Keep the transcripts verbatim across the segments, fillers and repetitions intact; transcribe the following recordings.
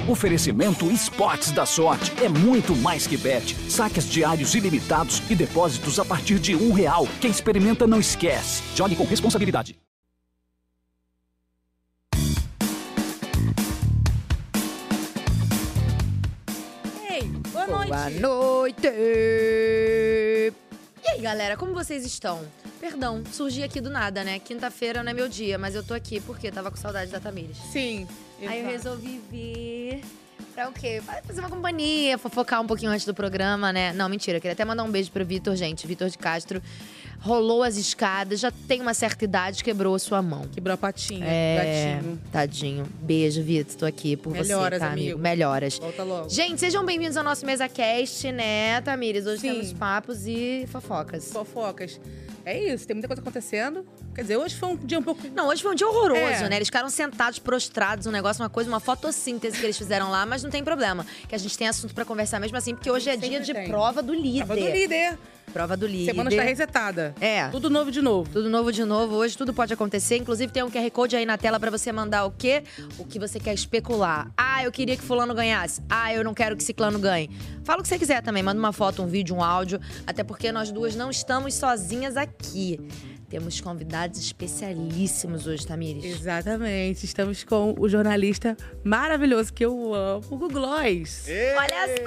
Oferecimento Esportes da Sorte. É muito mais que bet. Saques diários ilimitados e depósitos a partir de um real. Quem experimenta não esquece. Jogue com responsabilidade. Ei, boa noite. Boa noite. E aí, galera, como vocês estão? Perdão, surgi aqui do nada, né? Quinta-feira não é meu dia, mas eu tô aqui porque tava com saudade da Tamires. Sim. Aí eu resolvi vir pra o quê? Pra fazer uma companhia, fofocar um pouquinho antes do programa, né? Não, mentira, queria até mandar um beijo pro Vitor, gente. Vitor de Castro rolou as escadas, já tem uma certa idade, quebrou a sua mão. Quebrou a patinha, É, gatinho. tadinho. Beijo, Vitor, tô aqui por Melhoras, você, tá, amigo? amigo. Melhoras. Volta logo. Gente, sejam bem-vindos ao nosso MesaCast, né, Tamires? Hoje Sim. temos papos e fofocas. Fofocas. É isso, tem muita coisa acontecendo. Quer dizer, hoje foi um dia um pouco... Não, hoje foi um dia horroroso, É. né? Eles ficaram sentados, prostrados, um negócio, uma coisa, uma fotossíntese que eles fizeram lá, mas não tem problema. Que a gente tem assunto pra conversar mesmo assim, porque hoje é Sempre dia de tem. prova do líder. Prova do líder. Prova do líder. Semana está resetada. É. Tudo novo de novo. Tudo novo de novo. Hoje tudo pode acontecer. Inclusive tem um Q R Code aí na tela pra você mandar o quê? O que você quer especular. Ah, eu queria que fulano ganhasse. Ah, eu não quero que ciclano ganhe. Fala o que você quiser também. Manda uma foto, um vídeo, um áudio. Até porque nós duas não estamos sozinhas aqui. Temos convidados especialíssimos hoje, Tamires. Exatamente. Estamos com o jornalista maravilhoso que eu amo, o Hugo Gloss. Olha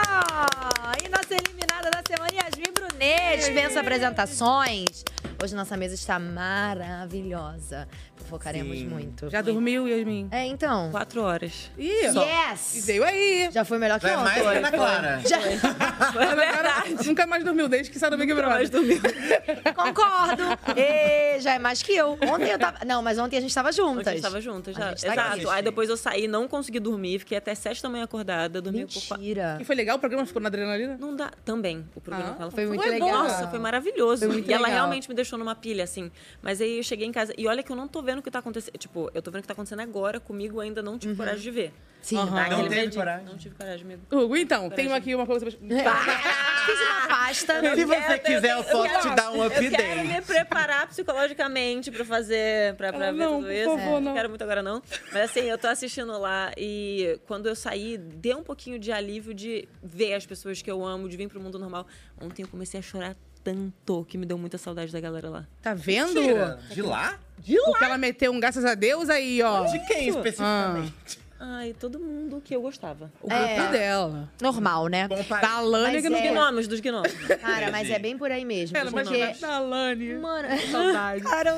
só! E nossa eliminada da semana, Yasmin Brunet. Dispensa apresentações. Hoje nossa mesa está maravilhosa. Fofocaremos Sim. muito. Já dormiu, Yasmin? É, então. Quatro horas. Ih, Yes! e veio aí. Já foi melhor que Já é ontem. mais que a Ana Clara. Já... É verdade. Nunca mais dormiu desde que saiu do Big Brother. Concordo. E já é mais que eu. Ontem eu tava... Não, mas ontem a gente tava juntas. Ontem a gente tava juntas, A já. gente tá Exato. aqui. Aí depois eu saí, não consegui dormir, fiquei até sete da manhã acordada, dormi por quatro. Mentira. E foi legal? O programa ficou na adrenalina? Não dá. Também, o programa Ah, com ela foi muito Foi legal. bom. Nossa, foi maravilhoso. Foi muito e ela legal. realmente me deixou numa pilha, assim. Mas aí eu cheguei em casa. E olha que eu não tô vendo o que tá acontecendo. Tipo, eu tô vendo o que tá acontecendo agora comigo, ainda não tive coragem de ver. Sim. Aham. Tá? Não Aquele teve medinho. coragem? Não tive coragem, amigo. Hugo, então, tenho aqui uma coisa pra... Fiz uma pasta. Se você quiser, eu posso quero- te dar um Eu quero me update. preparar psicologicamente pra fazer, pra, pra Ah, ver não, tudo por isso. favor, Não não. quero muito agora, não. Mas assim, eu tô assistindo lá e quando eu saí, deu um pouquinho de alívio de ver as pessoas que eu amo, de vir pro mundo normal. Ontem eu comecei a chorar tanto que me deu muita saudade da galera lá. Tá vendo? Mentira. De lá? De lá. Porque ela meteu um graças a Deus aí, ó. De quem especificamente? Ai, todo mundo que eu gostava. O grupo dela. Normal, né? Bom, pai. Da Alane Mas que não... é- Dos gnomos, dos gnomos. Cara, mas é bem por aí mesmo. Ela, mas porque... da Alane. Mano, Saudade. cara,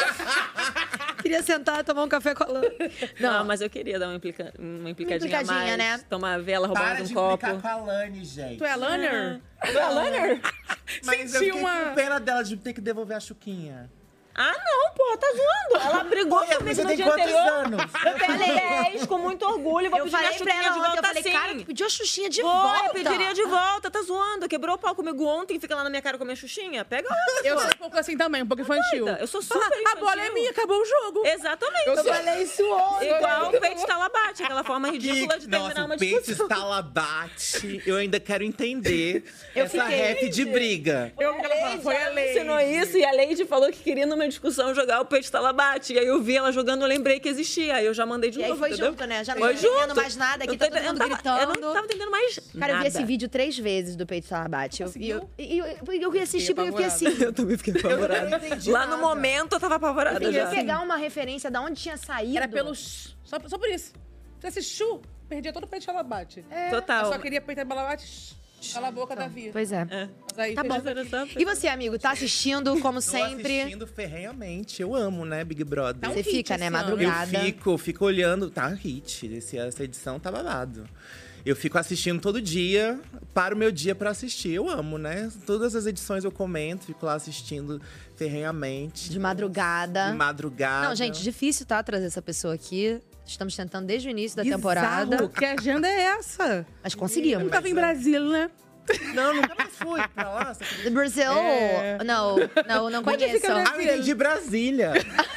eu... queria sentar e tomar um café com a Lana. Não, mas eu queria dar uma, implica... uma implicadinha, a implicadinha, mais. né? Tomar vela, roubar Para mais de um copo. implicar com a Lani, gente. Tu é Lanner? Tu é Lanner? Mas eu Senti fiquei uma- com pena dela de ter que devolver a chuquinha. Ah, não, pô, tá zoando. Ela brigou Olha, comigo você no tem dia quantos anterior. anos? Eu falei dez com muito orgulho, vou Eu pedir minha falei pra chuquinha ela de ontem, volta eu falei, sim. cara, tu pediu a Xuxinha de Foi, volta. eu pediria de volta, tá zoando. Quebrou o pau comigo ontem, fica lá na minha cara com a minha xuxinha. Pega outra. Eu sou um pouco assim também, um pouco infantil. doida. Eu sou super Ah, a bola é infantil. minha, acabou o jogo. Exatamente. Eu sou- falei isso ontem. Igual o peito talabate, aquela forma ridícula de terminar Nossa, uma o peito discussão. estalabate. Eu ainda quero entender Eu essa fiquei- rap de briga. Eu, ela fala, foi a Ela lei. ensinou isso e a Leide falou que queria numa discussão jogar o peito talabate. E aí eu vi ela jogando, eu lembrei que existia. Aí eu já mandei de E aí novo, foi entendeu? junto, né? Já não Foi tô entendendo junto. mais nada, aqui Eu tá tô todo mundo entendendo- Eu gritando. não tava entendendo mais Cara, eu vi nada. esse vídeo três vezes do peito talabate. Eu, e eu, e eu, e eu, eu assisti porque eu fiquei assim. apavorada. Eu também fiquei apavorada. não entendi Lá no nada. momento eu tava apavorada Eu queria já. pegar uma referência de onde tinha saído. Era pelo... sh- Só, só por isso. Se esse chu, perdia todo o peito de balabate. Eu Total. só queria peito de balabate, cala a boca da Via. Pois é. Mas aí Tá fez bom. essa- E você, amigo, tá assistindo, como Tô sempre? assistindo ferrenhamente. Eu amo, né, Big Brother. Tá um Você hit fica, né, esse ano. madrugada. Eu fico, fico olhando. Tá hit. Esse, essa edição tá babado. Eu fico assistindo todo dia, para o meu dia pra assistir. Eu amo, né? Todas as edições eu comento, fico lá assistindo ferrenhamente. De madrugada. De madrugada. Não, gente, difícil, tá, trazer essa pessoa aqui. Estamos tentando desde o início da Bizarro, temporada. que agenda é essa? Mas conseguimos. Não tava em Brasília, né? Não, nunca mais fui pra lá. Você acredita? Do Brasil? É. Não, não, não Onde conheço. fica Brasília? Ah, eu entendi Brasília.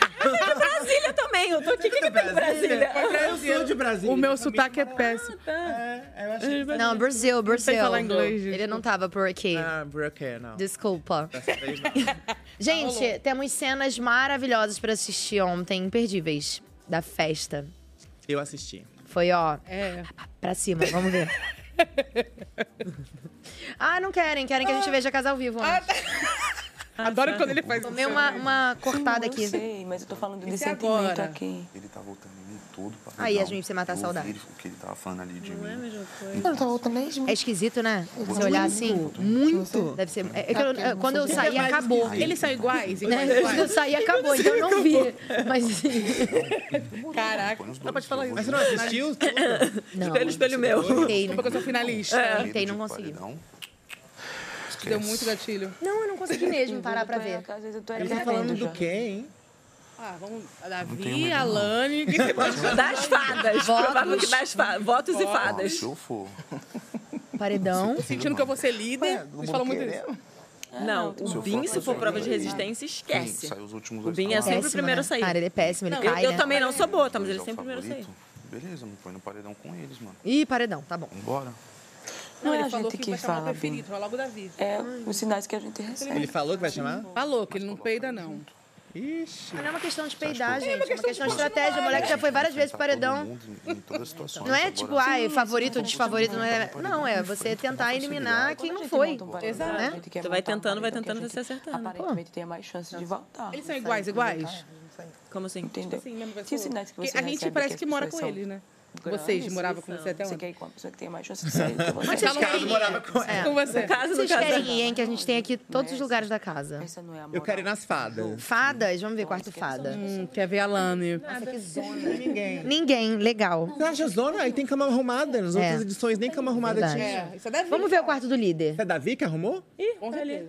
De Brasília também. Eu tô aqui. O que, que tem em Brasília? Eu sou de Brasília. O meu minha sotaque é família péssimo. mora lá. É, eu achei que... Não, Brasil, Brasil. falar inglês, Ele gente. não tava por aqui. Ah, Brooklyn, não. Desculpa. Dessa vez não. Gente, temos cenas maravilhosas pra assistir ontem, imperdíveis, da festa. Eu assisti. Foi, ó, É. pra cima, vamos ver. Ah, não querem, querem que a gente veja casal vivo. Ah, Né? Adoro quando ele faz Tomei uma, uma cortada Sim, aqui. eu sei, mas eu tô falando de Esse é sentimento agora. aqui. Ele tá voltando em mim todo, paredão. Aí, Yasmin, pra você matar a Eu saudade. ouvi ele- o que ele tava falando ali de Não é a mim. mesma coisa. Eu não tô voltando mesmo. É esquisito, né? Você olhar assim. Muito. Deve ser. É que eu- eu- quando eu saí, acabou. Eles são iguais? Né? Iguais, Quando eu iguais. saí, acabou, então eu não vi. Mas assim. Caraca. Põe nos Dá pra dois, te falar eu isso? vou Mas você não assistiu? Não. Espelho, espelho meu. Tentei, Porque eu sou finalista. tentei, não de consegui. paredão. Deu Esquece. muito gatilho. Não, eu não consegui mesmo parar pra ver. Às vezes eu tô Ele tá revendo falando já. do quê, hein? Ah, vamos. A tenho Davi, medo, a não. Lani. Das fadas. Provável que das fadas. Votos e Ah, fadas. se eu for. Paredão. Sentindo que eu vou ser líder. não Eles vou falam muito querer. isso. Não, Se o eu Bin, for se for pra prova de frente, resistência, Quem esquece. saiu os últimos O dois Bin é sempre o Péssimo, primeiro a né? sair. Cara, ele é péssimo, ele Não, cai, eu, eu né? também não sou boa, tá? Mas ele é é o sempre o primeiro a sair. favorito. Beleza, me põe no paredão com eles, mano. Ih, paredão, tá bom. Vambora. Não é ele a falou gente que que vai chamar o fala, preferido, Bin. vai logo o Davi. É os sinais que a gente recebe. Ele falou que vai chamar? Falou que ele não peida, não. Ixi. Não é uma questão de peidar, gente. É uma questão de estratégia. O moleque já foi várias vezes pro paredão. Não é tipo, ai, favorito ou desfavorito. Não é, não, é você tentar eliminar quem não foi. Exato. Né? Tu vai tentando, vai tentando, você acertando. Aparentemente tem mais chance de voltar. Eles são iguais, iguais? Como assim? Entendeu? Assim, mesmo Que pessoa. sinais que Porque você a gente recebe parece as que mora pessoas com são eles, né? grandes? Vocês moravam com você até Você onde? quer ir com uma pessoa que tem mais chance de sair do que você? Mas vocês Caso querem, morava com É. Com você. No caso, no vocês caso. querem ir, hein? Que a gente tem aqui todos os lugares da casa. Essa não é a Eu quero ir nas fadas. Fadas, vamos ver quarto fada. Hum, quer ver a Lani. Nossa, que zona. Ninguém. Ninguém, legal. Você acha zona? Aí tem cama arrumada. Nas É. outras edições nem cama arrumada Verdade. tinha. É, isso é Davi. Vamos ver o quarto do líder. Você é Davi que arrumou? Ih, com certeza.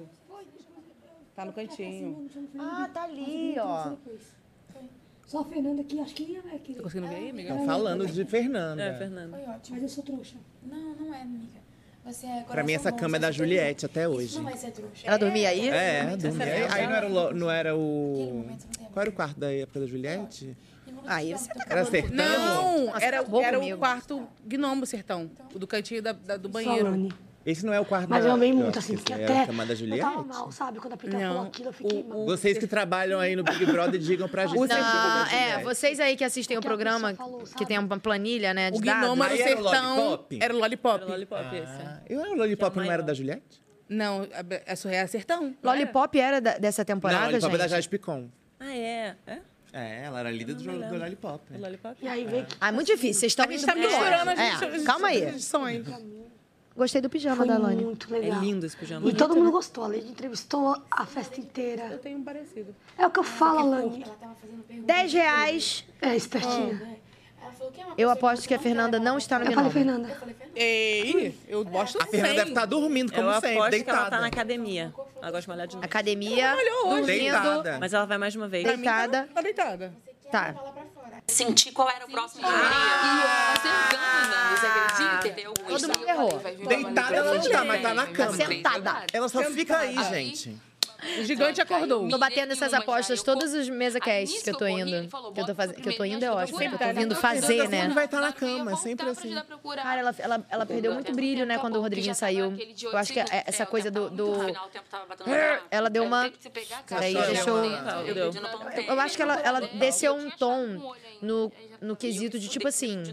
Tá no cantinho. Ah, tá ali, ó. Só a Fernanda aqui, acho que ia, né? Que... Tá conseguindo ver aí, amiga? Estão falando de Fernanda. É, Fernanda. Foi ótimo. Mas eu sou trouxa. Não, não é, amiga. Você é Pra mim, essa cama é da Juliette até hoje. Não vai ser trouxa. Ela dormia aí? É, dormia. Aí, aí não era o... lo- Não era o... Qual era o quarto da época da Juliette? Aí você tá Era sertão? Não, era, acabou era o comigo. quarto gnomo, sertão. O do cantinho da, da- do Só banheiro. Lani. Esse não é o quarto Mas da... eu amei eu muito, acho assim, que porque esse até é a cama da eu tava Juliette? mal, sabe? Quando a Pita Não. falou aquilo, eu fiquei mal. Vocês que trabalham aí no Big Brother, digam pra gente. Não, é, vocês aí que assistem o Porque a programa, pessoa falou, sabe? que tem uma planilha, né, de O dados. gnomo era o Aí era o sertão. Lollipop? Era o Lollipop. Era o Lollipop esse. Ah, eu era o Lollipop, não era da Juliette? Não, é só é sertão. Lollipop era da- dessa Não, temporada, Lollipop é da gente? Jade Picon. Ah, é? É? É, ela era líder do, do Lollipop. É Lollipop? E aí veio que Ah, é muito difícil, vocês estão A gente indo tá pro misturando a longe. gente. É, calma aí. Edições. Gostei do pijama foi da Lani. muito É legal. lindo esse pijama. E todo mundo gostou. A Lady entrevistou a festa inteira. Eu tenho um parecido. É o que eu falo, Lani. dez reais. É, espertinha. Eu aposto que a Fernanda não está no Eu falei, gnomo. Fernanda. Ei, eu gosto A Fernanda deve estar dormindo, como Eu sempre, aposto que deitada. ela tá na academia. Ela gosta de malhar de novo. Academia, dormindo, Deitada. Mas ela vai mais de uma vez. deitada. Tá deitada. Tá. Sentir qual era o próximo que eu queria. Você engana, você acredita? Entendeu? Todo mundo errou. Deitada ela não tá, mas tá na cama. Sentada. Ela só fica aí, gente. O gigante acordou. Tô batendo essas apostas todos os mesa casts que eu tô indo. Que eu tô fazendo. Que eu tô indo é ótimo. Que eu tô vindo fazer, Ela sempre né? vai estar na cama, é sempre assim. Cara, ela, ela, ela perdeu muito brilho, né, quando o Rodriguinho saiu. Eu acho que é- essa coisa do. do... Ela deu uma. Peraí, deixa eu. Eu acho que ela, ela desceu um tom no, no quesito de tipo assim.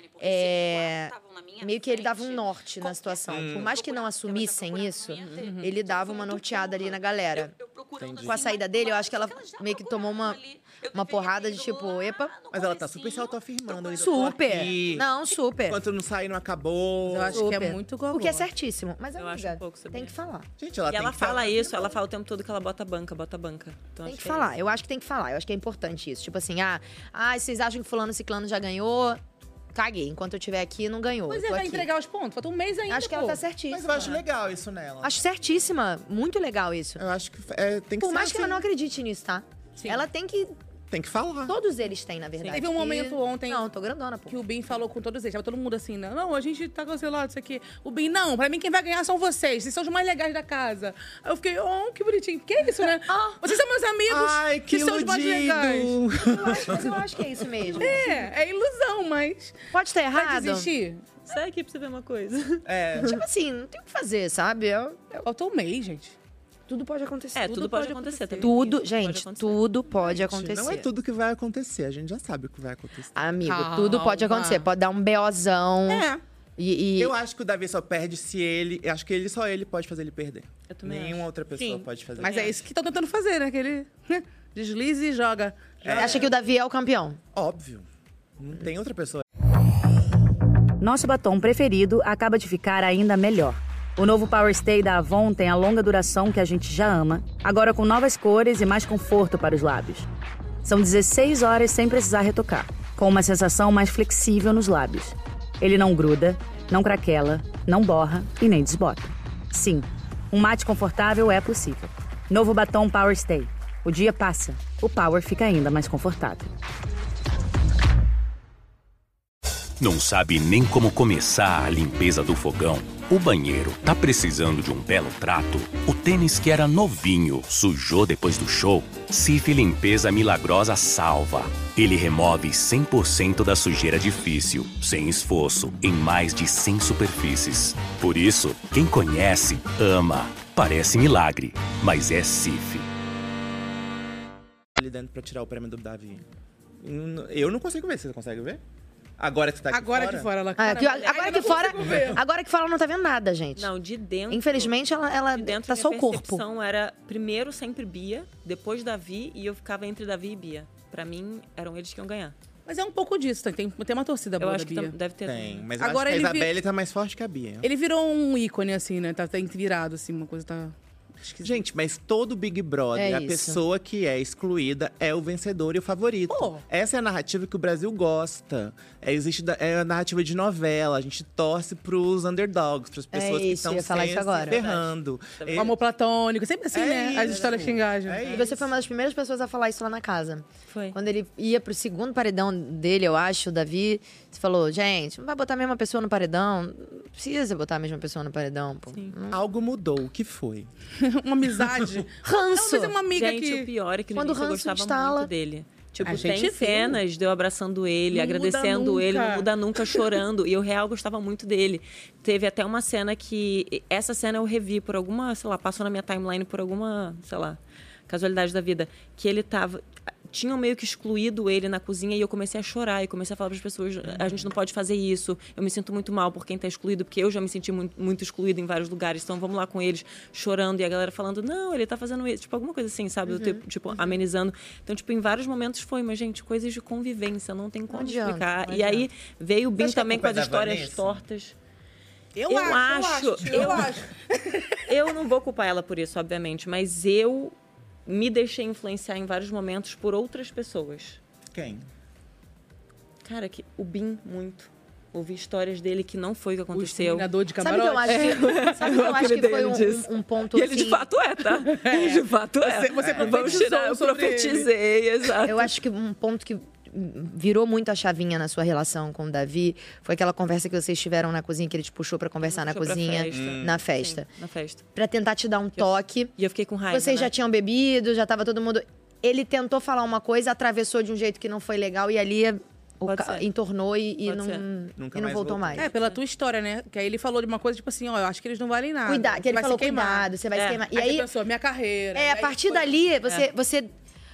É, meio que ele dava um norte na situação. Por mais que não assumissem isso, ele dava uma norteada ali na galera. Com a saída dele, eu acho que ela meio que tomou uma, uma porrada de tipo, epa. Mas ela tá super se autoafirmando. eu tô Super. aqui. Não, super. Enquanto não sair, não acabou. Eu acho que é Super. muito gogó. O que é certíssimo. Mas, Eu acho amiga, um pouco sobre tem que isso. falar. Gente, ela E tem ela que fala falar. isso, ela fala o tempo todo que ela bota banca, bota banca. Então, Tem acho que é falar, eu acho que tem que falar. Eu acho que é importante isso. Tipo assim, ah, ah vocês acham que fulano ciclano já ganhou? Caguei. Enquanto eu estiver aqui, não ganhou. Pois eu é, tô vai aqui. entregar os pontos. Falta um mês ainda, Acho que ela pô. tá certíssima. Mas eu acho legal isso nela. Acho certíssima. Muito legal isso. Eu acho que é, tem que Por ser mais que assim. ela não acredite nisso, tá? Ela tem que... Tem que falar. Todos eles têm, na verdade. Teve um que- momento ontem- Não, tô grandona, pô. Que o Bin falou com todos eles. Tava todo mundo assim, né? Não, a gente tá cancelado isso aqui. O Bin, não, pra mim quem vai ganhar são vocês. Vocês são os mais legais da casa. Aí eu fiquei, oh, que bonitinho. Que é isso, né? Vocês são meus amigos. Ai, que são os mais legais. iludido. Eu acho, mas eu acho que é isso mesmo. É, é ilusão, mas... Pode estar Vai errado. desistir? Sai aqui pra você ver uma coisa. É. Tipo assim, não tem o que fazer, sabe? Eu, eu- Faltou um mês, gente. tudo pode acontecer. É, tudo, tudo pode, pode acontecer, acontecer também. Tudo, Isso, gente, pode acontecer. tudo pode acontecer. Não é tudo que vai acontecer, a gente já sabe o que vai acontecer. Amigo, Calma. tudo pode acontecer. Pode dar um BOzão. É. E, e- Eu acho que o Davi só perde se ele. Eu acho que ele só ele pode fazer ele perder. Eu também Nenhuma acho. outra pessoa Sim. pode fazer. Mas é isso que estão tentando fazer, né? Que ele né, deslize e joga. Acha que o Davi é o campeão? Óbvio. Não tem outra pessoa. Nosso batom preferido acaba de ficar ainda melhor. O novo Power Stay da Avon tem a longa duração que a gente já ama, agora com novas cores e mais conforto para os lábios. São dezesseis horas sem precisar retocar, com uma sensação mais flexível nos lábios. Ele não gruda, não craquela, não borra e nem desbota. Sim, um mate confortável é possível. Novo batom Power Stay. O dia passa, o Power fica ainda mais confortável. Não sabe nem como começar a limpeza do fogão? O banheiro tá precisando de um belo trato? O tênis que era novinho sujou depois do show? Cif Limpeza Milagrosa salva. Ele remove cem por cento da sujeira difícil, sem esforço, em mais de cem superfícies. Por isso, quem conhece, ama. Parece milagre, mas é Cif. Ali dentro pra tirar o prêmio do Davi. Eu não consigo ver. Você consegue ver? Agora que você tá aqui Agora fora? que fora ela... Ah, Cara, que- agora, ai, que eu não fora, consigo ver. agora que fora ela não tá vendo nada, gente. Não, de dentro... Infelizmente, ela, ela de dentro, tá minha só o corpo. percepção era primeiro sempre Bia, depois Davi, e eu ficava entre Davi e Bia. Pra mim, eram eles que iam ganhar. Mas é um pouco disso, tem, tem uma torcida Eu boa acho da que Bia. tam- deve ter. Tem, mas eu Agora acho que a ele vi- Isabelle tá mais forte que a Bia. Ele virou um ícone, assim, né? Tá, tá virado, assim, uma coisa tá... Gente, mas todo Big Brother, É a isso. pessoa que é excluída é o vencedor e o favorito. Essa é a narrativa que o Brasil gosta. É, existe, da- é a narrativa de novela. A gente torce pros underdogs, pras pessoas que isso, estão eu ia falar se isso agora. ferrando. O amor platônico, sempre assim, É né? As isso. histórias que engajam. E você foi uma das primeiras pessoas a falar isso lá na casa. Foi. Quando ele ia pro segundo paredão dele, eu acho, o Davi, você falou, gente, não vai botar a mesma pessoa no paredão. Não precisa botar a mesma pessoa no paredão, pô. Não- Algo mudou. O que foi? Uma amizade. Ranço. Não, mas é uma amiga Gente, que... o pior é que no Quando o início eu ranço gostava instala- muito dele. Tipo, A gente tem viu. cenas de eu abraçando ele, Não agradecendo muda ele, nunca. não muda nunca, chorando. E eu, real, gostava muito dele. Teve até uma cena que... Essa cena eu revi por alguma, sei lá, passou na minha timeline por alguma, sei lá, casualidade da vida. Que ele tava... Tinham meio que excluído ele na cozinha e eu comecei a chorar. E comecei a falar para as pessoas, a gente não pode fazer isso. Eu me sinto muito mal por quem tá excluído, porque eu já me senti muito, muito excluída em vários lugares. Então vamos lá com eles, chorando. E a galera falando, não, ele tá fazendo isso. Tipo, alguma coisa assim, sabe? Uhum. Do tipo, tipo, amenizando. Então, tipo, em vários momentos foi. Mas, gente, coisas de convivência. Não tem como adianta, explicar. não E aí adianta. veio o Bin acha que a também com culpa as é da histórias Vanessa? tortas. Eu, Eu acho, acho, eu acho. Eu eu- acho. Eu não vou culpar ela por isso, obviamente. Mas eu me deixei influenciar em vários momentos por outras pessoas. Quem? Cara, que o Bin, muito. Ouvi histórias dele que não foi o que aconteceu. Exterminador de Sabe o que eu acho que, sabe o que, eu acho que foi um, um- um ponto E ele de assim, fato é, tá? De fato é. Você- você Vamos profetizou tirar, eu sobre profetizei, exato. Eu acho que um ponto que virou muito a chavinha na sua relação com o Davi foi aquela conversa que vocês tiveram na cozinha, que ele te puxou pra conversar na Puxou pra cozinha, festa. Hum. na festa. Sim, na festa. Pra tentar te dar um toque. E eu fiquei com raiva, Vocês né? já tinham bebido, já tava todo mundo... Ele tentou falar uma coisa, atravessou de um jeito que não foi legal e ali o Pode ca- ser. entornou e, e Pode não, ser. Nunca e não mais voltou voltou. mais. É, pela tua história, né? Que aí ele falou de uma coisa, tipo assim, ó, eu acho que eles não valem nada. Cuidado, que Você ele vai falou, se queimar. cuidado, você vai se É. queimar. E Aí, aí, você pensou, minha carreira. é, E a aí partir foi- dali, você, É. você...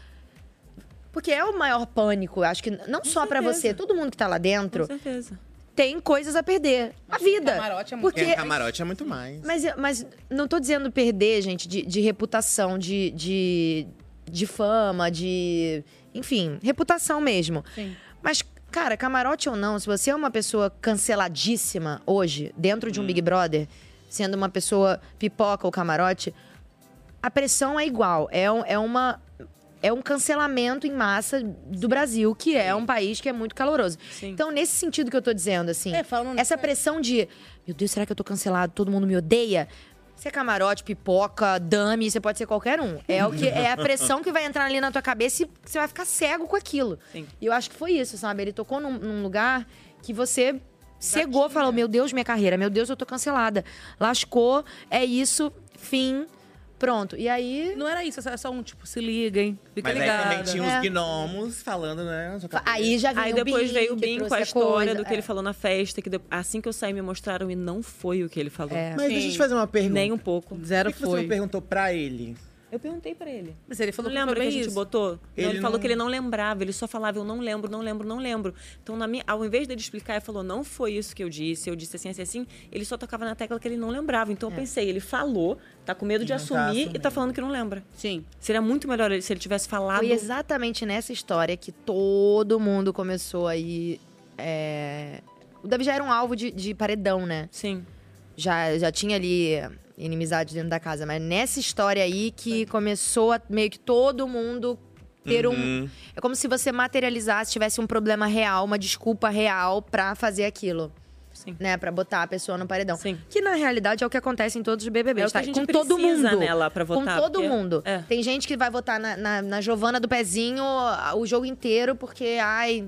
Porque é o maior pânico, eu acho que não só pra certeza. você, todo mundo que tá lá Com dentro certeza. tem coisas a perder. A vida. camarote é muito- Porque Quem é camarote é muito mais. Mas, mas não tô dizendo perder, gente, de, de reputação, de, de, de fama, de. Enfim, reputação mesmo. Sim. Mas, cara, camarote ou não, se você é uma pessoa canceladíssima hoje, dentro de um Big Brother, sendo uma pessoa pipoca ou camarote, a pressão é igual. É, um- é uma. É um cancelamento em massa do Brasil, que é um país que é muito caloroso. Sim. Então, nesse sentido que eu tô dizendo, assim, É, falando essa nisso, é. pressão de, meu Deus, será que eu tô cancelado? Todo mundo me odeia? Você é camarote, pipoca, dame, você pode ser qualquer um. É, o que, é a pressão que vai entrar ali na tua cabeça e você vai ficar cego com aquilo. Sim. E eu acho que foi isso, sabe? Ele tocou num, num lugar que você cegou, falou, meu Deus, minha carreira, meu Deus, eu tô cancelada. Lascou, é isso, fim. Pronto, e aí... Não era isso, era só um tipo, se liguem, fica Mas ligado. aí também tinha É. os gnomos falando, né? Aí já veio Aí o depois Bin, veio o que Bin com a trouxe a história coisa, do que é. ele falou na festa, que de- assim que eu saí me mostraram e não foi o que ele falou. É. Mas deixa eu te fazer uma pergunta. Nem um pouco. Zero Por que que você não perguntou pra ele? Eu perguntei pra ele. Mas ele falou Não que lembra foi que a bem gente isso. botou? Não, Ele ele falou não- que ele não lembrava, ele só falava eu não lembro, não lembro, não lembro. Então, na minha, ao invés dele explicar, ele falou, não foi isso que eu disse, eu disse assim, assim, assim, ele só tocava na tecla que ele não lembrava. Então eu pensei, ele falou, tá com medo de E não tá assumir e assumindo. tá falando que não lembra. Sim. Seria muito melhor ele- se ele tivesse falado. Foi exatamente nessa história que todo mundo começou aí. é, O Davi já era um alvo de, de paredão, né? Sim. Já, já tinha ali inimizade dentro da casa, mas nessa história aí que começou a meio que todo mundo ter um. Uhum. É como se você materializasse, tivesse um problema real, uma desculpa real pra fazer aquilo. Sim. Né, pra botar a pessoa no paredão. Sim. Que na realidade é o que acontece em todos os B B Bs, É o que tá? a gente Com todo precisa, mundo. né, lá pra votar, Com todo porque- mundo. é. Tem gente que vai votar na, na, na Giovana do Pezinho o jogo inteiro porque, ai,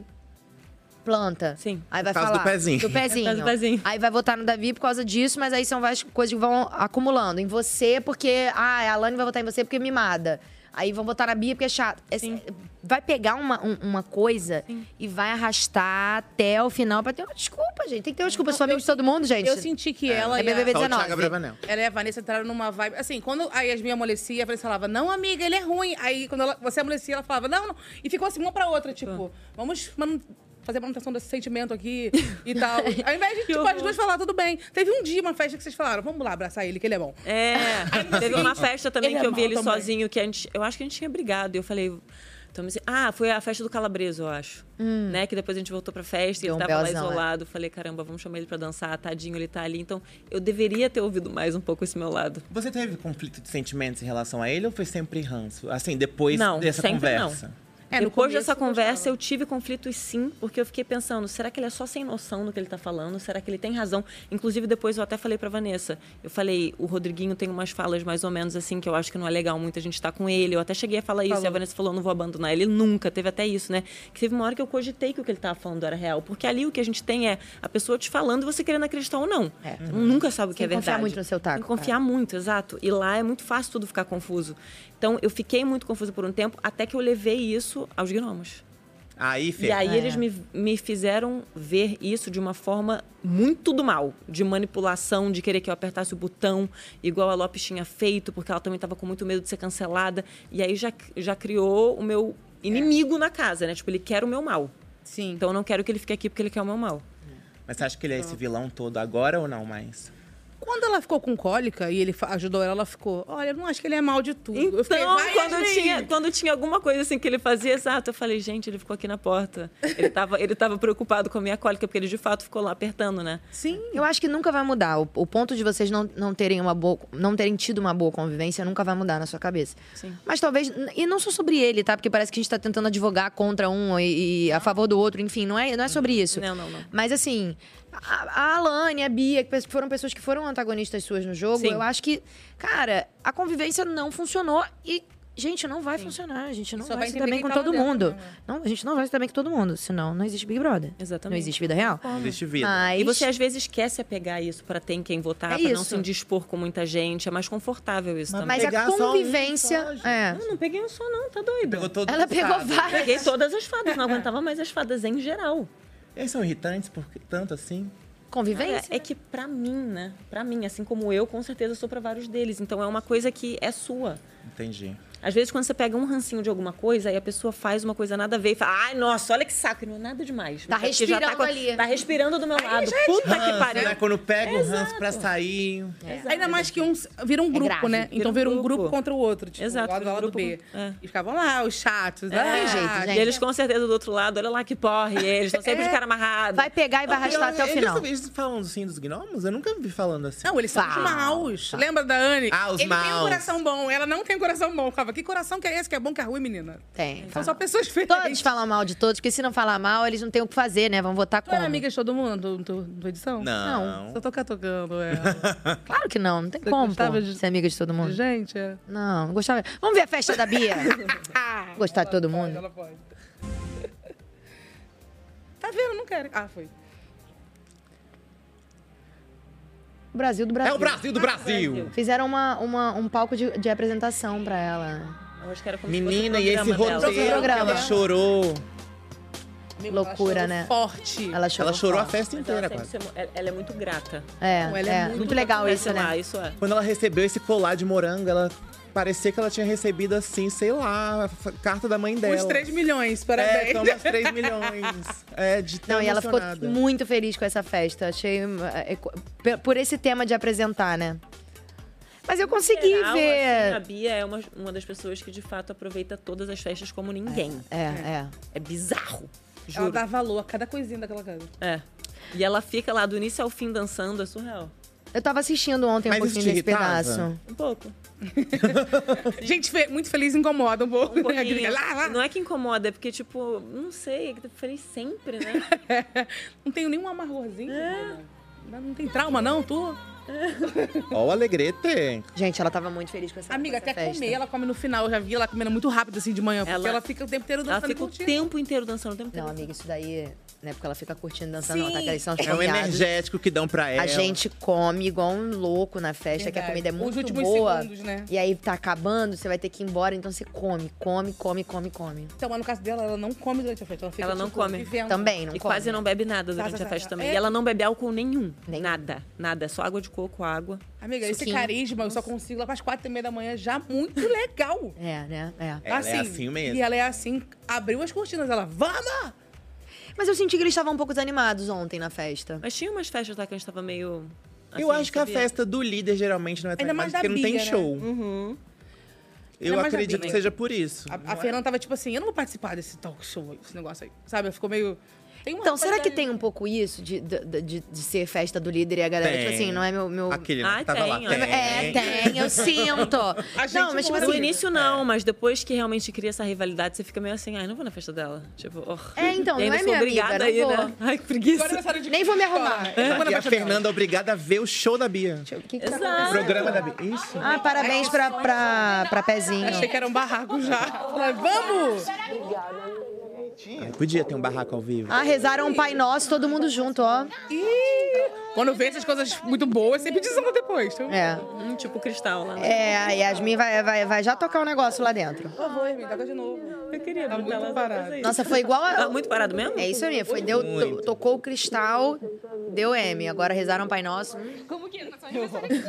planta. Sim. Aí vai Por causa falar. do pezinho. Do pezinho. Por causa do pezinho. Aí vai votar no Davi por causa disso, mas aí são várias coisas que vão acumulando. Em você, porque. Ah, a Alane vai votar em você porque é mimada. Aí vão votar na Bia porque é chato. É- vai pegar uma, um- uma coisa e vai arrastar até o final pra ter uma desculpa, gente. Tem que ter uma desculpa. Eu sou amigo de todo mundo, gente. Eu senti que ela É e B B B a... Só o Thiago dezenove. Bravanel. Ela e a Vanessa entraram numa vibe. Assim, quando a Yasmin amolecia, a Vanessa falava, não, amiga, ele é ruim. Aí, quando ela- você amolecia, ela falava, não, não. E ficou assim, uma pra outra, tipo, vamos manu- fazer a manutenção desse sentimento aqui e tal. Ao invés de, tipo, as duas falar, tudo bem. Teve um dia, uma festa que vocês falaram, vamos lá abraçar ele, que ele é bom. É, teve uma festa também Ele é que eu vi mal ele também. sozinho, que a gente, eu acho que a gente tinha brigado. E eu falei. Então, assim, ah, foi a festa do Calabreso, eu acho. Né? Que depois a gente voltou pra festa e Deu ele um tava lá belzão, é. isolado. Falei, caramba, vamos chamar ele pra dançar, tadinho, ele tá ali. Então, eu deveria ter ouvido mais um pouco esse meu lado. Você teve conflito de sentimentos em relação a ele ou foi sempre ranço? Assim, depois Não, dessa sempre conversa? não. É, no Depois começo dessa eu conversa, gostava. eu tive conflitos sim, porque eu fiquei pensando, será que ele é só sem noção do que ele tá falando? Será que ele tem razão? Inclusive, depois eu até falei pra Vanessa, eu falei, o Rodriguinho tem umas falas mais ou menos assim, que eu acho que não é legal muita gente estar com ele. Eu até cheguei a falar isso, Falou. e a Vanessa falou, não vou abandonar ele nunca. Teve até isso, né? Que teve uma hora que eu cogitei que o que ele tava falando era real. Porque ali o que a gente tem é a pessoa te falando e você querendo acreditar ou não. É. Você nunca sabe o que Tem é que confiar verdade. muito no seu taco, Tem que confiar muito, exato. E lá é muito fácil tudo ficar confuso. Então, eu fiquei muito confusa por um tempo, até que eu levei isso aos gnomos. Aí, Fê. E aí É. eles me, me fizeram ver isso de uma forma muito do mal. De manipulação, de querer que eu apertasse o botão, igual a Lopes tinha feito, porque ela também estava com muito medo de ser cancelada. E aí já, já criou o meu inimigo na casa, né? Tipo, ele quer o meu mal. Sim. Então eu não quero que ele fique aqui porque ele quer o meu mal. Mas você acha que ele é esse vilão todo agora ou não mais? Quando ela ficou com cólica e ele fa- ajudou ela, ela ficou, olha, eu não acho que ele é mal de tudo. eu fiquei, Então, vai, quando Yasmin! tinha, quando tinha alguma coisa assim que ele fazia, exato, eu falei, gente, ele ficou aqui na porta. Ele estava ele tava preocupado com a minha cólica, porque ele de fato ficou lá apertando, né? Sim. Eu acho que nunca vai mudar. O, o ponto de vocês não, não terem uma boa, não terem tido uma boa convivência nunca vai mudar na sua cabeça. Sim. Mas talvez. E não só sobre ele, tá? Porque parece que a gente tá tentando advogar contra um e, e a favor do outro. Enfim, não é, não é sobre isso. Não, não, não. Mas assim, a, a Alane, a Bia, que foram pessoas que foram antagonistas suas no jogo, Sim. eu acho que, cara, a convivência não funcionou e. Gente, não vai funcionar. A gente não Só vai vai se entender dar bem quem com tá lá todo dentro, mundo. né? Não, a gente não vai se dar bem com todo mundo. Senão, não existe Big Brother. Exatamente. Não existe vida real. Não existe vida. Mas... E você às vezes quer se apegar a isso pra ter em quem votar, É pra não isso. se indispor com muita gente. É mais confortável isso Mas também. Mas a pegar só um convivência. só, gente. é. Não, não peguei um só não, tá doido. Pegou todo Ela o pegou estado. várias. Peguei todas as fadas, não aguentava mais as fadas em geral. Eles são irritantes por tanto assim? Convivência? Cara, é que pra mim, né? Pra mim, assim como eu, com certeza sou pra vários deles. Então é uma coisa que é sua. Entendi. Às vezes, quando você pega um rancinho de alguma coisa, aí a pessoa faz uma coisa nada a ver e fala, ai, nossa, olha que saco, não é nada demais. Tá Mas é porque já respirando com- ali. Tá respirando do meu lado. Puta que Ranço, pariu. né? Quando pega o ranço pra sair. Ainda mais que um vira um grupo, grave. né? Vira então um vira um grupo. grupo contra o outro. Tipo, Exato, lado vira A, um lado grupo B. com- é. E ficavam lá, os chatos. É, ah, tem jeito, gente. E eles com certeza do outro lado, olha lá que porre, eles estão sempre de cara amarrado. Vai pegar e vai arrastar até o Eles- final. Eles falando assim dos gnomos? Eu nunca vi falando assim. Não, eles são os Fala. maus. Lembra da Anne? Ah, os Ele tem um maus. coração bom, ela não tem um coração bom. Ficava, que coração que é esse? Que é bom, que é ruim, menina? Tem. São fala. só pessoas feias. Todos falam mal de todos, porque se não falar mal, eles não têm o que fazer, né? Vão votar Tu como? era amiga de todo mundo do, do, do edição? Não. Só tocar tocando, é. Claro que não, não tem Você como, gostava pô, de- ser amiga de todo mundo. Gente, é. Não, não gostava. Vamos ver a festa da Bia? Gostar de todo mundo? Ela pode. Tá vendo? Não quero. Ah, foi. O Brasil do Brasil. É o Brasil do Brasil! Fizeram uma, uma, um palco de, de apresentação pra ela. Eu acho que era como Menina, se e fosse esse o programa roteiro dela. que ela chorou. Amigo, Loucura, ela chorou né? Forte. Ela chorou, Ela chorou a forte. festa Mas inteira, ela, quase. sempre se emo- ela é muito grata. É, Ela é é. muito Muito legal isso, Lá, né? isso é. Quando ela recebeu esse colar de morango, ela parecia que ela tinha recebido, assim, sei lá, a f- carta da mãe dela. Uns três milhões, É, parabéns. são umas três milhões. É, de tão Não, e ela ficou emocionada. muito feliz com essa festa. Achei. é, é, Por esse tema de apresentar, né? Mas eu consegui geral, ver. assim, a Bia é uma, uma das pessoas que, de fato, aproveita todas as festas como ninguém. É, é. É bizarro. Ela Juro. dá valor a cada coisinha daquela casa. É. E ela fica lá do início ao fim dançando, é surreal. Eu tava assistindo ontem um Mas isso pouquinho te desse irritava? pedaço. Um pouco. Gente fe- muito feliz incomoda um pouco. Um né? pouquinho. Grita, lá, lá. Não é que incomoda, é porque, tipo, não sei, é que eu feliz sempre, né? Não tenho nenhum amargorzinho. Não, não tem trauma, não, tu? Ó o Alegrete. Gente, ela tava muito feliz com essa Amiga, com essa até festa. comer, ela come no final. Eu já vi ela comendo muito rápido, assim, de manhã. Porque Ela- ela fica o tempo inteiro dançando Ela fica e o curtindo. tempo inteiro dançando, o tempo inteiro. Não, amiga, isso daí, né? Porque ela fica curtindo, dançando, Sim. ela tá aqueles são os É um fomeados. energético que dão pra ela. A gente come igual um louco na festa, que a Verdade. comida é Os muito últimos boa. segundos, né? E aí tá acabando, você vai ter que ir embora, então você come, come, come, come, come. Então, mas no caso dela, ela não come durante a festa. Ela, fica, Ela não tipo, come. vivendo. Também, não E come. quase não bebe nada durante Tá, a tá, festa tá. também. É. E ela não bebe álcool nenhum. Nem. Nada, nada. É só água de coco, água. Amiga, esse Suquinho. carisma eu só consigo lá pras quatro e meia da manhã, já muito legal. É, né? É. Ela é assim mesmo. E ela é assim, abriu as cortinas, ela, vamos! Mas eu senti que eles estavam um pouco desanimados ontem na festa. Mas tinha umas festas lá que a gente tava meio. Eu assim, acho que a sabia? festa do líder geralmente não é tão Ainda mais animada, porque da não tem Bia, né? show. Uhum. Eu Ainda mais da acredito Bia. que seja por isso. A, a Fernanda tava tipo assim, eu não vou participar desse talk show, esse negócio aí. Sabe? Ficou meio... Tem uma Então, será que rapaziada- tem um pouco isso de, de, de, de ser festa do líder e a galera, Tem. tipo assim, não é meu. meu... Aquele Ah, que tava lá. tem, Tem. É, tem, eu sinto. A gente Não, mas tipo mora- No assim. início não, mas depois que realmente cria essa rivalidade, você fica meio assim, ai, não vou na festa dela. Tipo, oh. É, então, e não ainda é sou minha obrigada amiga, aí, não né? vou. Ai, que preguiça. Agora é aniversário de Nem vou me arrumar. Eu não vou na E a festa dela. Fernanda é obrigada a ver o show da Bia. O que que tá Exato. O acontecendo? programa da Bia. Isso. Ah, parabéns pra, pra, pra Pezinho. Achei que era um barraco já. Falei, vamos! Ai, podia ter um barraco ao vivo. Ah, rezaram um Pai Nosso, todo mundo junto, ó. Ih, quando vê essas coisas muito boas, sempre desanda depois. Então... É. Hum, tipo cristal lá. É, a Yasmin vai, vai, vai já tocar o um negócio lá dentro. Por favor, me toca de novo. Eu queria Tá botar muito ela parado. pra fazer isso. Nossa, foi igual a. Tá muito parado mesmo? É isso aí, foi, deu, to- tocou o cristal, deu M. Agora rezaram um Pai Nosso. Como que é? Só aniversário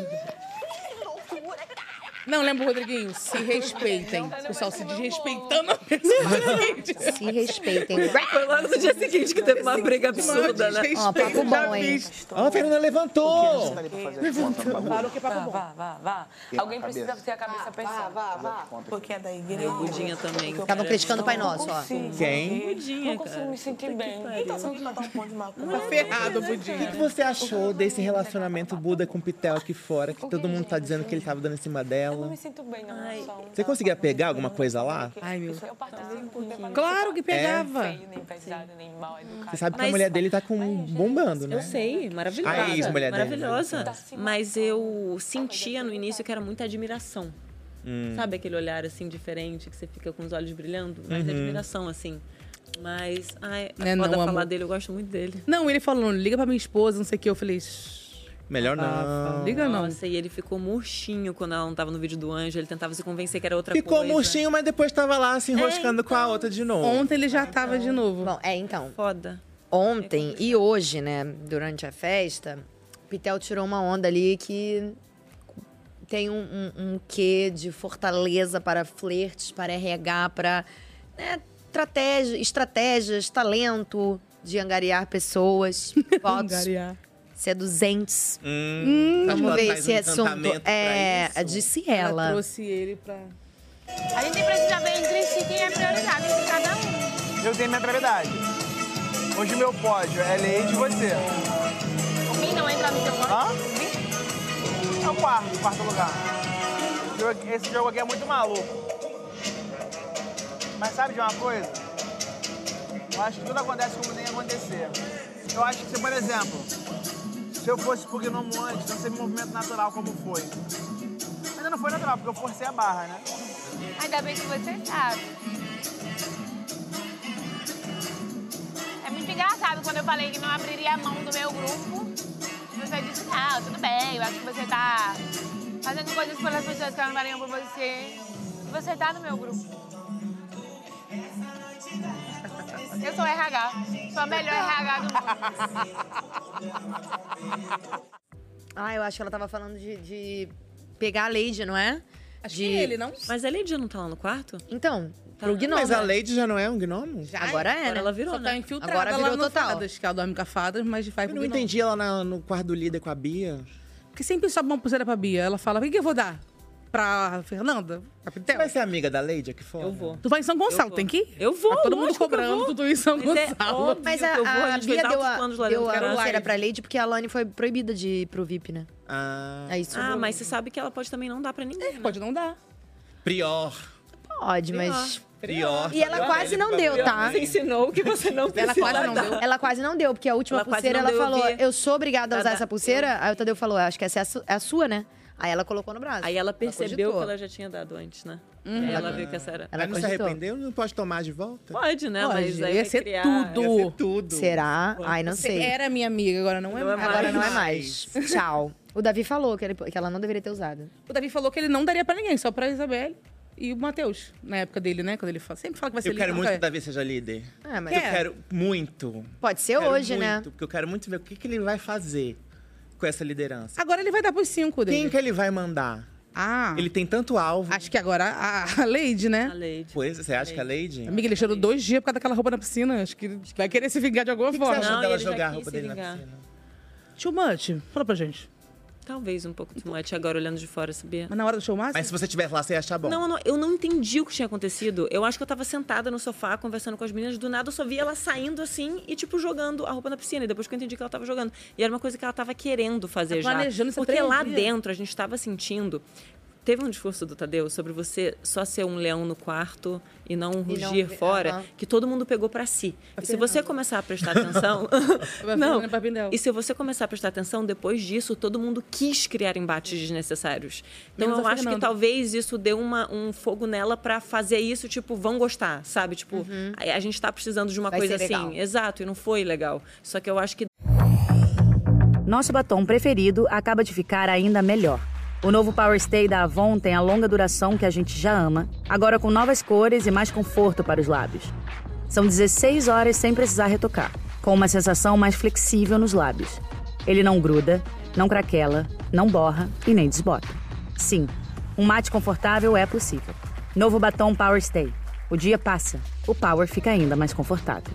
Não, lembra, Rodriguinho? Se respeitem. O pessoal se desrespeitando pessoalmente. Se respeitem. Foi logo no dia seguinte que teve uma briga absurda, né? Ó, papo bom, hein? Ó, a Fernanda levantou! Claro que é papo bom. Vá, vá, vá. Alguém precisa ter a cabeça pensando. Vá, vá, vá. Porque é da igreja. O Budinha também. Estavam criticando o Pai Nosso, ó. Quem? Budinha, Não consigo cara. me sentir bem. Então, você não tá um ponto de maconha. Tá ferrado, O que, Budinha. que você achou desse relacionamento Buda com o Pitel aqui fora? Que todo mundo tá dizendo que ele tava dando em cima Eu não dela. me sinto bem na relação. Você conseguia pegar alguma coisa lá? Ai, meu. Eu participo um pouquinho. Claro que pegava. Feio, nem pesado, nem mal educado. Você sabe que a Mas- mulher dele tá com bombando, né? Eu sei, maravilhosa. A ex-mulher dele. Maravilhosa. Mas eu sentia no início que era muita admiração. Hum. Sabe aquele olhar assim diferente, que você fica com os olhos brilhando? Mais Uhum. admiração, assim. Mas, ai, é É, foda não, falar amor. dele, eu gosto muito dele. Não, ele falou, liga pra minha esposa, não sei o que. Eu falei, "Shh, Melhor Rafa, não. liga não. Nossa, e ele ficou murchinho quando ela não tava no vídeo do Anjo. Ele tentava se convencer que era outra Ficou coisa. murchinho, mas depois tava lá se enroscando com a outra de novo. Ontem ele já tava de novo. Bom, é, então. Foda. Ontem e hoje, né, durante a festa, Pitel tirou uma onda ali que tem um, um, um quê de fortaleza para flertes, para R H, para né, estratégia, estratégias, talento de angariar pessoas, votos Angariar. seduzentes. Hum, acho que Vamos ela ver faz esse um assunto. encantamento pra É, isso. disse Ela ela. trouxe ele pra... A gente precisa ver entre si quem é prioridade de cada um. Eu tenho minha prioridade. Hoje meu pódio é lei de você. O Pim não entra no teu quarto? Hã? É o quarto, quarto lugar. Esse jogo aqui é muito maluco. Mas sabe de uma coisa? Eu acho que tudo acontece como tem que acontecer. Eu acho que, por exemplo, se eu fosse pro Gnomo antes, não seria um movimento natural como foi. Ainda não foi natural, porque eu forcei a barra, né? Ainda bem que você sabe. É muito engraçado quando eu falei que não abriria a mão do meu grupo. Você disse, não, tudo bem, Eu acho que você tá fazendo coisas pelas pessoas que não variam por você. E você tá no meu grupo. Eu sou R H. Sou a melhor R H do mundo. Ah, eu acho que ela tava falando de, de pegar a Lady, não é? Acho de... que ele, não? Mas a Lady não tá lá no quarto? Então, Tá. pro gnomo. Mas a Lady já não é um gnomo? Já Agora é, Agora né? ela virou, Só né? tá infiltrada Agora virou lá no total. Fadas, que ela dorme com a Fadas, mas vai Eu pro não gnomo. entendi ela na- no quarto do líder com a Bia. Porque sempre sobe uma pulseira pra Bia. Ela fala, o que, que eu vou dar? Pra Fernanda? Você Capitel? vai ser amiga da Lady aqui fora? Eu vou. Tu vai em São Gonçalo, vou. tem que ir? Eu vou, Tá todo mundo lógico que eu cobrando vou. tudo em São Mas é Gonçalo. óbvio. Mas que a, eu vou, a a gente fez Bia deu altos a, planos lá deu dentro, a quero pulseira live. pra Lady porque a Alane foi proibida de ir pro V I P, né? Ah, É isso. Ah, mas você sabe que ela pode também não dar pra ninguém. né? Pode não dar. Prior. Pode, mas... Prior. E ela quase não deu, tá? Você ensinou que você não Ela precisa quase não dar. deu. Ela quase não deu, porque a última Ela quase pulseira não ela deu, eu falou, vi. eu sou obrigada a usar Tá, essa pulseira. Aí o Tadeu falou, acho que essa é a, su- é a sua, né? Aí ela colocou no braço. Aí ela percebeu cogitou. que ela já tinha dado antes, né? Aí ela viu que essa era. Ela Aí não se cogitou. arrependeu? Não pode tomar de volta? Pode, né? Pode, Mas aí ia vai ser criar... tudo. Ia ser tudo. Será? Ai, não Você sei. era minha amiga, agora não é Não é mais. Agora não é mais. Tchau. O Davi falou que, ele- que ela não deveria ter usado. O Davi falou que ele não daria pra ninguém, só pra Isabelle e o Matheus, na época dele, né? Quando ele fala, sempre fala que vai ser Eu quero líder, muito nunca que é. o Davi seja líder. É, mas Eu Quer? quero muito. pode ser Quero hoje, muito, né? Porque eu quero muito ver o que, que ele vai fazer com essa liderança. Agora ele vai dar pros cinco dele. Quem que ele vai mandar? Ah, Ele tem tanto alvo. acho que agora a, a Lady, né? A Lady. Pois, você acha que a Lady? Amiga, ele chorou dois dias por causa daquela roupa na piscina. Acho que ele vai querer se vingar de alguma O que, que você forma. achou Não, dela ele já jogar a quis roupa se dele na vingar. piscina? Too much. Fala pra gente. Talvez um pouco too much agora olhando de fora, sabia? Mas na hora do show máximo? Mas se você estivesse lá, você ia achar bom. Não, não, eu não entendi o que tinha acontecido. Eu acho que eu tava sentada no sofá, conversando com as meninas. Do nada, eu só vi ela saindo assim e, tipo, jogando a roupa na piscina. E depois que eu entendi que ela tava jogando. E era uma coisa que ela tava querendo fazer Tá já. planejando isso há Porque três lá dias. dentro, a gente tava sentindo... Teve um discurso do Tadeu sobre você só ser um leão no quarto e não E não rugir ver- fora, aham. que todo mundo pegou pra si. E se você começar a prestar atenção... Vai não, fazendo papindel. e se você começar a prestar atenção, depois disso, todo mundo quis criar embates desnecessários. Então Menos eu a acho que Fernanda. talvez isso deu uma, um fogo nela pra fazer isso, tipo, vão gostar, sabe? Tipo, Uhum. a, a gente tá precisando de uma Vai coisa ser assim. legal. Exato, e não foi legal. Só que eu acho que Nosso batom preferido acaba de ficar ainda melhor. O novo Power Stay da Avon tem a longa duração que a gente já ama, agora com novas cores e mais conforto para os lábios. São dezesseis horas sem precisar retocar, com uma sensação mais flexível nos lábios. Ele não gruda, não craquela, não borra e nem desbota. Sim, um mate confortável é possível. Novo batom Power Stay. O dia passa, o power fica ainda mais confortável.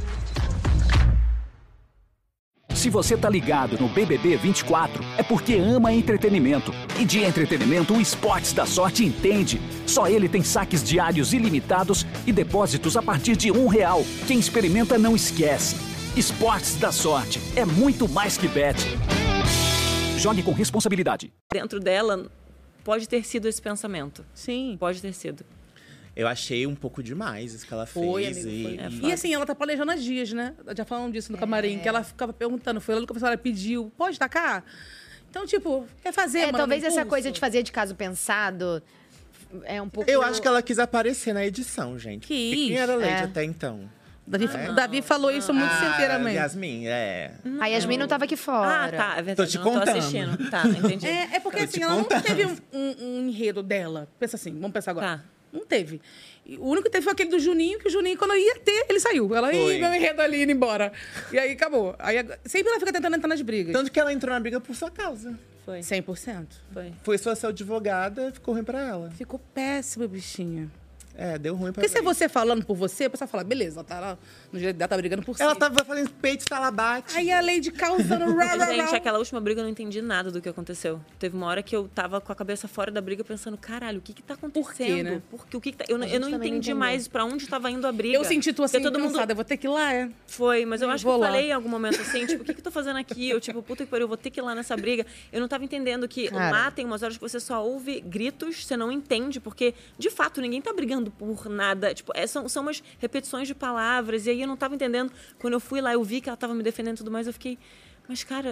Se você tá ligado no B B B vinte e quatro, é porque ama entretenimento. E de entretenimento, o Esportes da Sorte entende. Só ele tem saques diários ilimitados e depósitos a partir de um real. Quem experimenta não esquece. Esportes da Sorte é muito mais que bet. Jogue com responsabilidade. dentro dela pode ter sido esse pensamento. Sim. Pode ter sido. Eu achei um pouco demais isso que ela fez. Foi, amigo, e, foi. e- E assim, ela tá planejando as dias, né? Já falamos disso no camarim, que ela ficava perguntando, foi lá no confessionário, pediu, pode tacar? Então, tipo, quer fazer, É, mano, talvez essa impulso. coisa de fazer de caso pensado é um pouco... Eu acho que ela quis aparecer na edição, gente. Quis, Porque quem era a Lady é. até então? Davi, É. Davi falou isso muito Ah, certeiramente. Yasmin, é. A Yasmin não tava aqui fora. Ah, tá, é verdade. Tô te eu não tô contando. assistindo. Tá, entendi. É, é porque Tô assim, te ela não contando. teve um, um- um enredo dela. Pensa assim, vamos pensar agora. Tá. Não teve. E o único que teve foi aquele do Juninho, que o Juninho, quando ia ter, ele saiu. Ela Foi. ia, meu enredo ali, indo embora. E aí acabou. Aí, ag- sempre ela fica tentando entrar nas brigas. Tanto que ela entrou na briga por sua causa. Foi. cem por cento. Foi. Foi sua seu advogada, ficou ruim pra ela. Ficou péssima, bichinha. É, deu ruim pra Porque se é ela. você falando por você, a pessoa fala, beleza, ela tá lá no direito dela, tá brigando por si. Ela tava fazendo peito estalabate. Aí a Lady causando... rá, Mas, rá, gente, rá. aquela última briga eu não entendi nada do que aconteceu. Teve uma hora que eu tava com a cabeça fora da briga pensando, caralho, o que que tá acontecendo? né? Porque o que que tá... Eu, não- A eu gente não também não entendi entendeu. mais pra onde tava indo a briga. Eu senti tu assim, Porque todo mundo cansada, eu vou ter que ir lá, é? Foi, mas eu Eu acho que eu vou lá. falei em algum momento assim, tipo, o que que eu tô fazendo aqui? Eu, tipo, puta que pariu, eu vou ter que ir lá nessa briga. Eu não tava entendendo que Cara. lá tem umas horas que você só ouve gritos, você não entende, porque, de fato, ninguém tá brigando por nada. Tipo, é, são, são umas repetições de palavras, e aí eu não tava entendendo. Quando eu fui lá, eu vi que ela tava me defendendo e tudo mais, eu fiquei, mas, cara,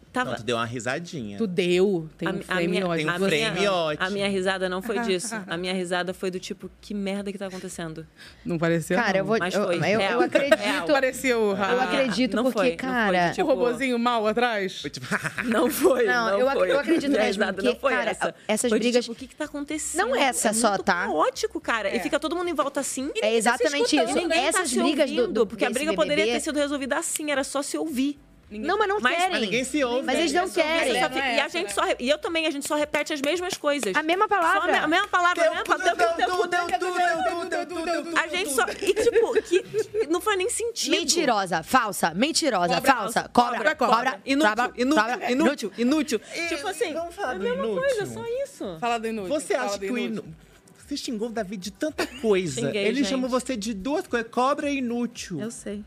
Tava... Não, tu deu uma risadinha. Tu deu. Tem um a, frame a minha, ótimo. Tem um a frame minha, ótimo. A minha risada não foi disso. A minha risada foi do tipo, que merda que tá acontecendo? Não pareceu, Cara, eu não. vou. Mas eu, foi eu, real. eu acredito. Real. Pareceu. Eu ah, acredito, não porque, foi, não foi, cara. tipo, o robozinho mal atrás. Foi tipo, Não foi, Não, não, eu ac- foi. eu acredito Minha mesmo, risada porque, não foi cara, essa. essas Foi de, brigas- tipo, o que que tá acontecendo? Não essa é só, muito tá? caótico, cara. É. E fica todo mundo em volta assim. É exatamente isso. Ninguém tá Essas se brigas do- ouvindo, do- porque a desse briga B B B poderia ter sido resolvida assim, era só se ouvir. Não, mas não Mas- querem. mas ninguém se ouve. Mas eles não Só fica- querem. só fica- e a gente só re- e eu também, a gente só repete as mesmas coisas. A mesma palavra. Só a, me- a mesma palavra, a mesma palavra. A gente só. E tipo, que, que não faz nem sentido. Mentirosa, falsa, mentirosa, Cobra, falsa, cobra, cobra, inútil, cobra, inútil, cobra, inútil, inútil. E Tipo assim, vamos falar é a do mesma inútil. coisa, só isso. Fala do inútil. Você fala acha do que o inútil. inútil... Você xingou o Davi de tanta coisa. Xinguei, Ele gente. chamou você de duas coisas, cobra e inútil. Eu sei.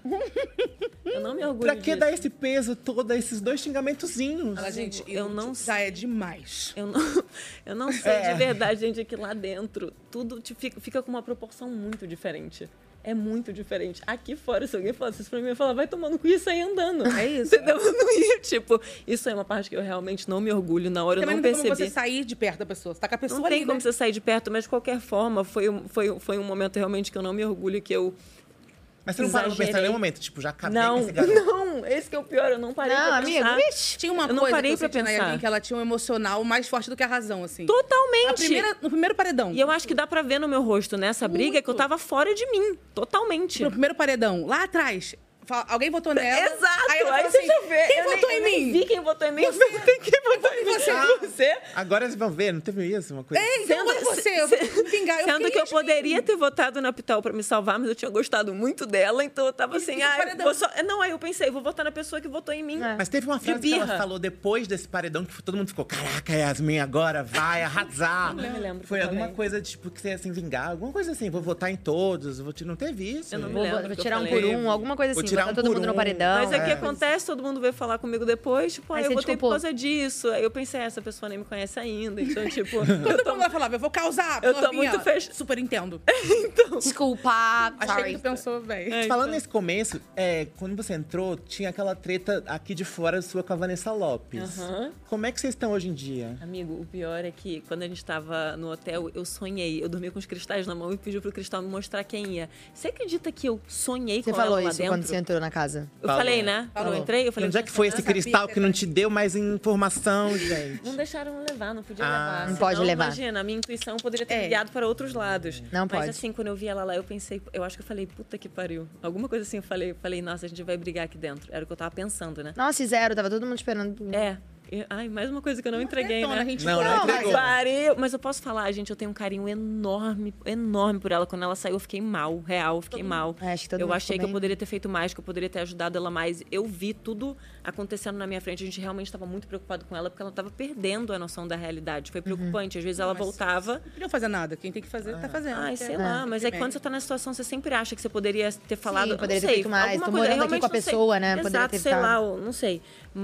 Eu não me orgulho Pra que disso. dar esse peso todo a esses dois xingamentozinhos? Fala, gente, Eu não já é demais. Eu não, eu não sei É. de verdade, gente, é que lá dentro tudo te fica, fica com uma proporção muito diferente. É muito diferente. Aqui fora, se alguém falasse isso pra mim, eu ia falar, vai tomando com isso aí andando. É isso. Entendeu? Eu não ia, tipo, isso é uma parte que eu realmente não me orgulho. Na hora eu Também não não tem percebi. como você sair de perto da pessoa. Você tá com a pessoa Não tem ali, como né? você sair de perto, mas de qualquer forma, foi, um- foi, foi um momento realmente que eu não me orgulho, que eu Mas você não parou pra pensar em exagerei. nenhum momento, tipo, já acabei Não, com esse garoto. não, esse que é o pior, eu não parei Não, pra amigo, pensar. vixe. Tinha uma Eu não coisa parei que eu pra senti na pensar. Yasmin, que ela tinha um emocional mais forte do que a razão, assim. Totalmente. A primeira, no primeiro paredão. E eu acho que dá pra ver no meu rosto nessa briga que eu tava fora de mim, totalmente. No primeiro paredão, lá atrás, fala- alguém votou nela. Exato, Aí, ela aí falou você assim, já vê. Quem Eu votou nem- em eu nem mim? vi quem votou em mim. Eu sei quem votou em Você. você. Você. Agora vocês vão ver, não teve isso? Uma coisa... É, então foi você. Eu vou me vingar. Eu Sendo fiquei que eu assim. poderia ter votado na Pital pra me salvar, mas eu tinha gostado muito dela, então eu tava assim, fica ah, paredão. vou só... Não, aí eu pensei, vou votar na pessoa que votou em mim. Mas teve uma frase que ela birra. falou depois desse paredão que todo mundo ficou, caraca, Yasmin, agora vai arrasar. Não me lembro o que Foi eu alguma falei. coisa, tipo, que você ia se vingar, alguma coisa assim, vou votar em todos, vou te... não teve isso. Eu não me Vou, lembro vou o que eu tirar um falei. por um, alguma coisa Vou assim. tirar Botar um todo por mundo no um. paredão. Mas é que É. acontece, todo mundo veio falar comigo depois, tipo, ah, Aí eu você votei por desculpou. causa disso. Aí eu pensei, ah, essa pessoa nem me conhece ainda, então, tipo... Todo mundo vai falar, eu vou causar. Eu tô novinha. muito fech- Super entendo. Desculpa, Achei sorry. que tu pensou bem. É, Falando então. nesse começo, é, quando você entrou, tinha aquela treta aqui de fora sua com a Vanessa Lopes. Aham. Como é que vocês estão hoje em dia? Amigo, o pior é que quando a gente tava no hotel, eu sonhei. Eu dormia com os cristais na mão e pedi pro cristal me mostrar quem ia. Você acredita que eu sonhei Você com falou ela lá isso dentro? quando você entrou na casa. Eu Falou. falei, né? Quando eu entrei, eu falei... Onde é que foi esse eu sabia cristal que que não te deu mais informação, gente? Não deixaram eu levar, não podia Ah. levar. Não pode Senão, levar. Imagina, a minha intuição poderia ter É. me guiado para outros lados. Não Mas pode. assim, quando eu vi ela lá, eu pensei... Eu acho que eu falei, puta que pariu. Alguma coisa assim, eu falei, falei, nossa, a gente vai brigar aqui dentro. Era o que eu tava pensando, né? Nossa, e zero, tava todo mundo esperando. É. E- Ai, mais uma coisa que eu não entreguei, Então, né? a gente Não, não não, entregou. Pariu. Mas eu posso falar, gente, eu tenho um carinho enorme, enorme por ela. Quando ela saiu, eu fiquei mal, real, eu fiquei mal. É, acho que todo eu mundo achei ficou que eu bem. poderia ter feito mais, que eu poderia ter ajudado ela mais. Eu vi tudo acontecendo na minha frente. A gente realmente estava muito preocupado com ela, porque ela estava perdendo a noção da realidade. Foi preocupante. Às vezes ela voltava. Não podiam fazer nada. Quem tem que fazer, tá fazendo. Ai, sei lá, mas é que quando você tá na situação, você sempre acha que você poderia ter falado. Sim, poderia não ter sei, feito mais. alguma Tô coisa, morando aqui realmente com a não sei. pessoa, né? Poderia Exato, ter sei ficado. lá, eu não sei.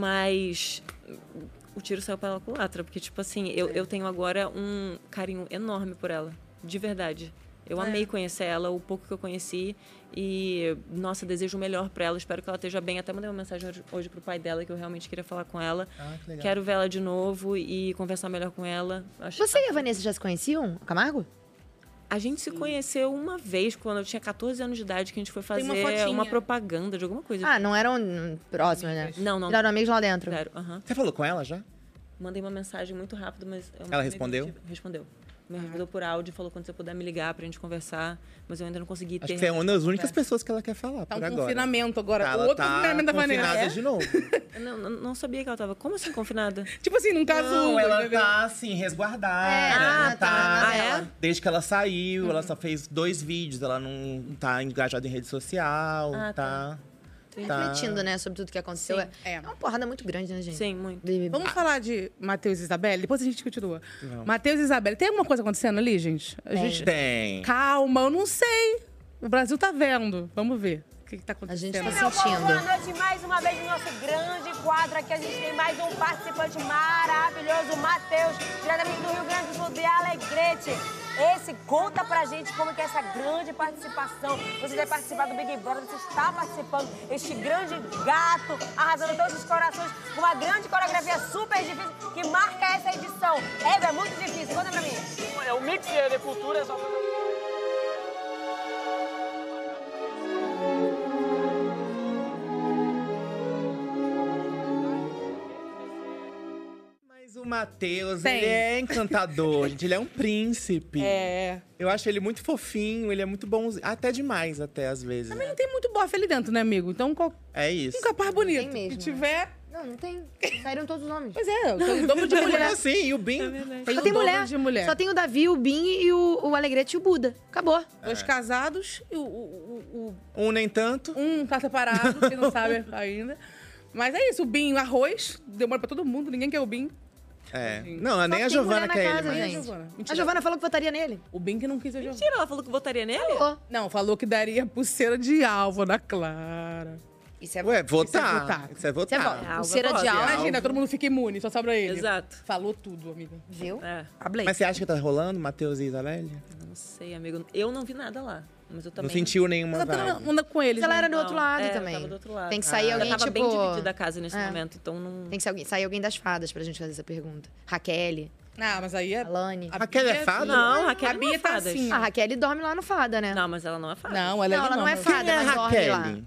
Mas o tiro saiu pela culatra, porque, tipo assim, eu, eu tenho agora um carinho enorme por ela. De verdade. Eu É. amei conhecer ela, o pouco que eu conheci. E, nossa, desejo o melhor pra ela. Espero que ela esteja bem. Até mandei uma mensagem hoje, hoje pro pai dela, que eu realmente queria falar com ela. Ah, que legal. Quero ver ela de novo e conversar melhor com ela. Acho- Você e a Vanessa já se conheciam, o Camargo? A gente se conheceu uma vez, quando eu tinha catorze anos de idade, que a gente foi fazer uma uma, fotinha. propaganda de alguma coisa. Ah, não eram hum, próximos, né? Não, não. Viraram amigos lá dentro. Claro, aham. Você falou com ela já? Mandei uma mensagem muito rápido, mas... eu Ela mandei respondeu? bem- Respondeu. Me respondeu por áudio, falou quando você puder me ligar pra gente conversar, mas eu ainda não consegui ter... Acho que você é uma das únicas pessoas que ela quer falar Tá por um agora. confinamento agora. Tá, o ela outro tá confinamento da Vanessa. confinada É? de novo. Eu Não, não, não sabia que ela tava... Como assim, confinada? Tipo assim, num caso. Não, ela entendeu? tá assim, resguardada. É, ela ah, tá. tá, Ah, é? Desde que ela saiu, ela só fez dois vídeos, ela não tá engajada em rede social, Ah, tá. tá. Refletindo, né, sobre tudo que aconteceu. Sim. É, É. é uma porrada muito grande, né, gente? Sim, muito. De- Vamos falar de Matheus e Isabelle? Depois a gente continua. Vamos. Matheus e Isabelle. Tem alguma coisa acontecendo ali, gente? A gente... Tem. Calma, eu não sei. O Brasil tá vendo. Vamos ver o que, que tá acontecendo. A gente tá Meu povo, sentindo. boa noite mais uma vez no nosso grande quadro. Aqui a gente tem mais um participante maravilhoso, o Matheus, diretamente do Rio Grande do Sul, de Alegrete. Esse, conta pra gente como que é essa grande participação. Você vai participar do Big Brother, você está participando. Este grande gato, arrasando todos os corações, com uma grande coreografia super difícil, que marca essa edição. É, é muito difícil. Conta pra mim. É um mix de culturas. O Matheus, Tem. ele é encantador, gente. Ele é um príncipe. É. Eu acho ele muito fofinho, ele é muito bonzinho. Até demais, até, às vezes. Também não tem muito bofe ali dentro, né, amigo? Então, qual... É isso. um capaz bonito. Tem mesmo, Se tiver... Não, não tem. Saíram todos os nomes. Pois é, tem o dobro de mulher. Sim, e o Bin. Tem Só o tem dobro mulher. de mulher. Só tem o Davi, o Bin e o, o Alegrete e o Buda. Acabou. Dois casados e o, o, o, Um nem tanto. Um tá separado, quem não sabe ainda. Mas é isso, o Bin, arroz, demora pra todo mundo, ninguém quer o Bin. É. Não, nem Só a tem Giovana mulher na quer ele, casa, mas... gente. A Giovana. A Mentira. Giovana falou que votaria nele. O Bin que não quis a Giovana. Mentira, ela falou que votaria nele? Falou. Não, falou que daria pulseira de alvo na Clara. Isso é Ué, votar. Isso é votar. Isso é votar. Você vota. Ah, Pulseira vota. de alvo. Imagina, todo mundo fica imune, só sobra ele. Exato. Falou tudo, amiga. Viu? É. Hablei. Mas você acha que tá rolando, Matheus e Isabelle? Não sei, amigo. Eu não vi nada lá. Mas eu também. Não sentiu nenhuma Ela tá vibe? anda com eles. Mas ela né? era do outro Não, lado é, também. tava do outro lado. Tem que sair Ah, alguém, já tava tipo... bem dividida a casa nesse É. momento, então não... Tem que ser alguém, sair alguém das fadas pra gente fazer essa pergunta. Raquel, Ah, mas aí é. Alane. A Raquel é Bia- fada? Não, A Raquel não é Bia tá fadas. assim. A Raquel dorme lá no fada, né? Não, mas ela não é fada. Não, ela, Não, ela não é mas- fada, Quem é mas dorme lá. Raquel?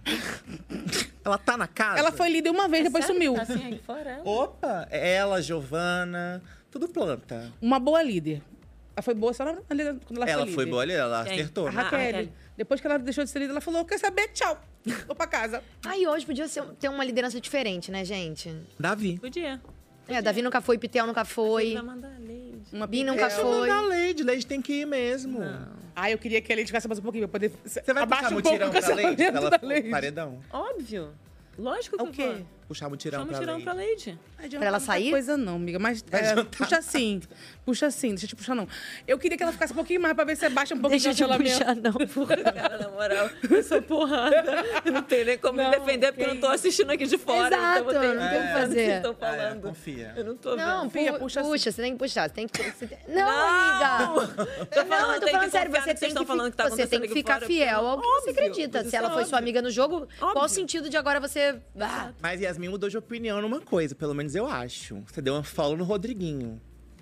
Ela tá na casa? Ela foi líder uma vez, depois Sério? sumiu. Tá assim aqui fora, ela? Opa! Ela, Giovana, tudo planta. Uma boa líder. Ela foi boa só na, na líder, quando ela, Ela foi foi líder. boa ali, ela Quem? acertou. A né? Raquel. Ah, Raquel. Depois que ela deixou de ser líder, ela falou: quer saber? Tchau. Vou pra casa. Aí hoje podia ser, ter uma liderança diferente, né, gente? Davi. Podia. É, Davi nunca foi, Pitel nunca foi. Vai mandar a Lady. Uma Bi nunca Pitel. foi. Da Lady, Lady tem que ir mesmo. Ah, eu queria que a Lady ficasse mais um pouquinho pra poder. Você vai Abaixa puxar um pouco mutirão o pra Lady? cancelamento Ela da for Lady. paredão. Óbvio. Lógico que É o eu quê? vou. Puxar mutirão Chama pra um tirão Lady. pra Lady. Pra ela sair? coisa não, amiga. Mas Vai é, adiantar. puxa assim. Puxa assim, deixa eu te puxar não. Eu queria que ela ficasse um pouquinho mais pra ver se abaixa um pouco Deixa eu o te cancelamento. puxar, não, porra. Cara, na moral, eu sou porrada. Eu não tenho nem como me defender, porque eu não tô assistindo aqui de fora. Exato, então eu tenho não tem o que fazer. Vocês estão É, falando. confia. Eu não tô Não, vendo. Fia, pu- puxa puxa, assim. você tem que puxar. Você tem que... Você tem... Não, Não! amiga! Tô falando, Não, eu tô tem falando que sério, confiar você no que vocês tem estão que, falando que tá você tem acontecendo que aqui ficar fora, fiel porque- ao que você Óbvio, acredita. mas Se isso ela é foi sua óbvio. amiga no jogo, qual o Óbvio. sentido de agora você... Ah, Mas Yasmin mudou de opinião numa coisa, pelo menos eu acho. Você deu um follow no Rodriguinho.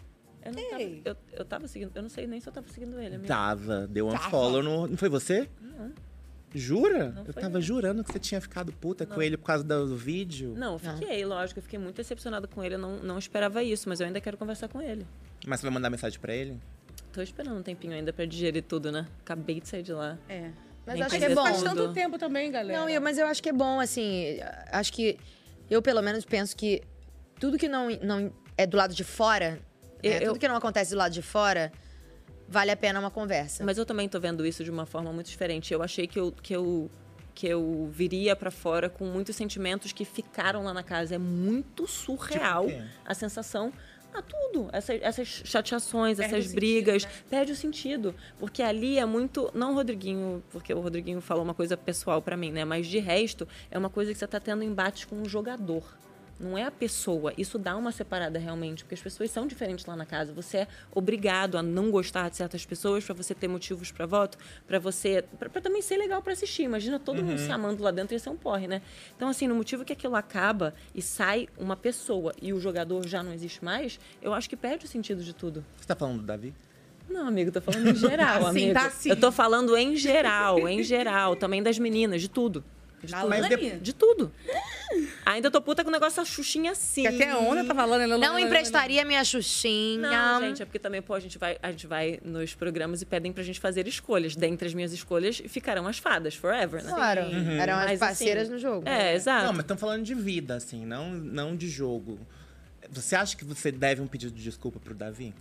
Eu não tava, eu, eu tava seguindo, eu não sei nem se eu tava seguindo ele, amigo. Tava, deu um Tava. follow no... Não foi você? Não. Jura? Não eu foi tava eu. jurando que você tinha ficado puta com ele por causa do, do vídeo. Não, eu fiquei, lógico, eu fiquei muito decepcionada com ele, eu não, não esperava isso, mas eu ainda quero conversar com ele. Mas você vai mandar mensagem pra ele? Tô esperando um tempinho ainda pra digerir tudo, né? Acabei de sair de lá. É. mas Nem acho que é fazer bom. Faz tudo. tanto tempo também, galera. Não, eu, mas eu acho que é bom, assim. Acho que. Eu, pelo menos, penso que tudo que não, não é do lado de fora, Eu- né, eu- tudo que não acontece do lado de fora, vale a pena uma conversa. Mas eu também tô vendo isso de uma forma muito diferente. Eu achei que eu, que eu, que eu viria pra fora com muitos sentimentos que ficaram lá na casa. É muito surreal Tipo o quê? a sensação. Ah, tudo. Essas, essas chateações, Perde essas o brigas. sentido, né? Perde o sentido. Porque ali é muito. Não o Rodriguinho, porque o Rodriguinho falou uma coisa pessoal pra mim, né? Mas de resto, é uma coisa que você tá tendo embates com o jogador. Não é a pessoa. Isso dá uma separada realmente, porque as pessoas são diferentes lá na casa. Você é obrigado a não gostar de certas pessoas para você ter motivos para voto, para você, para também ser legal para assistir. Imagina todo mundo se amando lá dentro, ia ser um porre, né? Então assim, no motivo que aquilo acaba e sai uma pessoa e o jogador já não existe mais, eu acho que perde o sentido de tudo. Você tá falando do Davi? Não, amigo, tô falando em geral, Tá sim, amigo. tá sim. Eu tô falando em geral, em geral, também das meninas, de tudo. De Da tudo. Lani? de, de tudo. Ainda tô puta com o negócio da Xuxinha assim. Que até a onda tá falando. Ela Não emprestaria minha Xuxinha. Não, gente, é porque também, pô, a gente vai, a gente vai nos programas e pedem pra gente fazer escolhas. Dentre as minhas escolhas ficarão as fadas, forever, né? Claro, eram as Mas, parceiras assim, no jogo. É, exato. Não, mas estamos falando de vida, assim, não, não de jogo. Você acha que você deve um pedido de desculpa pro Davi?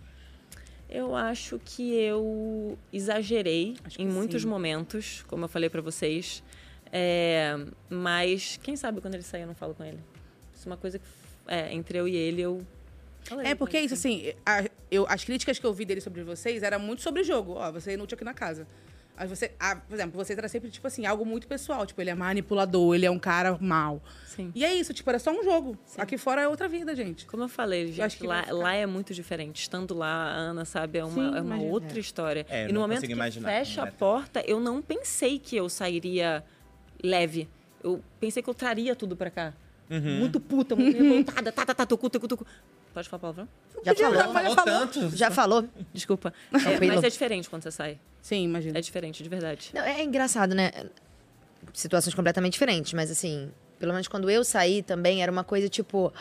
Eu acho que eu exagerei em muitos sim. momentos, como eu falei pra vocês. É, mas quem sabe quando ele sair eu não falo com ele. Isso é uma coisa que, é, entre eu e ele, eu... É porque é isso, assim, a- eu, as críticas que eu vi dele sobre vocês era muito sobre o jogo. Ó, você é inútil aqui na casa. Aí você, ah, por exemplo, você era sempre, tipo assim, algo muito pessoal. Tipo, ele é manipulador, ele é um cara mau. Sim. E é isso, tipo, era só um jogo. Sim. Aqui fora é outra vida, gente. Como eu falei, gente, eu acho que lá, lá é muito diferente. Estando lá, a Ana, sabe, é uma, Sim, é uma outra é. história. É, e no momento que imaginar, fecha é. a porta, eu não pensei que eu sairia leve. Eu pensei que eu traria tudo pra cá. Uhum. Muito puta, muito revoltada. Tá, tá, tá, tocu, tocu, tocu. Pode falar palavrão? Já falou. Já falou tanto. Já falou. Desculpa. É, mas é diferente quando você sai. Sim, imagina. É diferente, de verdade. Não, é engraçado, né? Situações completamente diferentes, mas assim, pelo menos quando eu saí também, era uma coisa tipo...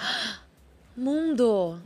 Mundo!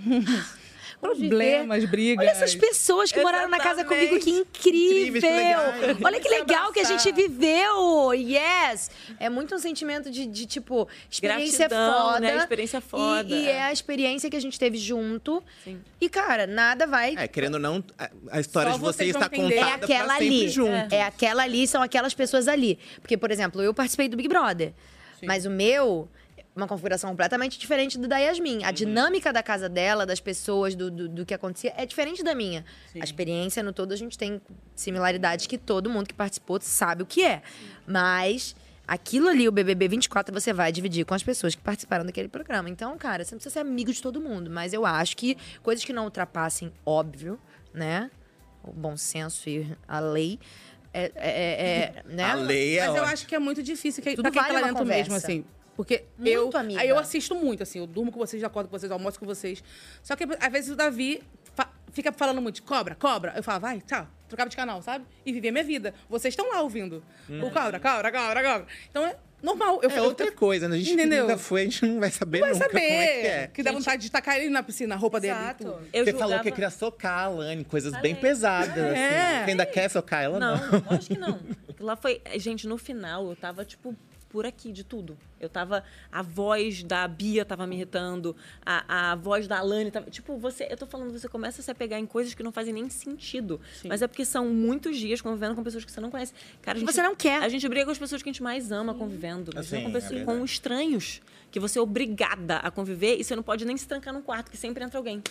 Problemas, brigas. Olha essas pessoas que moraram na casa comigo, que incrível! Incríveis, que legais. Olha que Se legal que a abraçar. gente viveu! Yes! É muito um sentimento de, de tipo, experiência Gratidão, foda. né? Experiência foda. E, e é a experiência que a gente teve junto. Sim. E, cara, nada vai... É, querendo ou não, a- a história Só de você vocês vão está entender. É contada aquela pra sempre ali. junto. É aquela ali, são aquelas pessoas ali. Porque, por exemplo, eu participei do Big Brother. Mas o meu, uma configuração completamente diferente do da Yasmin. A dinâmica da casa dela, das pessoas, do, do, do que acontecia, é diferente da minha. A experiência, no todo, a gente tem similaridades que todo mundo que participou sabe o que é. Mas... aquilo ali, o B B B vinte e quatro, você vai dividir com as pessoas que participaram daquele programa. Então, cara, você não precisa ser amigo de todo mundo. Mas eu acho que coisas que não ultrapassem, óbvio, né? O bom senso e a lei. É, é, é, né? A lei é Mas eu ótima. acho que é muito difícil. Que, Tudo pra quem vale tá lá uma dentro mesmo, conversa. assim. Porque Muito, eu, amiga. aí eu assisto muito, assim. Eu durmo com vocês, acordo com vocês, almoço com vocês. Só que, às vezes, o Davi fa- fica falando muito de cobra, cobra. Eu falo, vai, tchau. Trocava de canal, sabe? E viver minha vida. Vocês estão lá ouvindo. O cobra, cobra, cobra, cobra. Então, é normal. Eu, É eu- outra coisa, né? A gente que Entendeu? nunca foi, a gente não vai saber Não vai nunca saber. como é que é. Que dá vontade de tacar ele na piscina, a roupa dele. Exato. e tudo. Eu Você julgava... falou que queria socar a Alane, coisas bem Falei. pesadas. É. Assim. Você ainda quer socar ela? Não, Não. lógico que não. Lá foi... Gente, no final, eu tava, tipo, por aqui de tudo. Eu tava... A voz da Bia tava me irritando. A, a voz da Alane tava... Tipo, você... Eu tô falando, você começa a se apegar em coisas que não fazem nem sentido. Mas é porque são muitos dias convivendo com pessoas que você não conhece. Cara, a Que gente, você não quer. A gente briga com as pessoas que a gente mais ama convivendo. A gente Assim, briga com, é pessoas, verdade. com estranhos. Que você é obrigada a conviver e você não pode nem se trancar num quarto, que sempre entra alguém.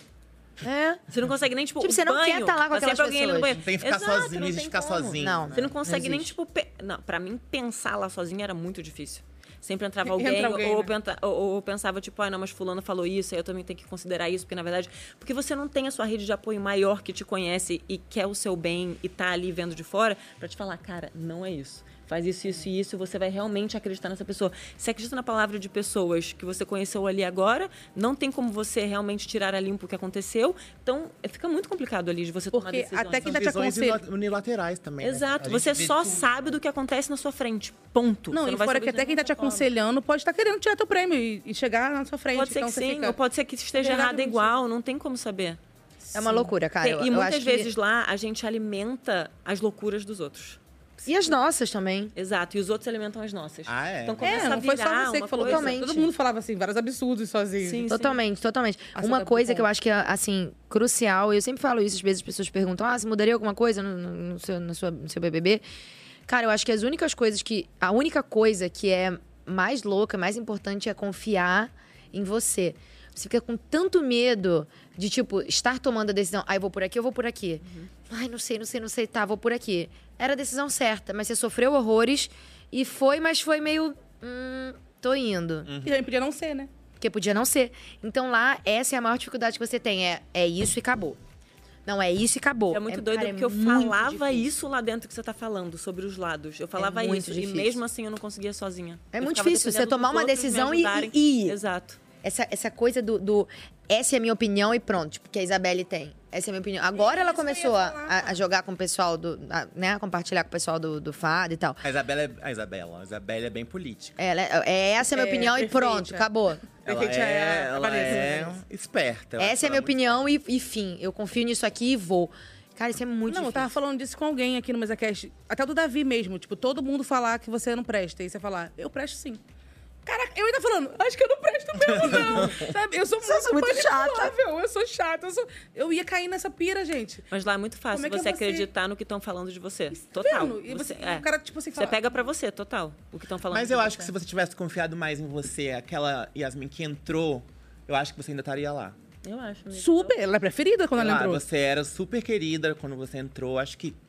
É. Você não consegue nem, tipo, Tipo, o você não banho, quer tá lá com tá aquelas sempre alguém ali no pessoas. banheiro. Tem que ficar Exato, sozinho, não existe tem ficar como. sozinho. Não. né? Você não consegue Não nem, existe. tipo... Pe... Não, pra mim, pensar lá sozinha era muito difícil. Sempre entrava alguém, Entra alguém, ou, né? eu penta- ou- ou eu pensava, tipo, ai, não, mas fulano falou isso, aí eu também tenho que considerar isso, porque, na verdade... Porque você não tem a sua rede de apoio maior que te conhece e quer o seu bem e tá ali vendo de fora pra te falar, cara, não é isso. Faz isso, isso e isso, você vai realmente acreditar nessa pessoa. Você acredita na palavra de pessoas que você conheceu ali agora, não tem como você realmente tirar a limpo o que aconteceu, então fica muito complicado ali de você tomar Porque decisões. até quem São tá te visões aconselhando... unilaterais também. né? Exato, A gente você vê só tudo. sabe do que acontece na sua frente. Ponto. Não, Você e vai fora saber que de até quem tá te nenhuma forma. aconselhando pode estar querendo tirar teu prêmio e, e chegar na sua frente. Pode ser então que você sim, fica... ou pode ser que esteja errado Exatamente. igual, não tem como saber. É uma loucura, cara. Tem- Eu- e eu muitas acho que- vezes lá a gente alimenta as loucuras dos outros. E as nossas também. Exato, e os outros alimentam as nossas. Ah, é? Então começa É, não a foi virar só você uma que falou coisa... totalmente. Todo mundo falava assim, vários absurdos sozinho. Sim, Totalmente, totalmente. Essa Uma da coisa Pupom. que eu acho que é, assim, crucial, e eu sempre falo isso, às vezes as pessoas perguntam, ah, você mudaria alguma coisa no, no- no seu, no, sua- no seu B B B? Cara, eu acho que as únicas coisas que... A única coisa que é mais louca, mais importante é confiar em você. Você fica com tanto medo de, tipo, estar tomando a decisão, ah, eu vou por aqui, eu vou por aqui. Ai, não sei, não sei, não sei, tá, vou por aqui. Era a decisão certa, mas você sofreu horrores e foi, mas foi meio... Hum, tô indo. E também podia não ser, né? Porque podia não ser. Então lá, essa é a maior dificuldade que você tem. É, é isso e acabou. Não, é isso e acabou. É muito doido, cara, é porque eu muito falava difícil. isso lá dentro que você tá falando, sobre os lados. Eu falava muito isso, difícil. e mesmo assim eu não conseguia sozinha. É Eu muito ficava difícil você dependendo tomar dos uma outros me decisão e- ajudarem. e ir. Exato. Essa, essa coisa do, do... Essa é a minha opinião e pronto. Tipo, que a Isabelle tem. Essa é a minha opinião. Agora ela começou a, a- a jogar com o pessoal do... a, né? A compartilhar com o pessoal do, do Fado e tal. A Isabela é, a Isabela, a Isabela é bem política. Ela, é, essa é a minha É, opinião e perfeita. pronto. Acabou. Ela Perfeito, é, é a ela Vanessa, é Vanessa. esperta. eu acho Essa é a ela minha muito opinião e, e fim. Eu confio nisso aqui e vou. Cara, isso é muito Não, eu difícil. tava falando disso com alguém aqui no MesaCast. Até do Davi mesmo. Tipo, todo mundo falar que você não presta. E você falar, eu presto sim. Caraca, eu ainda falando, acho que eu não presto mesmo, não. Sabe? Eu sou muito, muito chata. manipulável, Eu sou chata. Eu, sou... eu ia cair nessa pira, gente. Mas lá é muito fácil Como é que você eu vou ser- acreditar no que estão falando de você. Total. vendo? E você- é. o cara, tipo assim, Você fala- pega pra você, total. O que estão falando Mas de eu você. acho que se você tivesse confiado mais em você, aquela Yasmin que entrou, eu acho que você ainda estaria lá. Eu acho, amiga. Super, ela é preferida quando Sei ela lá, entrou. Você era super querida quando você entrou. Acho que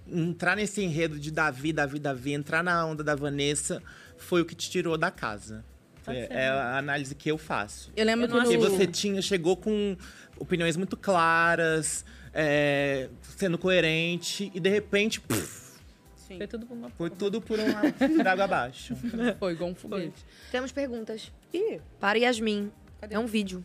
entrar nesse enredo de Davi, Davi, Davi, entrar na onda da Vanessa, foi o que te tirou da casa. É, é a análise que eu faço. Eu lembro Porque que no... você tinha, chegou com opiniões muito claras, é, sendo coerente, e de repente, puf, Foi tudo por uma foi tudo por uma água abaixo. Foi igual um foguete. Temos perguntas. Ih, para Yasmin. É um vídeo.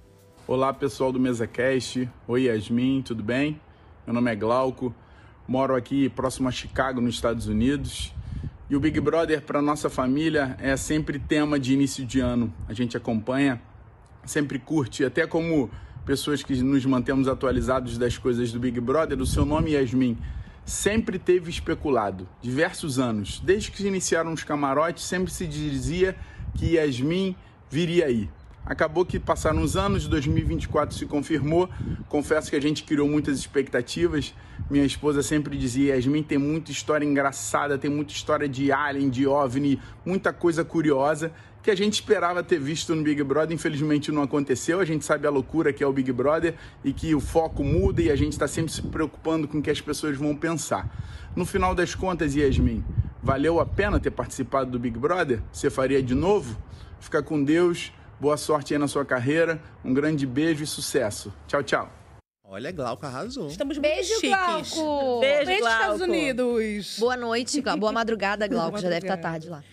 Olá, pessoal do MesaCast. Oi, Yasmin, tudo bem? Meu nome é Glauco, moro aqui próximo a Chicago, nos Estados Unidos. E o Big Brother, para nossa família, é sempre tema de início de ano. A gente acompanha, sempre curte, até como pessoas que nos mantemos atualizados das coisas do Big Brother, o seu nome, Yasmin, sempre teve especulado, diversos anos. Desde que se iniciaram os camarotes, sempre se dizia que Yasmin viria aí. Acabou que passaram uns anos, dois mil e vinte e quatro se confirmou. Confesso que a gente criou muitas expectativas. Minha esposa sempre dizia, Yasmin tem muita história engraçada, tem muita história de alien, de OVNI, muita coisa curiosa que a gente esperava ter visto no Big Brother. Infelizmente não aconteceu. A gente sabe a loucura que é o Big Brother e que o foco muda e a gente está sempre se preocupando com o que as pessoas vão pensar. No final das contas, Yasmin, valeu a pena ter participado do Big Brother? Você faria de novo? Fica com Deus. Boa sorte aí na sua carreira, um grande beijo e sucesso. Tchau, tchau. Olha, Glauco arrasou. Estamos Beijo, muito chiques. Glauco. Beijo, Beijo, Estados Glauco. Unidos. Boa noite, Glauco. Boa madrugada, Glauco. Boa Já deve estar madrugada. tarde lá.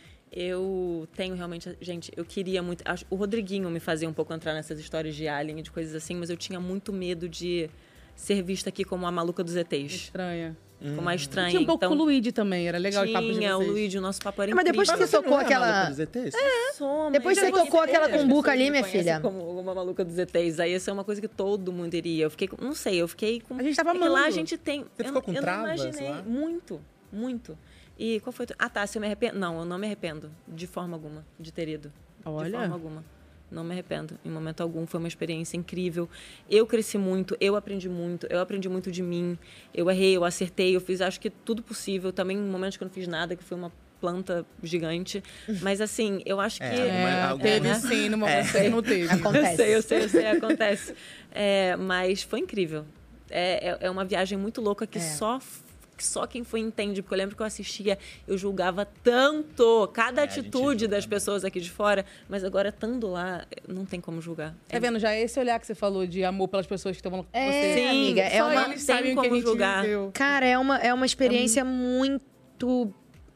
Eu tenho realmente... Gente, eu queria muito... acho- O Rodriguinho me fazia um pouco entrar nessas histórias de alien e de coisas assim, mas eu tinha muito medo de ser vista aqui como a maluca dos E Tês. Estranha. Como a estranha. Tinha um pouco então, com o Luigi também, era legal o papo de Tinha, o vocês. Luigi, o nosso papo era Mas depois que incrível. você tocou aquela... É, sou, Depois mas que você é tocou aquela as cumbuca pessoas ali, me minha conhecem filha. Como uma maluca dos E Tês. Aí essa é uma coisa que todo mundo iria. Eu fiquei, com- não sei, eu fiquei com... A gente tava é que lá a amando. gente tem... Você eu, ficou com eu travas não imaginei. lá? Muito, muito. E qual foi... tu- Ah, tá, se eu me arrependo... Não, eu não me arrependo. De forma alguma, de ter ido. Olha. De forma alguma. Não me arrependo. Em momento algum, foi uma experiência incrível. Eu cresci muito, eu aprendi muito, eu aprendi muito de mim. Eu errei, eu acertei, eu fiz, acho que tudo possível. Também em momentos que eu não fiz nada, que foi uma planta gigante. Mas, assim, eu acho que... É, alguma- teve né? sim, numa você que não teve. Acontece. Eu sei, eu sei, eu sei, acontece. É, mas foi incrível. É, é, é uma viagem muito louca que É. só... que só quem foi entende, porque eu lembro que eu assistia, eu julgava tanto cada É, a gente atitude das pessoas aqui de fora, mas agora estando lá, não tem como julgar. Tá vendo? Já esse olhar que você falou de amor pelas pessoas que estavam com É, você. Sim, amiga, é Só uma... eles sabem o que a como gente julgar. viveu. Cara, é uma, é uma experiência muito...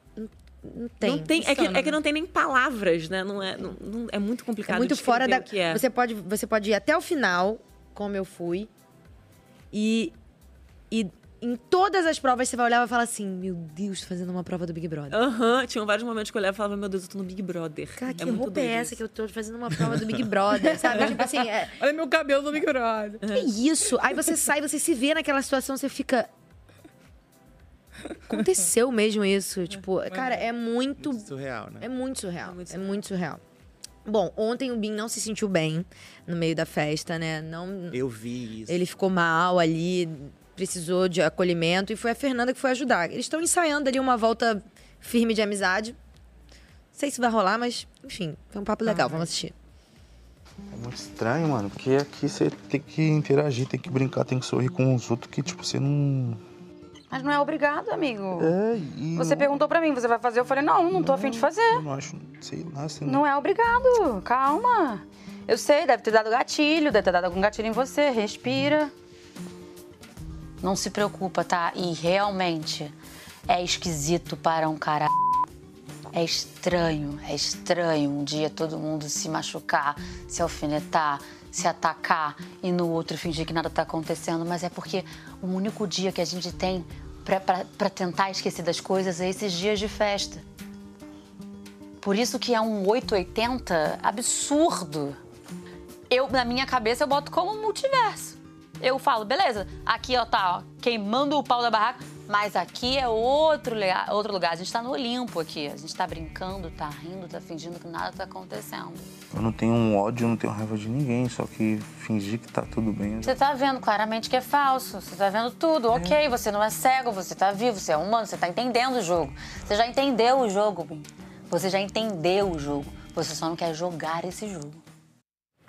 Não tem. Não tem é, que, Insana, é que né? não tem nem palavras, né? Não é, não, não- é muito complicado É muito de fora da... descrever o que é. Você pode, você pode ir até o final, como eu fui, e, e em todas as provas você vai olhar e vai falar assim, meu Deus, tô fazendo uma prova do Big Brother. Aham, tinham vários momentos que eu olhava e falava, meu Deus, eu tô no Big Brother. Cara, que muito roupa é doido essa isso. que eu tô fazendo uma prova do Big Brother, sabe? Tipo assim, é, Olha meu cabelo do Big Brother. que isso? Aí você sai, você se vê naquela situação, você fica... Aconteceu mesmo isso. Tipo, cara, é muito... Surreal, né? É muito surreal. É muito É muito surreal. Bom, ontem o Bin não se sentiu bem no meio da festa, né? Não, Eu vi isso. ele ficou mal ali, precisou de acolhimento e foi a Fernanda que foi ajudar. Eles estão ensaiando ali uma volta firme de amizade. Não sei se vai rolar, mas, enfim, foi um papo legal. Vamos assistir. É muito estranho, mano, porque aqui você tem que interagir, tem que brincar, tem que sorrir com os outros, que, tipo, você não... Mas não é obrigado, amigo. É, e... Você perguntou pra mim, você vai fazer? Eu falei, não, não tô afim de fazer. Eu não acho, sei lá, você Não é obrigado, calma. Eu sei, deve ter dado gatilho, deve ter dado algum gatilho em você, respira. Não se preocupa, tá? E realmente é esquisito para um cara. É estranho, é estranho um dia todo mundo se machucar, se alfinetar, se atacar e no outro fingir que nada tá acontecendo. Mas é porque o único dia que a gente tem pra, pra, pra tentar esquecer das coisas é esses dias de festa. Por isso que é um oito oitenta absurdo. Eu, na minha cabeça, eu boto como um multiverso. Eu falo, beleza, aqui ó, tá ó, queimando o pau da barraca, mas aqui é outro lugar, outro lugar. A gente tá no Olimpo aqui, a gente tá brincando, tá rindo, tá fingindo que nada tá acontecendo. Eu não tenho um ódio, eu não tenho raiva de ninguém, só que fingir que tá tudo bem. Você tá vendo claramente que é falso, você tá vendo tudo, ok, você não é cego, você tá vivo, você é humano, você tá entendendo o jogo. Você já entendeu o jogo, Bin. Você já entendeu o jogo, você só não quer jogar esse jogo.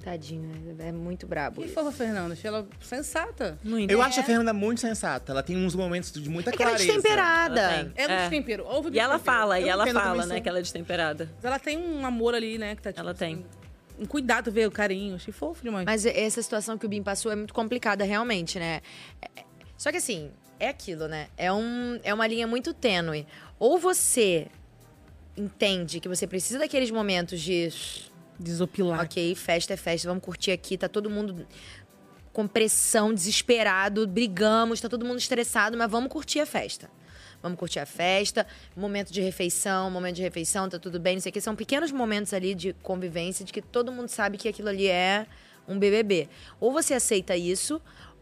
Tadinho, é muito brabo. Que fofa, Fernanda. Achei ela sensata. Eu acho a Fernanda muito sensata. Ela tem uns momentos de muita É que ela é clareza. destemperada. Ela tem. É um destempero. Houve E ela destempero. fala, e Eu ela entendo fala, também né, sou. que ela é destemperada. Mas ela tem um amor ali, né? Que tá, tipo, Ela tem. Um cuidado, ver o carinho. Achei fofo demais. Mas essa situação que o Bim passou é muito complicada, realmente, né? É- Só que assim, é aquilo, né? É, um, é uma linha muito tênue. Ou você entende que você precisa daqueles momentos de... Desopilar. Ok, festa é festa, vamos curtir aqui. Tá todo mundo com pressão, desesperado, brigamos, tá todo mundo estressado, mas vamos curtir a festa. Vamos curtir a festa, momento de refeição, momento de refeição, tá tudo bem, não sei o que. São pequenos momentos ali de convivência, de que todo mundo sabe que aquilo ali é um B B B. Ou você aceita isso,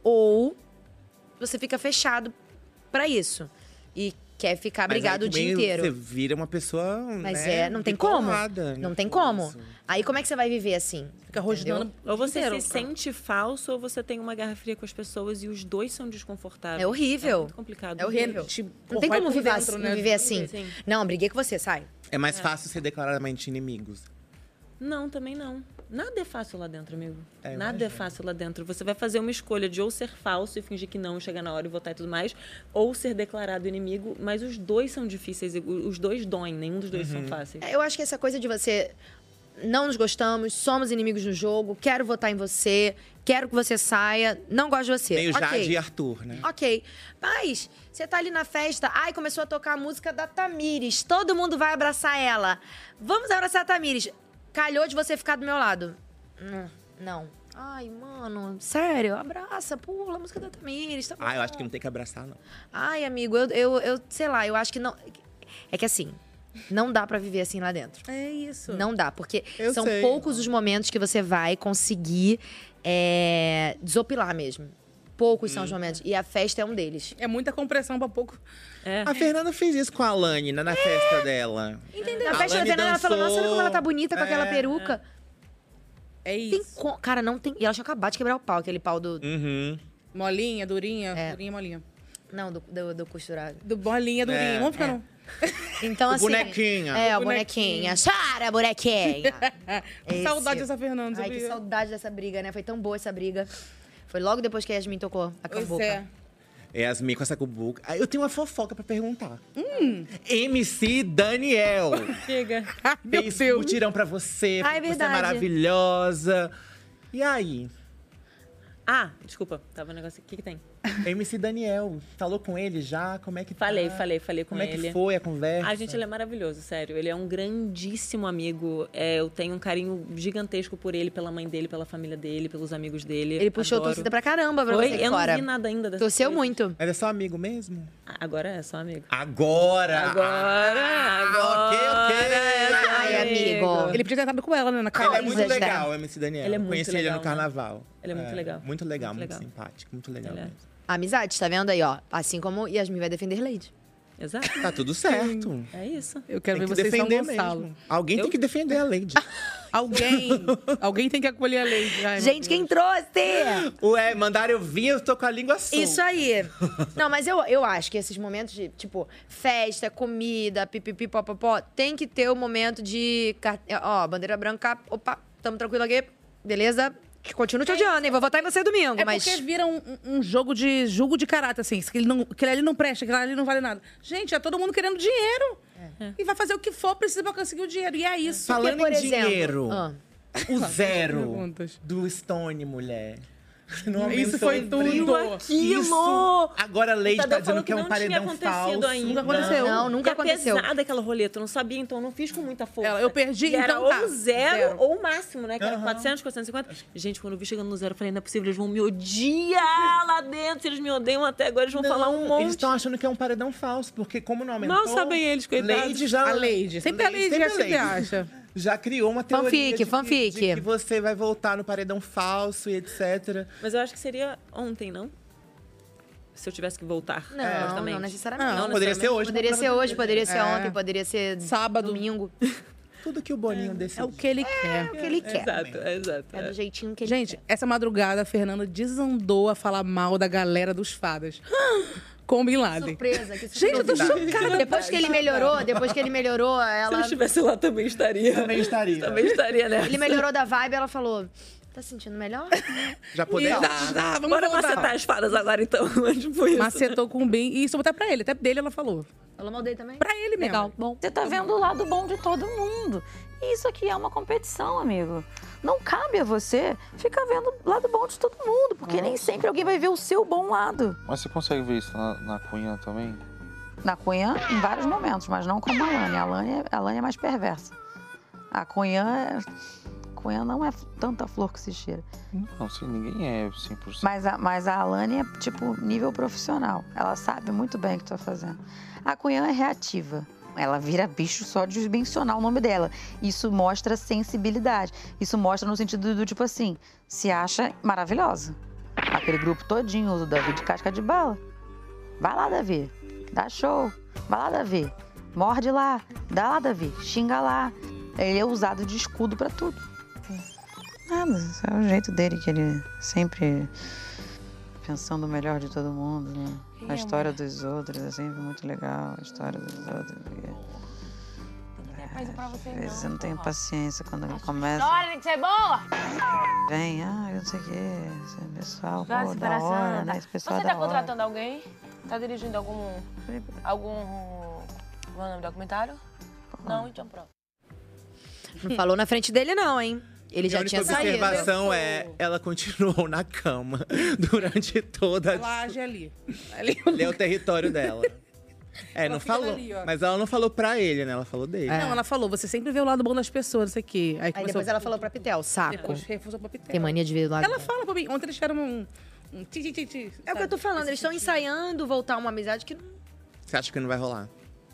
ou você fica fechado pra isso. E quer ficar Mas aí brigado o dia também inteiro. Você vira uma pessoa. Mas né, é, não tem como. bicolada, Não né? tem como. Aí como é que você vai viver assim? Fica rosnando. Ou você inteiro. se sente falso, ou você tem uma guerra fria com as pessoas e os dois são desconfortáveis. É horrível. É muito complicado. É horrível. Tipo, Não tem corrói como por viver dentro, assim, né? viver assim. Sim. Não, briguei com você, sai. É mais fácil ser declaradamente inimigos. Não, também não. Nada é fácil lá dentro, amigo. É, eu Nada é imagino. fácil lá dentro. Você vai fazer uma escolha de ou ser falso e fingir que não, chegar na hora e votar e tudo mais, ou ser declarado inimigo, mas os dois são difíceis, e os dois doem, nenhum dos dois Uhum. são fáceis. Eu acho que essa coisa de você não nos gostamos, somos inimigos no jogo, quero votar em você, quero que você saia, não gosto de você. Meio Ok. Jade e Arthur, né? Ok. Mas você tá ali na festa, ai, começou a tocar a música da Tamires, todo mundo vai abraçar ela. Vamos abraçar a Tamires. Calhou de você ficar do meu lado. Hum, não. Ai, mano, sério, abraça, pula a música da Tamires, tá bom. Ah, eu acho que não tem que abraçar, não. Ai, amigo, eu, eu, eu sei lá, eu acho que não. É que assim, não dá pra viver assim lá dentro. É isso. Não dá, porque Eu são sei. poucos os momentos que você vai conseguir é, desopilar mesmo. Poucos são os momentos. E a festa é um deles. É muita compressão pra pouco. A Fernanda fez isso com a Alane né, na festa dela. Entendeu? A Na festa da Alane Fernanda, ela falou, nossa, olha como ela tá dançou. bonita com aquela É. peruca. É isso. Tem co- Cara, não tem... E ela tinha acabado de quebrar o pau, aquele pau do... Uhum. Molinha, durinha, durinha, molinha. Não, do, do, do costurado. Do bolinha, durinha. É, Vamos ficar é. no... Então, O assim... bonequinha. É, o O bonequinha. Chora, bonequinha! Que Esse. saudade dessa Fernanda, Ai, que sabia? saudade dessa briga, né? Foi tão boa essa briga. Foi logo depois que a Yasmin tocou a Pois cambuca. é. Yasmin com essa cubuca. Ah, eu tenho uma fofoca pra perguntar. Hum. M C Daniel. Chega. Fez mutirão pra você. Ah, é Você é verdade. maravilhosa. E aí? Ah, desculpa, tava um negócio aqui. O que, que tem? M C Daniel, falou com ele já? Como é que tá? Falei, falei, falei com Como ele. é que foi a conversa? A gente, ele é maravilhoso, sério. Ele é um grandíssimo amigo. É, eu tenho um carinho gigantesco por ele, pela mãe dele, pela família dele, pelos amigos dele. Ele puxou Adoro. torcida pra caramba pra Foi? você aqui Eu fora. não vi nada ainda dessa Torceu coisa. muito. Ele é só amigo mesmo? Agora é só amigo. Agora! Agora, agora. ok, ok. Ai, amigo. Ele podia ter estado com ela, né? Na Ele casa. é muito legal, o M C Daniel. Ele é muito Conheci ele legal, no né? carnaval. Ele é muito legal. Muito legal, Muito muito, legal. simpático, muito legal Ele é. mesmo. Amizade, tá vendo aí, ó? Assim como Yasmin vai defender Lady. Exato. Tá tudo certo. É isso. Eu quero Tem ver que vocês em São defender Gonçalo. mesmo. Alguém tem que defender a Lady. Alguém. Alguém tem que acolher a Lady. Ai, meu Gente, quem trouxe? Ué, mandaram eu vir, eu tô com a língua solta. Isso aí. Não, mas eu, eu acho que esses momentos de, tipo, festa, comida, pipipi, popopó, tem que ter o momento de... car- Ó, bandeira branca, opa, tamo tranquilo aqui, beleza? Continuo te odiando, hein? Vou votar em você domingo, É mas... porque vira um, um- um jogo de julgo de caráter, assim. Que ele, não, que ele ali não presta, que ele ali não vale nada. Gente, é todo mundo querendo dinheiro. E vai fazer o que for, precisa pra conseguir o dinheiro. E é isso. Falando por em exemplo- dinheiro, Ah. o zero Perguntas. do Stone, mulher. Não Isso aumentou foi o tudo preço. aquilo! Isso. Agora a Lady O tá Tadeu dizendo falou que é um não paredão tinha acontecido falso. ainda. Nunca aconteceu. Não, nunca E aconteceu. É pesada aquela roleta, eu não sabia, então eu não fiz com muita força. Ela, eu perdi, E era então tá. ou zero, Zero. ou o máximo, né? Que era Aham. quatrocentos, quatrocentos e cinquenta. Gente, quando eu vi chegando no zero, eu falei, não é possível, eles vão me odiar lá dentro. Se eles me odeiam até agora, eles vão falar um monte. Eles estão achando que é um paredão falso, porque como não aumentou... Mal sabem eles, coitados. Lady já... A Lady. Sempre a Lady sempre já sempre Lady. acha. Já criou uma teoria Fanfic, de, fanfic. Que, de que você vai voltar no paredão falso e etcétera. Mas eu acho que seria ontem, não? Se eu tivesse que voltar, Não, supostamente. não necessariamente. Não, Poderia ser hoje. Poderia ser hoje, poderia ser É. ontem, poderia ser Sábado. domingo. Tudo que o Boninho decide. É o que ele quer. É o que ele quer. Exato, exato. É do jeitinho que ele Gente, quer. essa madrugada a Fernanda desandou a falar mal da galera dos fadas. Com o Bin Laden. Surpresa, que Gente, eu tô surpresa. chocada. Depois que ele melhorou, depois que ele melhorou, Se ela... ele estivesse lá, também estaria. Também estaria. Também estaria, né? Ele melhorou da vibe, ela falou... Tá se sentindo melhor? Já podemos? Dá, dá, vamos Bora voltar. macetar as fadas agora, então. tipo isso. Macetou com o bem. E isso eu vou botar pra ele. Até dele ela falou. Falou mal dele também? Pra ele mesmo. Legal, bom. Você tá vendo o lado bom de todo mundo. E isso aqui é uma competição, amigo. Não cabe a você ficar vendo o lado bom de todo mundo, porque nem sempre alguém vai ver o seu bom lado. Mas você consegue ver isso na, na Cunha também? Na Cunha, em vários momentos, mas não como a Lani. A Lani, a Lani é mais perversa. A Cunha é... Cunha não é tanta flor que se cheira. Não, sim, ninguém é cem por cento. Mas a, mas a Alane é, tipo, nível profissional. Ela sabe muito bem o que tá fazendo. A Cunhã é reativa. Ela vira bicho só de mencionar o nome dela. Isso mostra sensibilidade. Isso mostra no sentido do, do tipo assim, se acha maravilhosa. Aquele grupo todinho, o Davi de casca de bala. Vai lá, Davi. Dá show. Vai lá, Davi. Morde lá. Dá lá, Davi. Xinga lá. Ele é usado de escudo pra tudo. Nada, esse é o jeito dele, que ele sempre pensando o melhor de todo mundo, né? A história dos outros é sempre muito legal, a história dos outros. Às vezes eu não tenho paciência quando ele começa. História tem que ser boa! Vem, ah, eu não sei o quê, esse pessoal, Vai, pô, se da parece hora, nada. né? Esse pessoal Você é tá da hora. contratando alguém? Tá dirigindo algum... algum... qual é o nome do documentário? Não, então pronto. Não falou na frente dele não, hein? Ele já Minha tinha única saído. observação é, ela continuou na cama durante toda... Ela age ali. ali. Ele é o território dela. É, não fica falou. ali, ó. Mas ela não falou pra ele, né? Ela falou dele. Não, ela falou, você sempre vê o lado bom das pessoas, isso aqui. Aí, Aí começou- depois ela falou pra Pitel, saco. Depois reforçou pra Pitel. Tem mania de ver o lado Ela bom. fala pra mim, ontem eles tiveram um... um ti, ti, ti, ti, É o que eu tô falando, eles estão ensaiando voltar uma amizade que... Você acha que não vai rolar?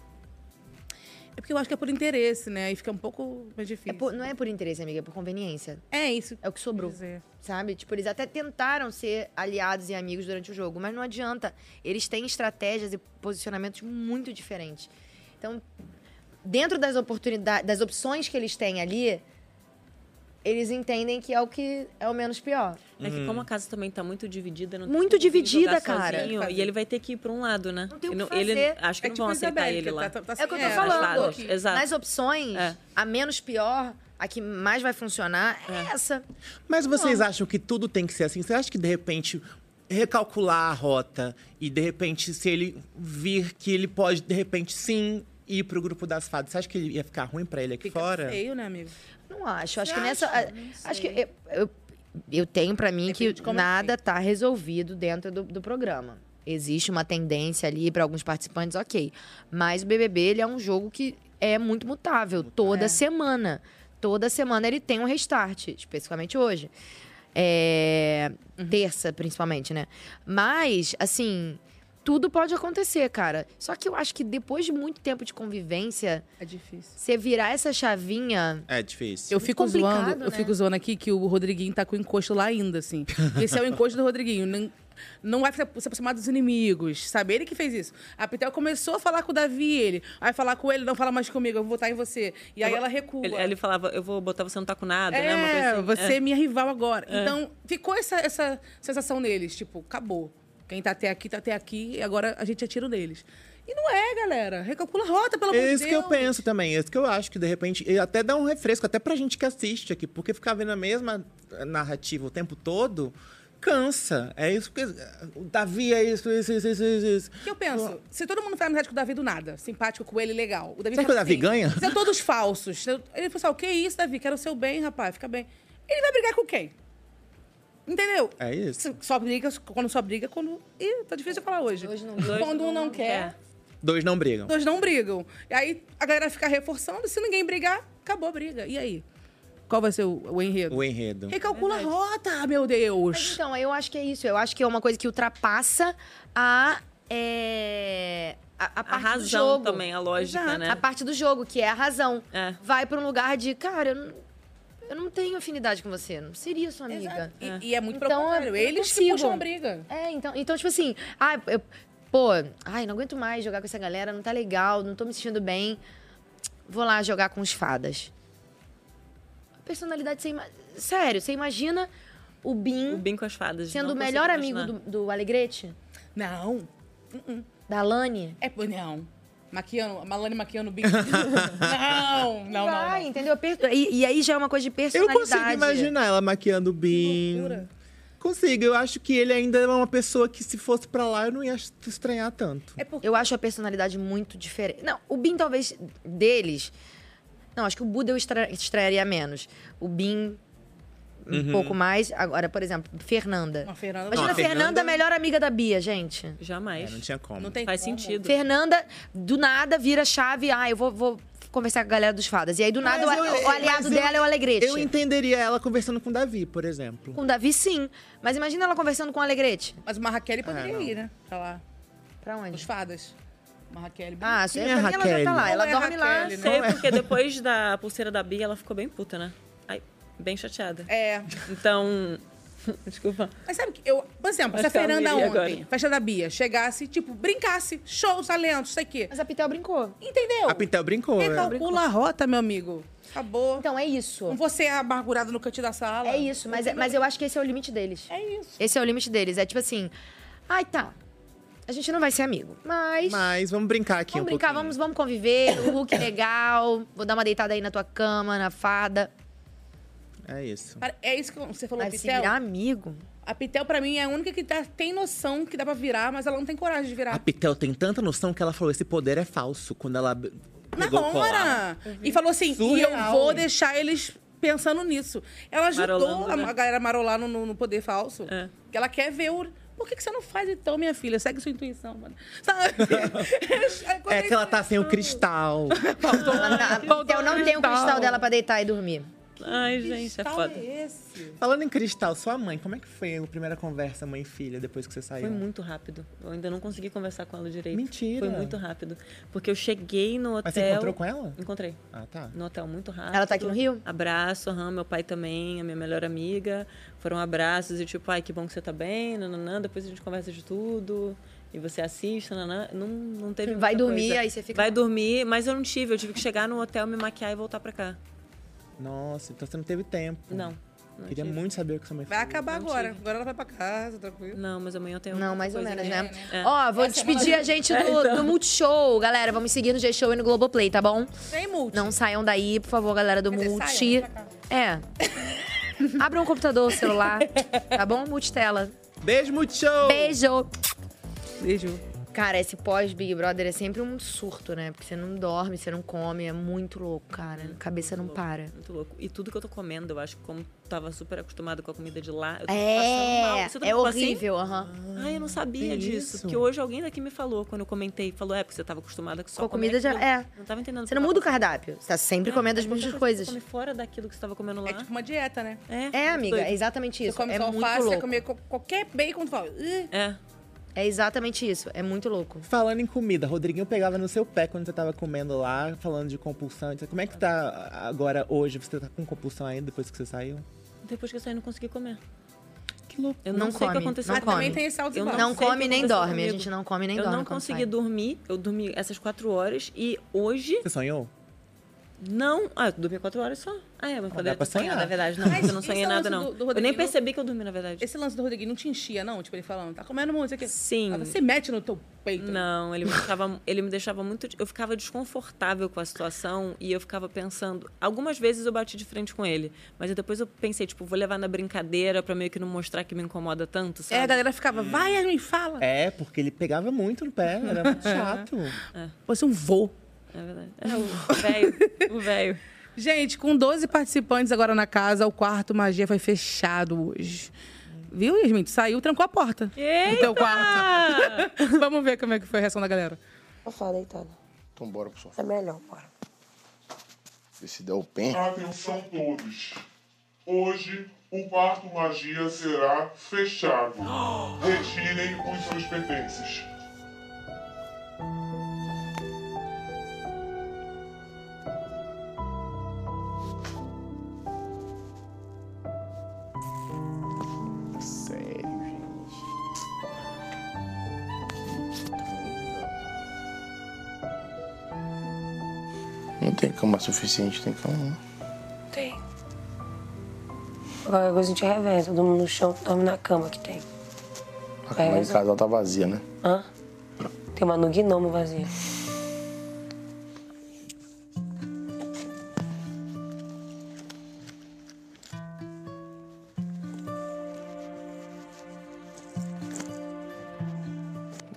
É porque eu acho que é por interesse, né? Aí fica um pouco mais difícil. É por- não é por interesse, amiga, é por conveniência. É isso. É o que sobrou. Sabe? Tipo, eles até tentaram ser aliados e amigos durante o jogo, mas não adianta. Eles têm estratégias e posicionamentos muito diferentes. Então, dentro das oportunidades, das opções que eles têm ali, eles entendem que é o que é o menos pior. É que como a casa também tá muito dividida, não tem Muito como ele dividida, jogar cara. sozinho, Fazer. e ele vai ter que ir pra um lado, né? Não tem o Ele que ele- fazer. acho que É não tipo vão aceitar Isabelle, ele que lá. tá- tá- É o que eu tô É, falando. as fadas, exato. Nas opções, É. a menos pior, a que mais vai funcionar é, essa. Mas vocês acham que tudo tem que ser assim? Você acha que, de repente, recalcular a rota e, de repente, se ele vir que ele pode, de repente, sim, ir pro grupo das fadas, você acha que ele ia ficar ruim pra ele aqui fora? Feio, né, amigo? Não acho. Acho Você que nessa. acha? a- Acho que eu, eu, eu tenho pra mim que nada tá resolvido dentro do, do programa. Existe uma tendência ali pra alguns participantes, ok. Mas o B B B, ele é um jogo que é muito mutável. Toda semana. Toda semana ele tem um restart, especificamente hoje. É, terça, principalmente, né? Mas, assim, tudo pode acontecer, cara. Só que eu acho que depois de muito tempo de convivência, É difícil. você virar essa chavinha. É difícil. Eu fico complicado, zoando, eu né? fico zoando aqui que o Rodriguinho tá com o encosto lá ainda, assim. Esse é o encosto do Rodriguinho. Não, não vai se aproximar dos inimigos, sabe? Ele que fez isso. A Pitel começou a falar com o Davi, ele. Aí falar com ele, não fala mais comigo, eu vou votar em você. E aí Eu vou- ela recua. Ele, ele falava, eu vou botar você não tá com nada, É, né? Uma coisa assim. você é minha rival agora. É. Então, ficou essa, essa sensação neles, tipo, acabou. Quem tá até aqui, tá até aqui, e agora a gente atira neles. E não é, galera. Recalcula a rota, pelo amor É de isso Deus. que eu penso também. É isso que eu acho que, de repente, e até dá um refresco, até pra gente que assiste aqui. Porque ficar vendo a mesma narrativa o tempo todo, cansa. É isso que... O Davi é isso, isso, isso, isso, isso. O que eu penso? Se todo mundo faz amizade com o Davi do nada, simpático com ele, legal. O Davi Será fala que o Davi assim, ganha? São todos falsos. Ele falou assim, o que é isso, Davi? Quero o seu bem, rapaz, fica bem. Ele vai brigar com quem? Entendeu? É isso. Só briga, quando só briga, quando... Ih, tá difícil de falar hoje. Quando um não quer, Dois não brigam. dois não brigam. E aí a galera fica reforçando, se ninguém brigar, acabou a briga. E aí? Qual vai ser o, o enredo? O enredo. Recalcula a rota, meu Deus. Mas então, eu acho que é isso. Eu acho que é uma coisa que ultrapassa a. É, a, a parte razão do jogo. também, a lógica, Exato. né? A parte do jogo, que é a razão. É. Vai pra um lugar de, cara, eu não, eu não tenho afinidade com você. Não seria sua amiga. E, e é muito Então, pelo contrário. eu não Eles que consigo. puxam a briga. É, então, então tipo assim, ah, eu, pô, ai, não aguento mais jogar com essa galera, não tá legal, não tô me sentindo bem. Vou lá jogar com os fadas. A personalidade, você ima... sério, você imagina o Bin, O Bin com as fadas. sendo não o consigo melhor imaginar. amigo do, do Alegrete? Não. Da Lani? É, não. Maquiando, a Malane maquiando o Bin. não, não, Vai, não, não. entendeu? E, e aí já é uma coisa de Eu personalidade. consigo imaginar ela maquiando o Bin. Consigo, eu acho que ele ainda é uma pessoa que se fosse pra lá eu não ia estranhar tanto. É porque... Eu acho a personalidade muito diferente. Não, o Bin talvez deles... Não, acho que o Buda eu estra... estranharia menos. O Bin... Um Uhum. pouco mais. Agora, por exemplo, Fernanda. Não, Fernanda Imagina não. a Fernanda, Fernanda- melhor amiga da Bia, gente. Jamais. É, não tinha como. Não tem Faz como. sentido. Fernanda, do nada, vira chave. Ah, eu vou, vou conversar com a galera dos fadas. E aí, do nada, Mas o, eu- o aliado mas dela eu- é o Alegrete. Eu entenderia ela conversando com o Davi, por exemplo. Com o Davi, sim. Mas imagina ela conversando com o Alegrete. Mas uma Raquel poderia não. ir, né? Pra lá. Pra onde? Os fadas. Uma Raquel. Ah, Quem pra mim ela já tá lá. Ela é dorme lá. Raquel, Sei, né? porque depois da pulseira da Bia, ela ficou bem puta, né? Ai, bem chateada. É. Então... Desculpa. Mas sabe que eu, por exemplo, Mas se a calma, Fernanda Miri, ontem, agora. festa da Bia, chegasse, tipo, brincasse, show, talento, sei o quê. Mas a Pitel brincou. Entendeu? A Pitel brincou. Quem é. calcula a rota, meu amigo. Acabou. Então, é isso. Não vou ser amargurado no cantinho da sala. É isso, mas, é- mas eu acho que esse é o limite deles. É isso. Esse é o limite deles. É tipo assim, ai, tá. A gente não vai ser amigo, mas... Mas vamos brincar aqui Vamos um brincar, pouquinho. vamos, vamos conviver. O Hulk é legal. Vou dar uma deitada aí na tua cama, na fada. É isso. Cara, é isso que você falou, Mas se Pitel. virar amigo... A Pitel, pra mim, é a única que tá- tem noção que dá pra virar, mas ela não tem coragem de virar. A Pitel tem tanta noção que ela falou, esse poder é falso. Quando ela b- Na pegou o colar. hora! E falou assim, e eu Surreal. vou deixar eles pensando nisso. Ela ajudou Marolando, a, né? a galera a marolar no, no- no poder falso. É. Que ela quer ver o... Por que, que você não faz então, minha filha? Segue sua intuição, mano. Sabe? É que ela tá sem o cristal. Eu não tenho o cristal dela pra deitar e dormir. Ai, gente, é foda. esse? Falando em cristal, sua mãe, como é que foi a primeira conversa mãe e filha depois que você saiu? Foi muito rápido. Eu ainda não consegui conversar com ela direito. Mentira. Foi muito rápido. Porque eu cheguei no hotel... Mas você encontrou com ela? Encontrei. Ah, tá. No hotel, muito rápido. Ela tá aqui no Rio? Abraço, aham, meu pai também, a minha melhor amiga. Foram abraços e tipo, ai, que bom que você tá bem, nananã, depois a gente conversa de tudo. E você assiste, nananã. Não, não teve Vai muita dormir, coisa. aí você fica- Vai dormir, mas eu não tive. Eu tive que chegar no hotel, me maquiar e voltar pra cá. Nossa, então você não teve tempo. Não. não Queria tive. muito saber o que sua mãe Vai falou. acabar Não agora. tive. Agora ela vai pra casa, tranquilo. Não, mas amanhã eu tenho Não, muita mais ou coisa, menos, né? É. Ó, vou Essa despedir semana- a gente do, É, então. do Multishow. Galera, vamos seguir no G-Show e no Globoplay, tá bom? Tem multi. Não saiam daí, por favor, galera do Quer dizer, Multi. saiam, vem pra cá. É. Abra um computador, celular, tá bom? Multitela. Beijo, Multishow! Beijo! Beijo. Cara, esse pós-Big Brother é sempre um surto, né? Porque você não dorme, você não come, é muito louco, cara. A cabeça não para. Muito louco. E tudo que eu tô comendo, eu acho que como tava super acostumado com a comida de lá, eu tô passando É, mal. Você também é ficou assim? horrível, aham. Ai, eu não sabia tem disso. isso? Porque hoje alguém daqui me falou, quando eu comentei, falou, é, porque você tava acostumada com só Com a comer comida já. aquilo. É. Não tava entendendo. Você não muda o cardápio. Você tá sempre comendo as Aí, mesmas qualquer coisas. Você come fora daquilo que você tava comendo lá. É tipo uma dieta, né? É, É, amiga, doido. é exatamente Você isso. come É só muito alface, você louco. comer co- qualquer bacon, tu fala... "Ih". É. É exatamente isso. É muito louco. Falando em comida, Rodriguinho pegava no seu pé quando você tava comendo lá, falando de compulsão. Como é que tá agora, hoje? Você tá com compulsão ainda depois que você saiu? Depois que eu saí, não consegui comer. Que louco. Eu não, Não sei o come, que aconteceu. não comigo. come. Também tem esse alto e Eu baixo. Não sei o come que nem aconteceu dorme. A comigo. gente não come nem Eu dorme. não quando consegui sai. dormir. Eu dormi essas quatro horas e hoje... Você sonhou? Não. Ah, eu dormi quatro horas só. Ah, é, mas poderia pra ter sonhado, sonhar. na verdade. Não, Mas eu não sonhei esse nada, lance não. do- do eu nem Rodriguinho- percebi que eu dormi, na verdade. Esse lance do Rodriguinho não te enchia, não? Tipo, ele falando, tá comendo muito, isso aqui. Sim. Ah, você mete no teu peito. Não, ele me deixava, ele me deixava muito... Eu ficava desconfortável com a situação e eu ficava pensando... Algumas vezes eu bati de frente com ele, mas depois eu pensei, tipo, vou levar na brincadeira pra meio que não mostrar que me incomoda tanto, sabe? É, a galera ficava, vai, Yasmin, fala. É, porque ele pegava muito no pé, era muito chato. Você é um vô. É verdade. É o velho, o velho. Gente, com doze participantes agora na casa, o quarto Magia foi fechado hoje. Viu, Yasmin? Tu saiu, trancou a porta do teu quarto. Vamos ver como é que foi a reação da galera. Sofá deitada. Então bora pro sofá. É melhor, bora. Ver se der o pé. Atenção todos. Hoje, o quarto magia será fechado. Retirem os seus pertences. Sério, gente. Não tem cama suficiente, tem cama não. Tem. Qualquer coisa a gente reveza. Dorme no chão, dorme na cama que tem. A cama em Reveza. casa ela tá vazia, né? Hã? Tem uma no gnomo vazia.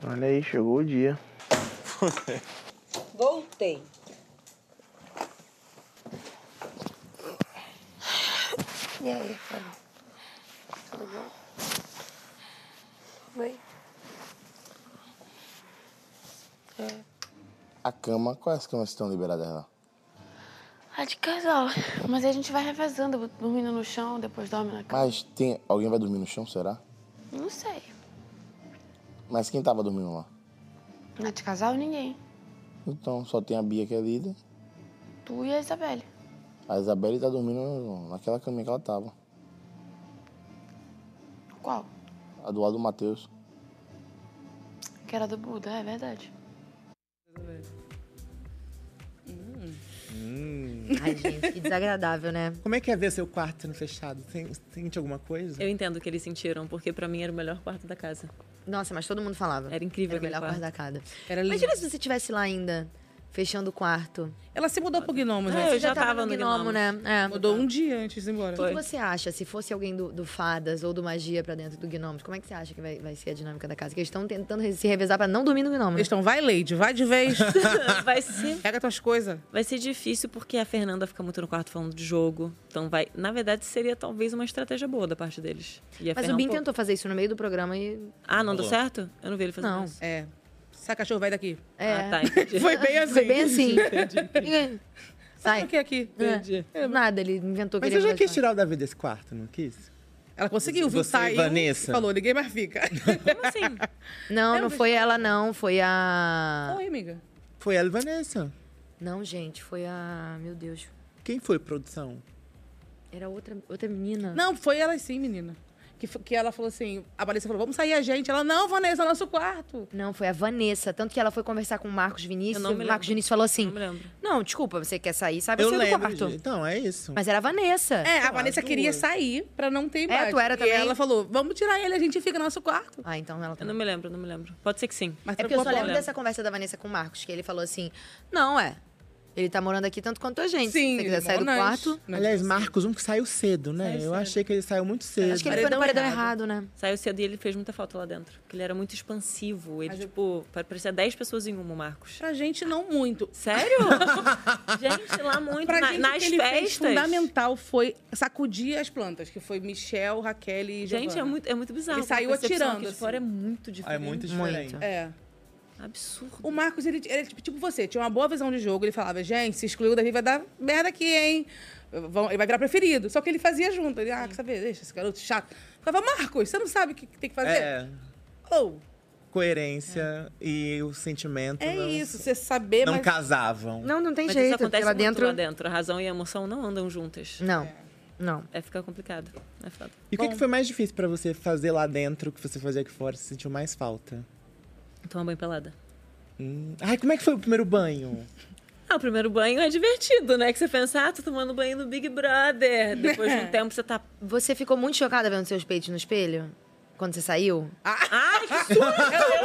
Olha aí, chegou o dia. Voltei. E aí, Fábio? Tudo bom? Tudo bem? É. A cama, quais camas estão liberadas lá? Ah, de casal. Mas aí a gente vai revezando, dormindo no chão, depois dorme na cama. Mas tem... alguém vai dormir no chão, será? Não sei. Mas quem tava dormindo lá? Na de casal, ninguém. Então, só tem a Bia que é líder. Tu e a Isabelle. A Isabelle tá dormindo naquela caminha que ela tava. Qual? A do lado do Matheus. Que era do Buda, é verdade. Hum. Ai, gente, que desagradável, né? Como é que é ver seu quarto no fechado? Tem- Sente alguma coisa? Eu entendo o que eles sentiram, porque pra mim era o melhor quarto da casa. Nossa, mas todo mundo falava. Era incrível Era o melhor aquele quarto quarto. da casa. Era Imagina se você estivesse lá ainda, fechando o quarto. Ela se mudou pro Gnomo, É, né? eu já tava no Gnomo, né? É. Mudou um dia antes de ir embora. O que, que você acha, se fosse alguém do, do Fadas ou do Magia pra dentro do Gnomes, como é que você acha que vai, vai ser a dinâmica da casa? Que eles estão tentando se revezar pra não dormir no Gnomo. Eles estão, vai, Lady, vai de vez. Vai ser. Pega tuas coisas. Vai ser difícil porque a Fernanda fica muito no quarto falando de jogo. Então vai. Na verdade, seria talvez uma estratégia boa da parte deles. E a Mas Fernan, o Bin pô- tentou fazer isso no meio do programa e... Ah, não deu Rolou. certo? Eu não vi ele fazendo Não. isso. É. Sai, cachorro, vai daqui. É. Ah, tá, entendi. Foi bem assim. Foi bem assim. Entendi, entendi. Sai. O que aqui? É. Nada, ele inventou que Mas ele você já ia quis fazer. tirar o Davi desse quarto, não quis? Ela conseguiu, viu? Você e Saiu, Vanessa? falou, ninguém mais fica. Como assim? Não, Eu não vejo- foi ela, não. Foi a... Oi, amiga. Foi ela e Vanessa. Não, gente, foi a... Meu Deus. Quem foi, produção? Era outra, outra menina. Não, foi ela sim, menina. Que, f- que ela falou assim, a Vanessa falou, vamos sair a gente. Ela, não, Vanessa, é nosso quarto. Não, foi a Vanessa. Tanto que ela foi conversar com o Marcos Vinícius. Eu não e me o Marcos lembro. Vinícius falou assim... Não me lembro. Não, desculpa, você quer sair, sabe Eu você do lembro. quarto. de- Então, é isso. Mas era a Vanessa. É, a Não, Vanessa as queria duas. sair pra não ter embate. tu era também? E ela falou, vamos tirar ele, a gente fica no nosso quarto. Ah, então ela Eu também. não me lembro, não me lembro. Pode ser que sim. Mas É porque eu só trocou a lembro bola. dessa conversa da Vanessa com o Marcos, que ele falou assim, não, é, ele tá morando aqui tanto quanto a gente. Sim, Se você quiser sair do nós. quarto... Nós Aliás, assim. Marcos, um que saiu cedo, né? Saiu Eu cedo. achei que ele saiu muito cedo. Acho que ele foi no Paredão paredão errado. errado, né? Saiu cedo e ele fez muita falta lá dentro. Porque ele era muito expansivo. Ele, tipo, parecia dez pessoas em uma, o Marcos. Pra gente, não muito. Sério? Gente, lá muito. Pra na- gente, nas o que ele fez festas. fundamental foi sacudir as plantas, que foi Michel, Raquel e Gente, é Giovanna. muito, é muito bizarro. Ele saiu A percepção atirando, aqui de assim. fora é muito Ah, diferente. é muito diferente. É. Absurdo. O Marcos, ele, ele tipo, tipo você, tinha uma boa visão de jogo. Ele falava, gente, se excluiu o Davi, vai dar merda aqui, hein? Vão- Ele vai virar preferido. Só que ele fazia junto. Ele, ah, quer saber? Deixa esse garoto chato. Falava, Marcos, você não sabe o que que tem que fazer? É. Ou, Coerência e o sentimento é não, isso, você saber, não mas... casavam. Não, não tem Mas jeito. isso porque acontece lá muito dentro... lá dentro. A razão e a emoção não andam juntas. Não, não. É ficar complicado. É foda. E o que, que foi mais difícil pra você fazer lá dentro que você fazia aqui fora? Você sentiu mais falta? Tomar banho pelada. Hum. Ai, como é que foi o primeiro banho? Ah, o primeiro banho é divertido, né? Que você pensa, ah, tô tomando banho no Big Brother. Depois de um tempo você tá... Você ficou muito chocada vendo seus peitos no espelho? Quando você saiu? Ai, que susto!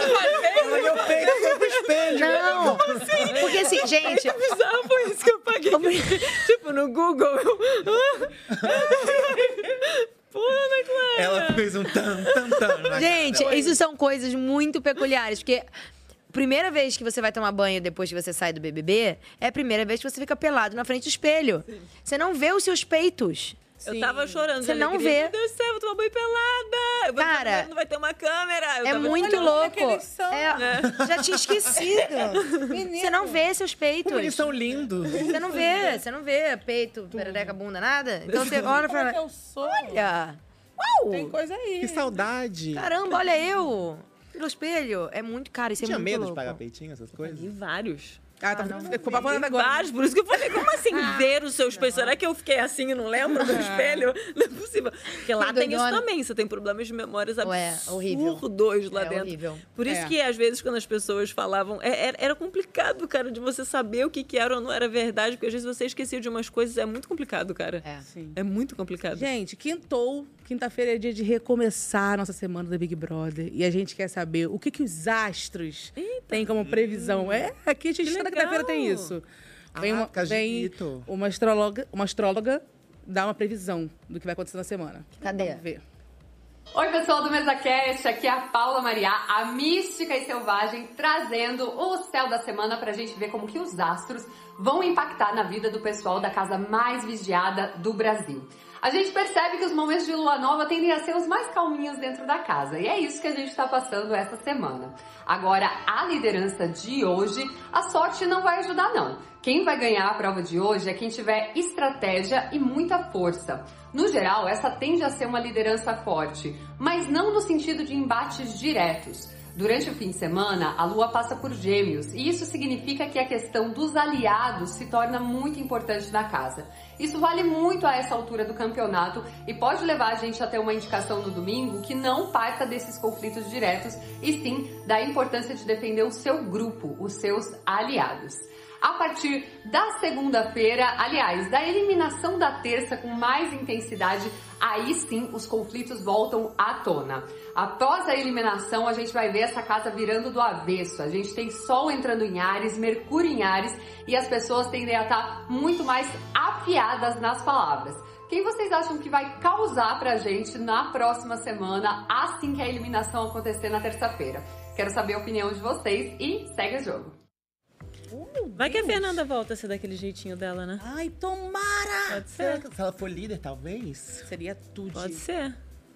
Meu peito foi pro espelho. Não! Porque assim, gente... Que bizarro foi isso que eu paguei. Tipo, no Google. Eu... Pô, Ana Clara. Ela fez um tan, tan, tan. na Gente, cara. isso são coisas muito peculiares, porque... Primeira vez que você vai tomar banho depois que você sai do B B B, é a primeira vez que você fica pelado na frente do espelho. Você não vê os seus peitos. Eu tava chorando. Você de não alegria. vê. Meu Deus do céu, vou tomar banho pelada. Eu vou Cara, tomar banho, não vai ter uma câmera. Eu É tava muito olhando louco. que eles são. É, já tinha esquecido. Você não vê seus peitos. Como eles são lindos. Você não vê, você não vê peito, perereca, bunda, nada. Então você olha e fala, eu sou? olha, uau, Tem coisa aí. Que saudade. caramba, olha eu. No espelho. É muito caro, isso é Tinha muito medo louco. de pagar peitinho, essas coisas? E vários. Ah, tá ficou baforando agora. Vários, por isso que eu falei, como assim ver o seu espelho? Será que eu fiquei assim e não lembro do espelho? Não é possível. Porque lá tem isso Doidona. também, você tem problemas de memórias Ué, horrível. absurdos lá É dentro. horrível. Por isso É. que, às vezes, quando as pessoas falavam... é- Era, era complicado, cara, de você saber o que, que era ou não era verdade, porque às vezes você esquecia de umas coisas. É muito complicado, cara. É. Sim. É muito complicado. Gente, quintou. Quinta-feira é dia de recomeçar a nossa semana do Big Brother. E a gente quer saber o que, que os astros têm como previsão. É, aqui a gente toda quinta-feira tem isso. Vem, uma, Ah, vem Cagito. uma astróloga, uma astróloga dá uma previsão do que vai acontecer na semana. Cadê? Vamos ver. Oi, pessoal do MesaCast, aqui é a Paula Mariá, a mística e selvagem, trazendo o céu da semana pra gente ver como que os astros vão impactar na vida do pessoal da casa mais vigiada do Brasil. A gente percebe que os momentos de lua nova tendem a ser os mais calminhos dentro da casa, e é isso que a gente está passando essa semana. Agora, a liderança de hoje, a sorte não vai ajudar não. Quem vai ganhar a prova de hoje é quem tiver estratégia e muita força. No geral, essa tende a ser uma liderança forte, mas não no sentido de embates diretos. Durante o fim de semana, a Lua passa por Gêmeos e isso significa que a questão dos aliados se torna muito importante na casa. Isso vale muito a essa altura do campeonato e pode levar a gente a ter uma indicação no domingo que não parta desses conflitos diretos e sim da importância de defender o seu grupo, os seus aliados. A partir da segunda-feira, aliás, da eliminação da terça com mais intensidade, aí sim os conflitos voltam à tona. Após a eliminação, a gente vai ver essa casa virando do avesso. A gente tem Sol entrando em Áries, Mercúrio em Áries e as pessoas tendem a estar muito mais afiadas nas palavras. Quem vocês acham que vai causar pra gente na próxima semana, assim que a eliminação acontecer na terça-feira? Quero saber a opinião de vocês e segue o jogo. Oh, vai que a Fernanda volta a ser daquele jeitinho dela, né? Ai, tomara! Pode ser. Se ela for líder, talvez. Seria tudo. Pode ser.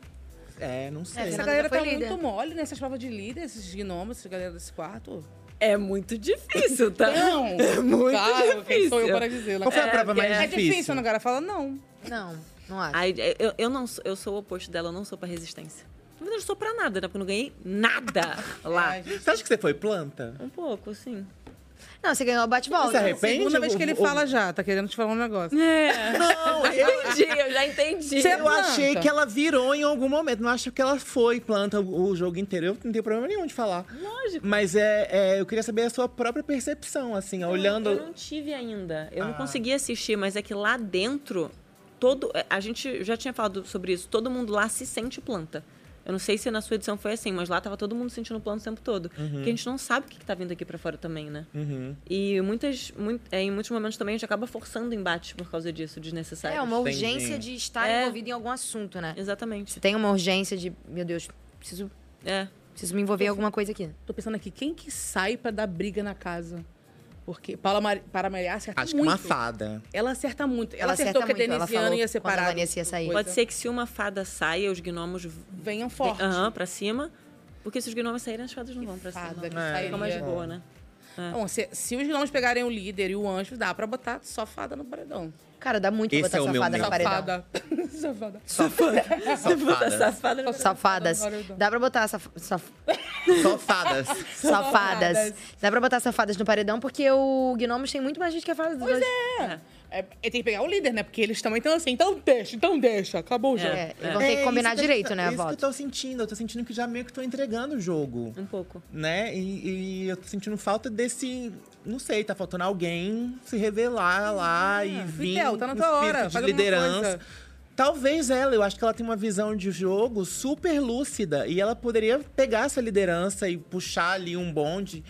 É, não sei. Essa galera tá muito mole nessas provas de líder, esses gnomos, essa galera desse quarto. É muito difícil, tá? Não. É muito claro, difícil. Quem sou eu para dizer? Qual foi a é, prova mais é difícil? É difícil, a galera fala não. Não, não acho. Ai, eu, eu, não, eu sou o oposto dela, eu não sou pra resistência. Na verdade, eu sou pra nada, né? Porque eu não ganhei nada lá. Você acha que você foi planta? Um pouco, sim. Não, você ganhou o bate-volta. Você arrepende? Segunda vez que ele O- fala já, tá querendo te falar um negócio. É. Não, eu entendi, eu já entendi. Você é eu achei planta. que ela virou em algum momento. Não acho que ela foi planta o, o jogo inteiro. Eu não tenho problema nenhum de falar. Lógico. Mas é, é, eu queria saber a sua própria percepção, assim, olhando. Eu não tive ainda. Eu Ah. não consegui assistir, mas é que lá dentro, todo. A gente já tinha falado sobre isso. Todo mundo lá se sente planta. Eu não sei se na sua edição foi assim, mas lá tava todo mundo sentindo planta o tempo todo. Uhum. Porque a gente não sabe o que, que tá vindo aqui pra fora também, né? Uhum. E muitas, muito, é, em muitos momentos também a gente acaba forçando embates por causa disso, desnecessários. É uma urgência de estar É. envolvido em algum assunto, né? Exatamente. Você tem uma urgência de, meu Deus, preciso, É. preciso me envolver em alguma coisa aqui. Tô pensando aqui, quem que sai pra dar briga na casa? Porque Paula Mar... para Maria acerta Acho que muito. uma fada. Ela acerta muito. Ela, Ela acertou acerta que a muito, ela Denisiano falou ia quando separar. a Vanessa ia sair. Pode ser que se uma fada saia, os gnomos venham forte. Aham, pra cima. Porque se os gnomos saírem, as fadas não vão pra fada cima. que É. Fica mais de sairia. boa, né? É. Bom, se, se os gnomos pegarem o líder e o anjo, dá pra botar só fada no paredão. Cara, dá muito Esse botar é o meu safada no medo. paredão. Safada. Safada. Safada. Safada. Safada no Safadas. paredão. Dá pra botar saf... saf... Safadas. safadas. Dá pra botar safadas no paredão porque o Gnomos tem muito mais gente que a fada dos Pois dois. é. É, tem que pegar o líder, né? Porque eles também estão assim, então deixa, então deixa, acabou o jogo. É, e vão ter que combinar isso que eu- direito, né, a Isso que eu voto. tô sentindo. Eu tô sentindo que já meio que tô entregando o jogo. Um pouco. Né? E, e eu tô sentindo falta desse... Não sei, tá faltando alguém se revelar lá e vir Vitel, tá na com tua espírito hora, de faz alguma liderança. coisa. Talvez ela, eu acho que ela tem uma visão de jogo super lúcida. E ela poderia pegar essa liderança e puxar ali um bonde.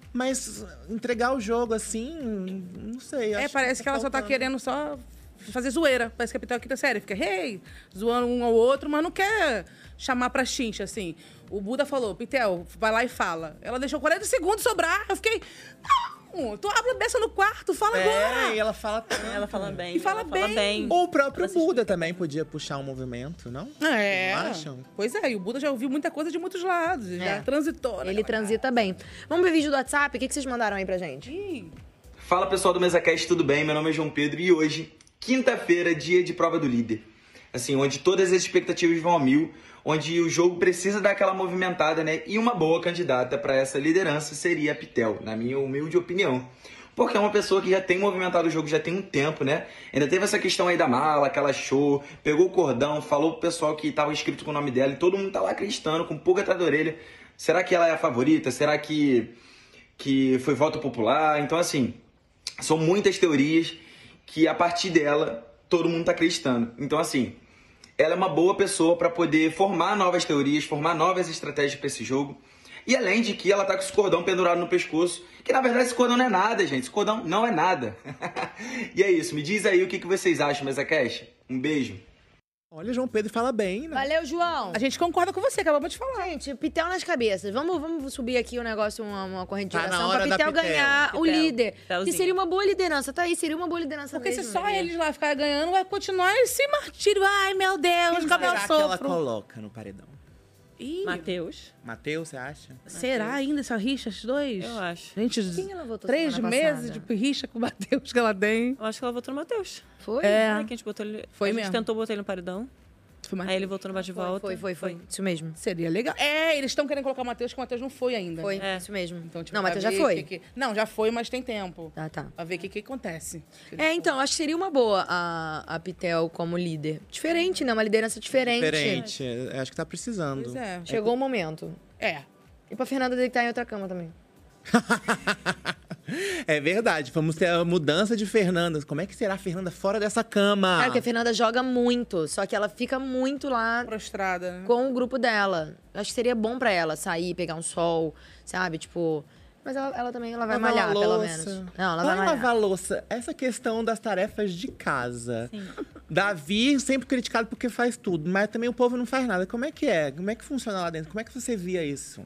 Mas entregar o jogo assim, não sei. É, acho parece que ela só tá faltando. querendo só fazer zoeira. Parece que a Pitel quinta série. Fica, hey, zoando um ao outro, mas não quer chamar pra chincha, assim. O Buda falou, Pitel, vai lá e fala. Ela deixou quarenta segundos sobrar. Eu fiquei, não, tu abre a beça no quarto, fala agora. É, e ela fala tanto. Ela fala bem. E fala ela fala bem. bem. Ou o próprio Buda também podia puxar um movimento, não? É. Não acham? Pois é, e o Buda já ouviu muita coisa de muitos lados. Já É. transitou, né? Ele transita bem. Vamos ver vídeo do WhatsApp? O que que vocês mandaram aí pra gente? Fala pessoal do MesaCast, tudo bem? Meu nome é João Pedro e hoje, quinta-feira, dia de prova do líder. Assim, onde todas as expectativas vão a mil, onde o jogo precisa dar aquela movimentada, né? E uma boa candidata para essa liderança seria a Pitel, na minha humilde opinião. Porque é uma pessoa que já tem movimentado o jogo já tem um tempo, né? Ainda teve essa questão aí da mala, que ela achou, pegou o cordão, falou pro pessoal que tava escrito com o nome dela e todo mundo tá lá acreditando, com pulga atrás da orelha. Será que ela é a favorita? Será que, que foi voto popular? Então, assim, são muitas teorias que a partir dela todo mundo tá acreditando. Então, assim, ela é uma boa pessoa para poder formar novas teorias, formar novas estratégias para esse jogo. E além de que ela tá com esse cordão pendurado no pescoço, que na verdade esse cordão não é nada, gente. Esse cordão não é nada. E é isso. Me diz aí o que que vocês acham, MesaCast. Um beijo. Olha, João Pedro fala bem, né? Valeu, João. A gente concorda com você, acabamos de falar. Gente, Pitel nas cabeças. Vamos, vamos subir aqui o negócio, uma, uma corrente de Tá na oração hora pra da Pitel Pitel. ganhar o Pitel. líder. Pitelzinho. Que seria uma boa liderança, tá aí? Seria uma boa liderança Porque mesmo. se só né? eles lá ficarem ganhando, vai continuar esse martírio. Ai, meu Deus, Quem como eu será que ela sofro. coloca no paredão? Ih, Matheus. Matheus, você acha? será ainda essa rixa, esses dois? Eu acho. Gente, Quem ela votou três semana meses passada? de rixa com o Matheus que ela tem. Eu acho que ela votou no Matheus. Foi? É. Ah, que a gente botou ele. Foi a gente mesmo. tentou botar ele no paredão. Foi Aí ele voltou no bate-volta. Foi, foi, foi. Isso mesmo. Seria legal. É, eles estão querendo colocar o Matheus, que o Matheus não foi ainda. Foi, É. isso mesmo. Então, tipo, Não, pra Matheus já ver foi. que que- Não, já foi, mas tem tempo. Tá, tá. Pra ver o que, que acontece. É, então, acho que seria uma boa a, a Pitel como líder. Diferente, né? Uma liderança diferente. Diferente. Eu acho que tá precisando. Pois é. Chegou o momento. É. E pra Fernanda deitar em outra cama também. É verdade. Vamos ter a mudança de Fernanda. Como é que será a Fernanda fora dessa cama? Cara, porque a Fernanda joga muito, só que ela fica muito lá Prostrada, né? com o grupo dela. Eu acho que seria bom pra ela sair, pegar um sol, sabe? Tipo. Mas ela, ela também ela vai Lavar malhar, a pelo louça. menos. Não, ela Vai vai malhar. lavar a louça. Essa questão das tarefas de casa. Davi sempre criticado porque faz tudo, mas também o povo não faz nada. Como é que é? Como é que funciona lá dentro? Como é que você via isso?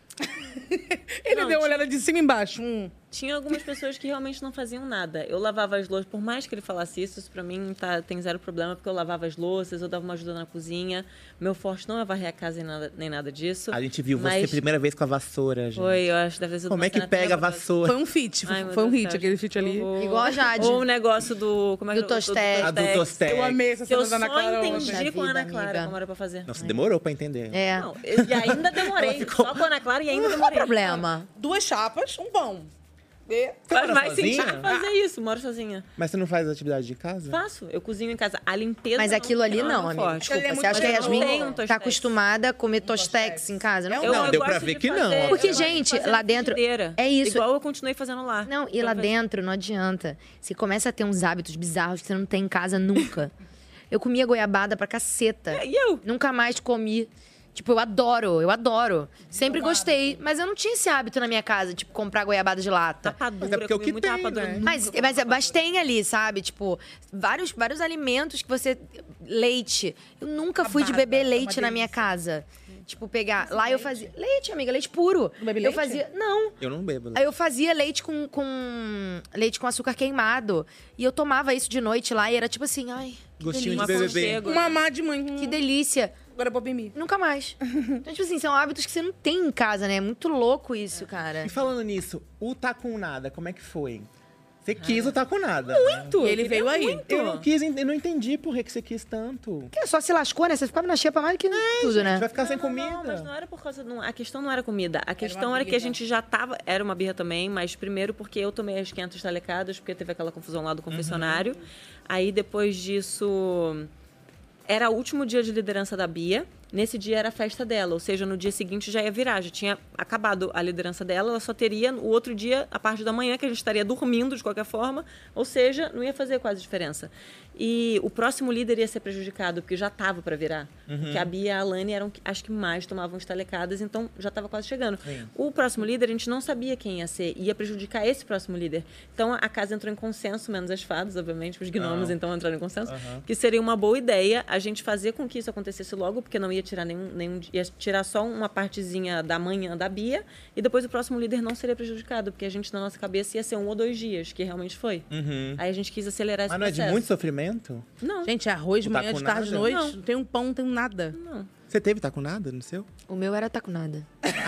Ele Não, deu uma tinha- olhada de cima e embaixo. Hum. Tinha algumas pessoas que realmente não faziam nada. Eu lavava as louças, por mais que ele falasse isso, isso pra mim tá, tem zero problema, porque eu lavava as louças, eu dava uma ajuda na cozinha. Meu forte não é varrer a casa nem nada, nem nada disso. A gente viu mas você primeira vez com a vassoura, gente. Foi, eu acho que deve ter sido Como uma é que cena pega a tenebrosa. vassoura? Foi um feat. Ai, meu foi um Deus, hit, cara, aquele feat ali. horror. Igual a Jade. Ou o negócio do... Como é que Do é? Tostex. A do Tostex. Eu amei essa Que eu cena da só Ana Clara entendi ontem. com a Ana vida, Clara amiga. como era pra fazer. Nossa, demorou pra entender. É. Não, e ainda demorei. Só com a Ana Clara e ainda Qual o demorei. problema? Duas chapas, um pão. E... Faz mora mais sozinha? sentido fazer isso, moro sozinha. Mas você não faz atividade de casa? Faço, eu cozinho em casa. A limpeza Mas não, aquilo ali é não, muito amiga. forte. Desculpa, Ele é você muito acha que a gostoso. Yasmin Tem um tá Tostex. acostumada a comer tostex em casa? Não? Eu, Não, eu deu gosto pra ver de que não. fazer- Porque, eu gosto de gente, fazer lá na dentro- frigideira. é isso. Igual eu continuei fazendo lá. Não, e Eu lá fazia- dentro não adianta. Você começa a ter uns hábitos bizarros que você não tem em casa nunca. Eu comia goiabada pra caceta. É, e eu? Nunca mais comi. Tipo, eu adoro, eu adoro. Sempre gostei, mas eu não tinha esse hábito na minha casa, tipo, comprar goiabada de lata. Rapadura, Mas é porque eu o comi que muita tem, rapadura. né? nunca Mas, comi mas, rapadura. mas tem ali, sabe? Tipo, vários, vários alimentos que você. Leite. Eu nunca fui de Babada, beber é uma leite na minha delícia. casa. Tipo, pegar. Lá eu fazia. Leite, amiga, leite puro. Não bebe Eu leite? fazia. Não. Eu não bebo. Aí eu fazia leite com, com leite com açúcar queimado. E eu tomava isso de noite lá e era tipo assim, ai, que Gostinho de delícia. B B B. Um mamá de mãe. Que delícia. Agora eu vou beber. Nunca mais. Então, tipo assim, são hábitos que você não tem em casa, né? É muito louco isso, cara. E falando nisso, o Tá Com Nada, como é que foi? Você quis o Tá Com Nada. Muito. Ele veio aí. Eu não quis, eu não entendi por que que você quis tanto. Porque só se lascou, né? Você ficava na xepa mais do que tudo, né? Vai ficar sem Não, comida. Não, mas não era por causa. Não, a questão não era comida. A questão uma era que a birra. gente já tava. Era uma birra também, mas primeiro porque eu tomei as quinhentas talecadas, porque teve aquela confusão lá do confessionário. Aí depois disso. Era o último dia de liderança da Bia. Nesse dia era a festa dela, ou seja, no dia seguinte já ia virar, já tinha acabado a liderança dela, ela só teria o outro dia, a parte da manhã, que a gente estaria dormindo de qualquer forma, ou seja, não ia fazer quase diferença. E o próximo líder ia ser prejudicado, porque já estava para virar. Uhum. Porque a Bia e a Alane eram as que mais tomavam estalecadas, então já estava quase chegando. Sim. O próximo líder, a gente não sabia quem ia ser, ia prejudicar esse próximo líder. Então a casa entrou em consenso, menos as fadas, obviamente, os gnomos Ah. então entraram em consenso, Aham. que seria uma boa ideia a gente fazer com que isso acontecesse logo, porque não ia tirar nenhum, nenhum ia tirar só uma partezinha da manhã da Bia, e depois o próximo líder não seria prejudicado, porque a gente, na nossa cabeça, ia ser um ou dois dias, que realmente foi. Uhum. Aí a gente quis acelerar esse Mas não é processo. de muito sofrimento? Não. Gente, é arroz de Não tá manhã, com de tarde, de nada? noite. Não. Não tem um pão, não tem nada. Não. Você teve Tá Com Nada no seu? O meu era tá com nada.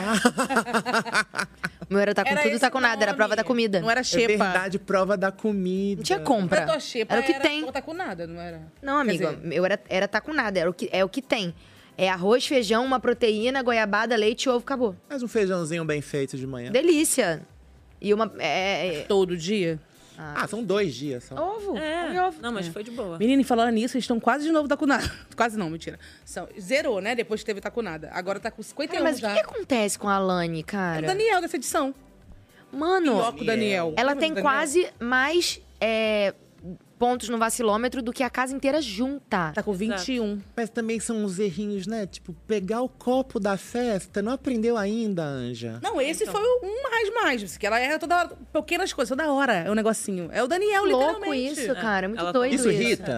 O meu era tá com Era tudo, esse tá com nada. Era nome. prova da comida. Não era É xepa. verdade, prova da comida. Não tinha compra. Pra tua xepa Era o que era tem. Não tá com nada, não era? Não, Quer amigo, dizer, eu era, era tá com nada. Era o que, é o que tem. É arroz, feijão, uma proteína, goiabada, leite, ovo, acabou. Mas um feijãozinho bem feito de manhã. Delícia. E uma... É, é- todo dia? Ah, são dois dias só. ovo. É. come ovo. Não, mas foi de boa. Menina, e falando nisso, eles estão quase de novo tá com nada. Quase não, mentira. São, zerou, né? Depois que teve tá com nada. Agora tá com cinquenta e um Cara, mas o já. que, que acontece com a Alane, É cara? o Daniel dessa edição. Mano, Pior que o Daniel. ela Lembra tem do Daniel? quase mais é, pontos no vacilômetro do que a casa inteira junta. Tá com vinte e um. Mas também são uns errinhos, né? Tipo, pegar o copo da festa. Não aprendeu ainda, Anja? Não, esse Então. foi o um mais mais. Que ela erra toda hora. Pequenas coisas, toda hora. É um negocinho. É o Daniel, Louco literalmente. isso, cara. É muito Ela- doido Isso isso. irrita?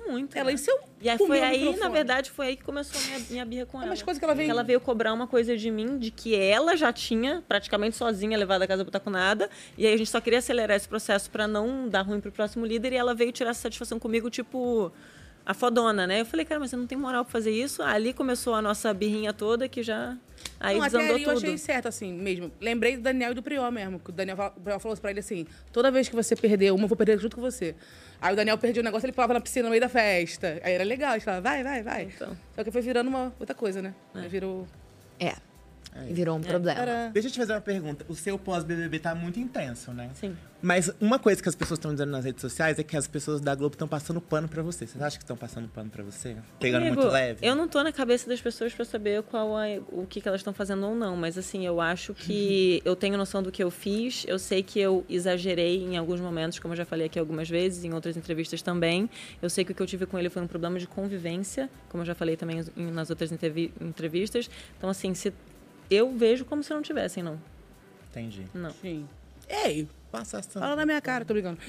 muito. Ela né? e seu E aí comeu foi o aí, microfone. na verdade, foi aí que começou a minha, minha birra com É ela. umas coisas que ela veio- Ela veio cobrar uma coisa de mim, de que ela já tinha praticamente sozinha levado a casa botar com nada. E aí a gente só queria acelerar esse processo pra não dar ruim pro próximo líder. E ela veio tirar essa satisfação comigo, tipo, a fodona, né? Eu falei, cara, mas você não tem moral pra fazer isso? Ali começou a nossa birrinha toda, que já... Aí não, até desandou aí eu tudo. achei certo, assim, mesmo. Lembrei do Daniel e do Prior mesmo. Que o Daniel fala- o Prior falou pra ele assim: toda vez que você perder uma, eu vou perder junto com você. Aí o Daniel perdia o negócio, ele pulava na piscina no meio da festa. Aí era legal, a gente falava, vai, vai, vai. Então. Só que foi virando uma outra coisa, né? Aí virou. É. Virou um problema. Era- Deixa eu te fazer uma pergunta. O seu pós-B B B tá muito intenso, né? Sim. Mas uma coisa que as pessoas estão dizendo nas redes sociais é que as pessoas da Globo estão passando pano pra você. Vocês acham que estão passando pano pra você? Pegando Amigo, muito leve? Eu não tô na cabeça das pessoas pra saber qual é, o que, que elas estão fazendo ou não, mas assim, eu acho que eu tenho noção do que eu fiz, eu sei que eu exagerei em alguns momentos, como eu já falei aqui algumas vezes, em outras entrevistas também. Eu sei que o que eu tive com ele foi um problema de convivência, como eu já falei também em- nas outras entrevi- entrevistas. Então, assim, se eu vejo como se não tivessem, não. Entendi. Não. Sim. Ei, passa fala na minha cara, tô brincando.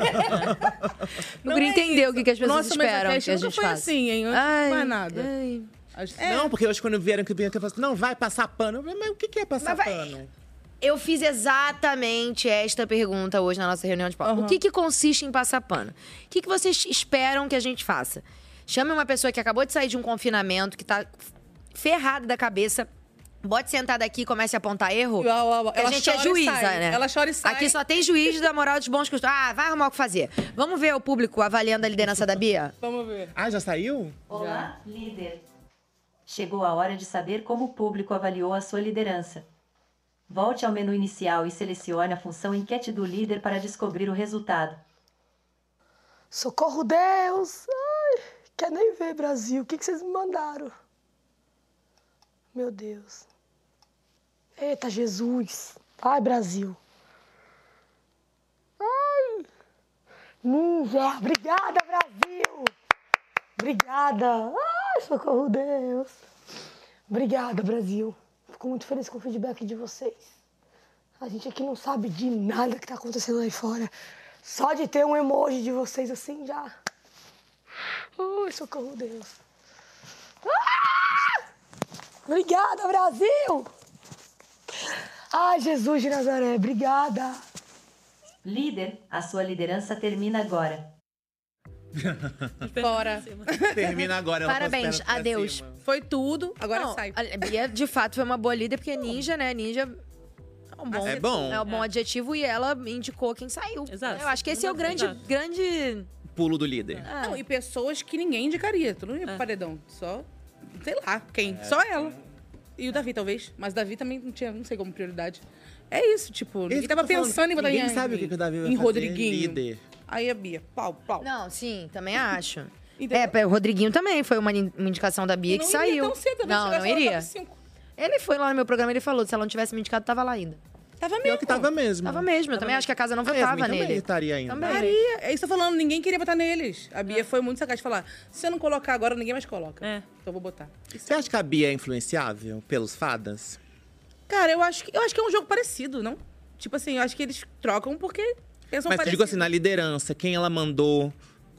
Não queria entender o que, que as pessoas Nossa, esperam mas que a nunca gente foi faça. assim, hein? Antes Ai, não mais nada. ai. É. Não, porque hoje quando vieram que vieram que eu falei assim, não, vai passar pano. Eu falei, mas o que que é passar Mas vai- pano? Eu fiz exatamente esta pergunta hoje na nossa reunião de pauta. O que, que consiste em passar pano? O que, que vocês esperam que a gente faça? Chame uma pessoa que acabou de sair de um confinamento, que tá ferrada da cabeça. Bote sentada aqui e comece a apontar erro. Uau, uau, uau. Que a Ela gente é chora e juíza, sai. né? Ela chora e sai. Aqui só tem juiz da moral dos bons costumes. Ah, vai arrumar o que fazer. Vamos ver o público avaliando a liderança da Bia? Vamos ver. Ah, já saiu? Olá, líder. Chegou a hora de saber como o público avaliou a sua liderança. Volte ao menu inicial e selecione a função Enquete do Líder para descobrir o resultado. Socorro, Deus! Ai, quer nem ver, Brasil. O que, que vocês me mandaram? Meu Deus. Eita, Jesus. Ai, Brasil. Ai. Ninja. Obrigada, Brasil. Obrigada. Ai, socorro, Deus. Obrigada, Brasil. Fico muito feliz com o feedback de vocês. A gente aqui não sabe de nada que tá acontecendo aí fora. Só de ter um emoji de vocês assim já. Ai, socorro, Deus. Ah! Obrigada, Brasil! Ai, Jesus de Nazaré, obrigada. Líder, a sua liderança termina agora. Fora. Termina agora. Ela Parabéns, pôs perna pra adeus. cima. Foi tudo, agora Não, sai. A Bia, de fato, foi uma boa líder, porque ninja, né? Ninja é um bom, É bom. É um bom adjetivo e ela indicou quem saiu. Exato. Eu acho que esse é o grande, Exato. grande... Pulo do líder. Ah. Não, e pessoas que ninguém indicaria. Tu não ia pro paredão. Só, sei lá, quem? Só ela. E o Davi, talvez. Mas o Davi também não tinha, não sei como prioridade. É isso, tipo, ninguém Esse tava que eu tô falando, pensando em botar ninguém em sabe o que que o Davi vai em fazer, Rodriguinho. líder. Aí a Bia, pau, pau. Não, sim, também acho. Entendeu? É, o Rodriguinho também foi uma, in- uma indicação da Bia E que não iria saiu. tão cedo, talvez não, chegasse não lá no iria. top cinco. Ele foi lá no meu programa e ele falou: se ela não tivesse me indicado, tava lá ainda. Tava Pior mesmo. que tava mesmo. Tava mesmo. Eu também acho que a casa não votava Yasmin também nele. estaria ainda. Também. Maria, é isso que eu tô falando, ninguém queria botar neles. A Bia foi muito sagaz de falar: se eu não colocar agora, ninguém mais coloca. É. Então eu vou botar. Você acha que a Bia é influenciável pelos fadas? Cara, eu acho que, eu acho que é um jogo parecido, não? Tipo assim, eu acho que eles trocam porque pensam Mas te parecido. digo assim, na liderança, quem ela mandou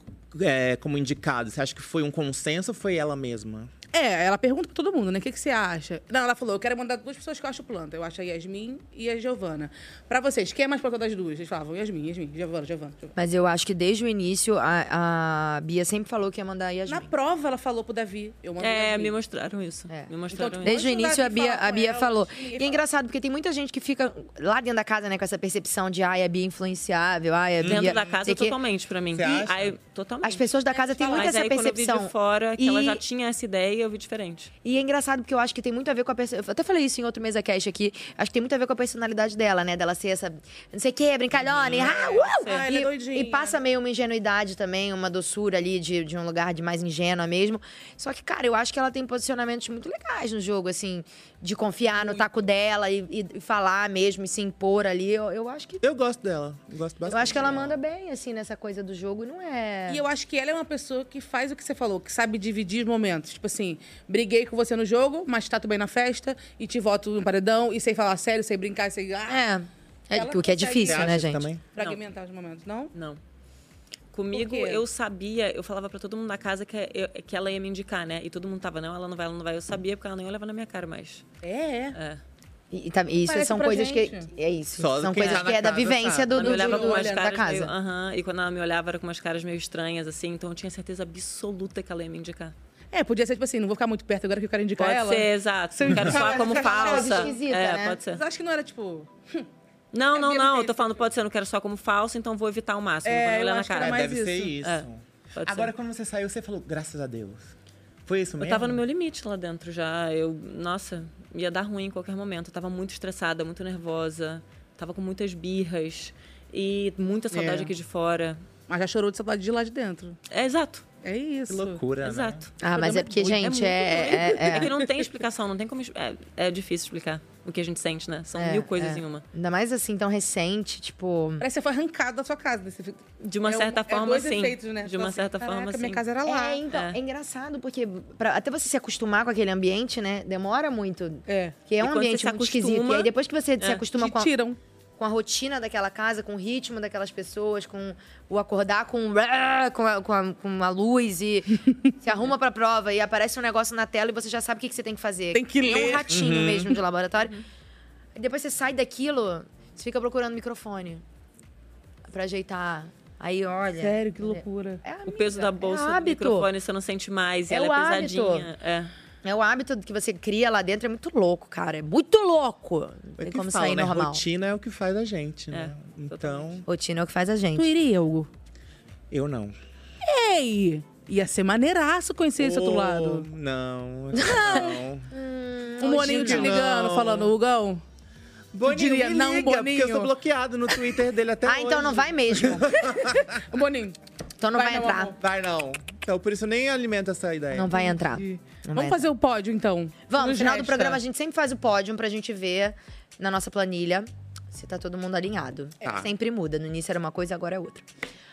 é, como indicado? Você acha que foi um consenso ou foi ela mesma? É, ela pergunta pra todo mundo, né? O que, que você acha? Não, ela falou, eu quero mandar duas pessoas que eu acho planta. Eu acho a Yasmin e a Giovana. Pra vocês, quem é mais planta das duas? Eles falavam, Yasmin, Yasmin, Giovana, Giovana. Giovana. Mas eu acho que desde o início a, a Bia sempre falou que ia mandar a Yasmin. Na prova, ela falou pro Davi. Eu mando É, Yasmin. me mostraram isso. Me mostraram Então, isso. Desde o Antes do início, a Davi Bia, falar a com Bia ela, falou. ninguém E é fala. engraçado, porque tem muita gente que fica lá dentro da casa, né, com essa percepção de, ai, a Bia é influenciável, ai, a Bia... Dentro da casa, sei que- totalmente, pra mim. Você acha? Aí, totalmente. As pessoas da casa têm muito Mas essa aí, quando eu vi percepção. de fora, que E- ela já tinha essa ideia, eu vi diferente. E é engraçado porque eu acho que tem muito a ver com a personalidade. Eu até falei isso em outro mesa cast aqui. Acho que tem muito a ver com a personalidade dela, né? Dela ser essa. Não sei o quê, brincalhona. E, ah, uau! Ah, ela é E- doidinha. e passa meio uma ingenuidade também, uma doçura ali de, de um lugar de mais ingênua mesmo. Só que, cara, eu acho que ela tem posicionamentos muito legais no jogo, assim, de confiar no taco dela e, e- e falar mesmo e se impor ali. Eu, eu acho que. Eu gosto dela. Eu gosto bastante. Eu acho que ela dela. manda bem, assim, nessa coisa do jogo. E não é. E eu acho que ela é uma pessoa que faz o que você falou, que sabe dividir os momentos. Tipo assim, briguei com você no jogo, mas tá tudo bem na festa, e te voto no paredão, e sei falar sério, sei brincar, sei... Ah, É. É, ela o que é consegue difícil, né, gente? também? fragmentar os momentos, não? Não. Comigo, Por quê? eu sabia, eu falava pra todo mundo na casa que, eu- que ela ia me indicar, né? E todo mundo tava, não, ela não vai, ela não vai. Eu sabia, porque ela nem olhava na minha cara mais. É, é. É. E, e tá- e isso Parece são pra coisas gente. que. É isso. Só são quem coisas tá na que é da casa vivência sabe. do, Ela do, me olhava do- com umas da caras casa. meio, aham, e quando ela me olhava era com umas caras meio estranhas, assim. Então eu tinha certeza absoluta que ela ia me indicar. É, podia ser tipo assim, não vou ficar muito perto agora que eu quero indicar Pode ela. ser, exato. Eu quero soar como falsa. Esquisita, É, né? pode ser. Mas acho que não era tipo... Não, não, não. Eu tô falando, pode ser, eu não quero só como falsa, então vou evitar ao máximo. É, não vou nem eu olhar na acho que cara. era mais Deve ser isso. isso. É, pode Agora, ser. quando você saiu, você falou, graças a Deus. Foi isso mesmo? Eu tava no meu limite lá dentro já. Eu, nossa, ia dar ruim em qualquer momento. Eu tava muito estressada, muito nervosa. Tava com muitas birras. E muita saudade É. aqui de fora. Mas já chorou de saudade de lá de dentro. É, exato. É isso. Que loucura, Exato. Ah, mas é porque, gente, muito é- doido. é- é- que não tem explicação, não tem como... es- É, é difícil explicar o que a gente sente, né? São É, mil coisas é. em uma. Ainda mais assim, tão recente, tipo. Parece que você foi arrancado da sua casa. Desse... De uma É um- certa é forma, dois sim. efeitos, né? De uma Assim, certa caraca, forma, sim. minha casa era lá. É, então, é, engraçado, porque pra- até você se acostumar com aquele ambiente, né? Demora muito. É. Que é E um quando ambiente você se muito esquisito. acostuma- E aí depois que você se É, acostuma te com a, tiram. com a rotina daquela casa, com o ritmo daquelas pessoas, com o acordar com, com, a, com, a, com a luz e se arruma pra prova e aparece um negócio na tela e você já sabe o que, que você tem que fazer. Tem que É ler. um ratinho Uhum. mesmo de laboratório. E depois você sai daquilo, você fica procurando microfone pra ajeitar. Aí, olha. Sério, que loucura. É, O peso da bolsa do hábito. microfone você não sente mais. E É ela o é hábito. pesadinha. É. É o hábito que você cria lá dentro, é muito louco, cara. É muito louco. Não É tem que como fala, sair né? normal. Rotina é o que faz a gente, né? É, então, Rotina é o que faz a gente. Tu iria, Hugo? eu não. Ei! Ia ser maneiraço conhecer esse outro Oh, lado. Não, não. Um Boninho te não. ligando, falando, Hugão. Boninho, diria, me não, liga, porque eu Boninho. sou bloqueado no Twitter dele até Ah, hoje. então não vai mesmo. O Boninho. Então não vai, Vai não, entrar. amor. Vai não. Então, por isso eu nem alimento essa ideia. Não vai entrar. Não Vamos vai fazer o pódio, então. Vamos, no Nos final do resta. programa a gente sempre faz o pódio pra gente ver na nossa planilha se tá todo mundo alinhado. Tá. Sempre muda. No início era uma coisa, agora é outra.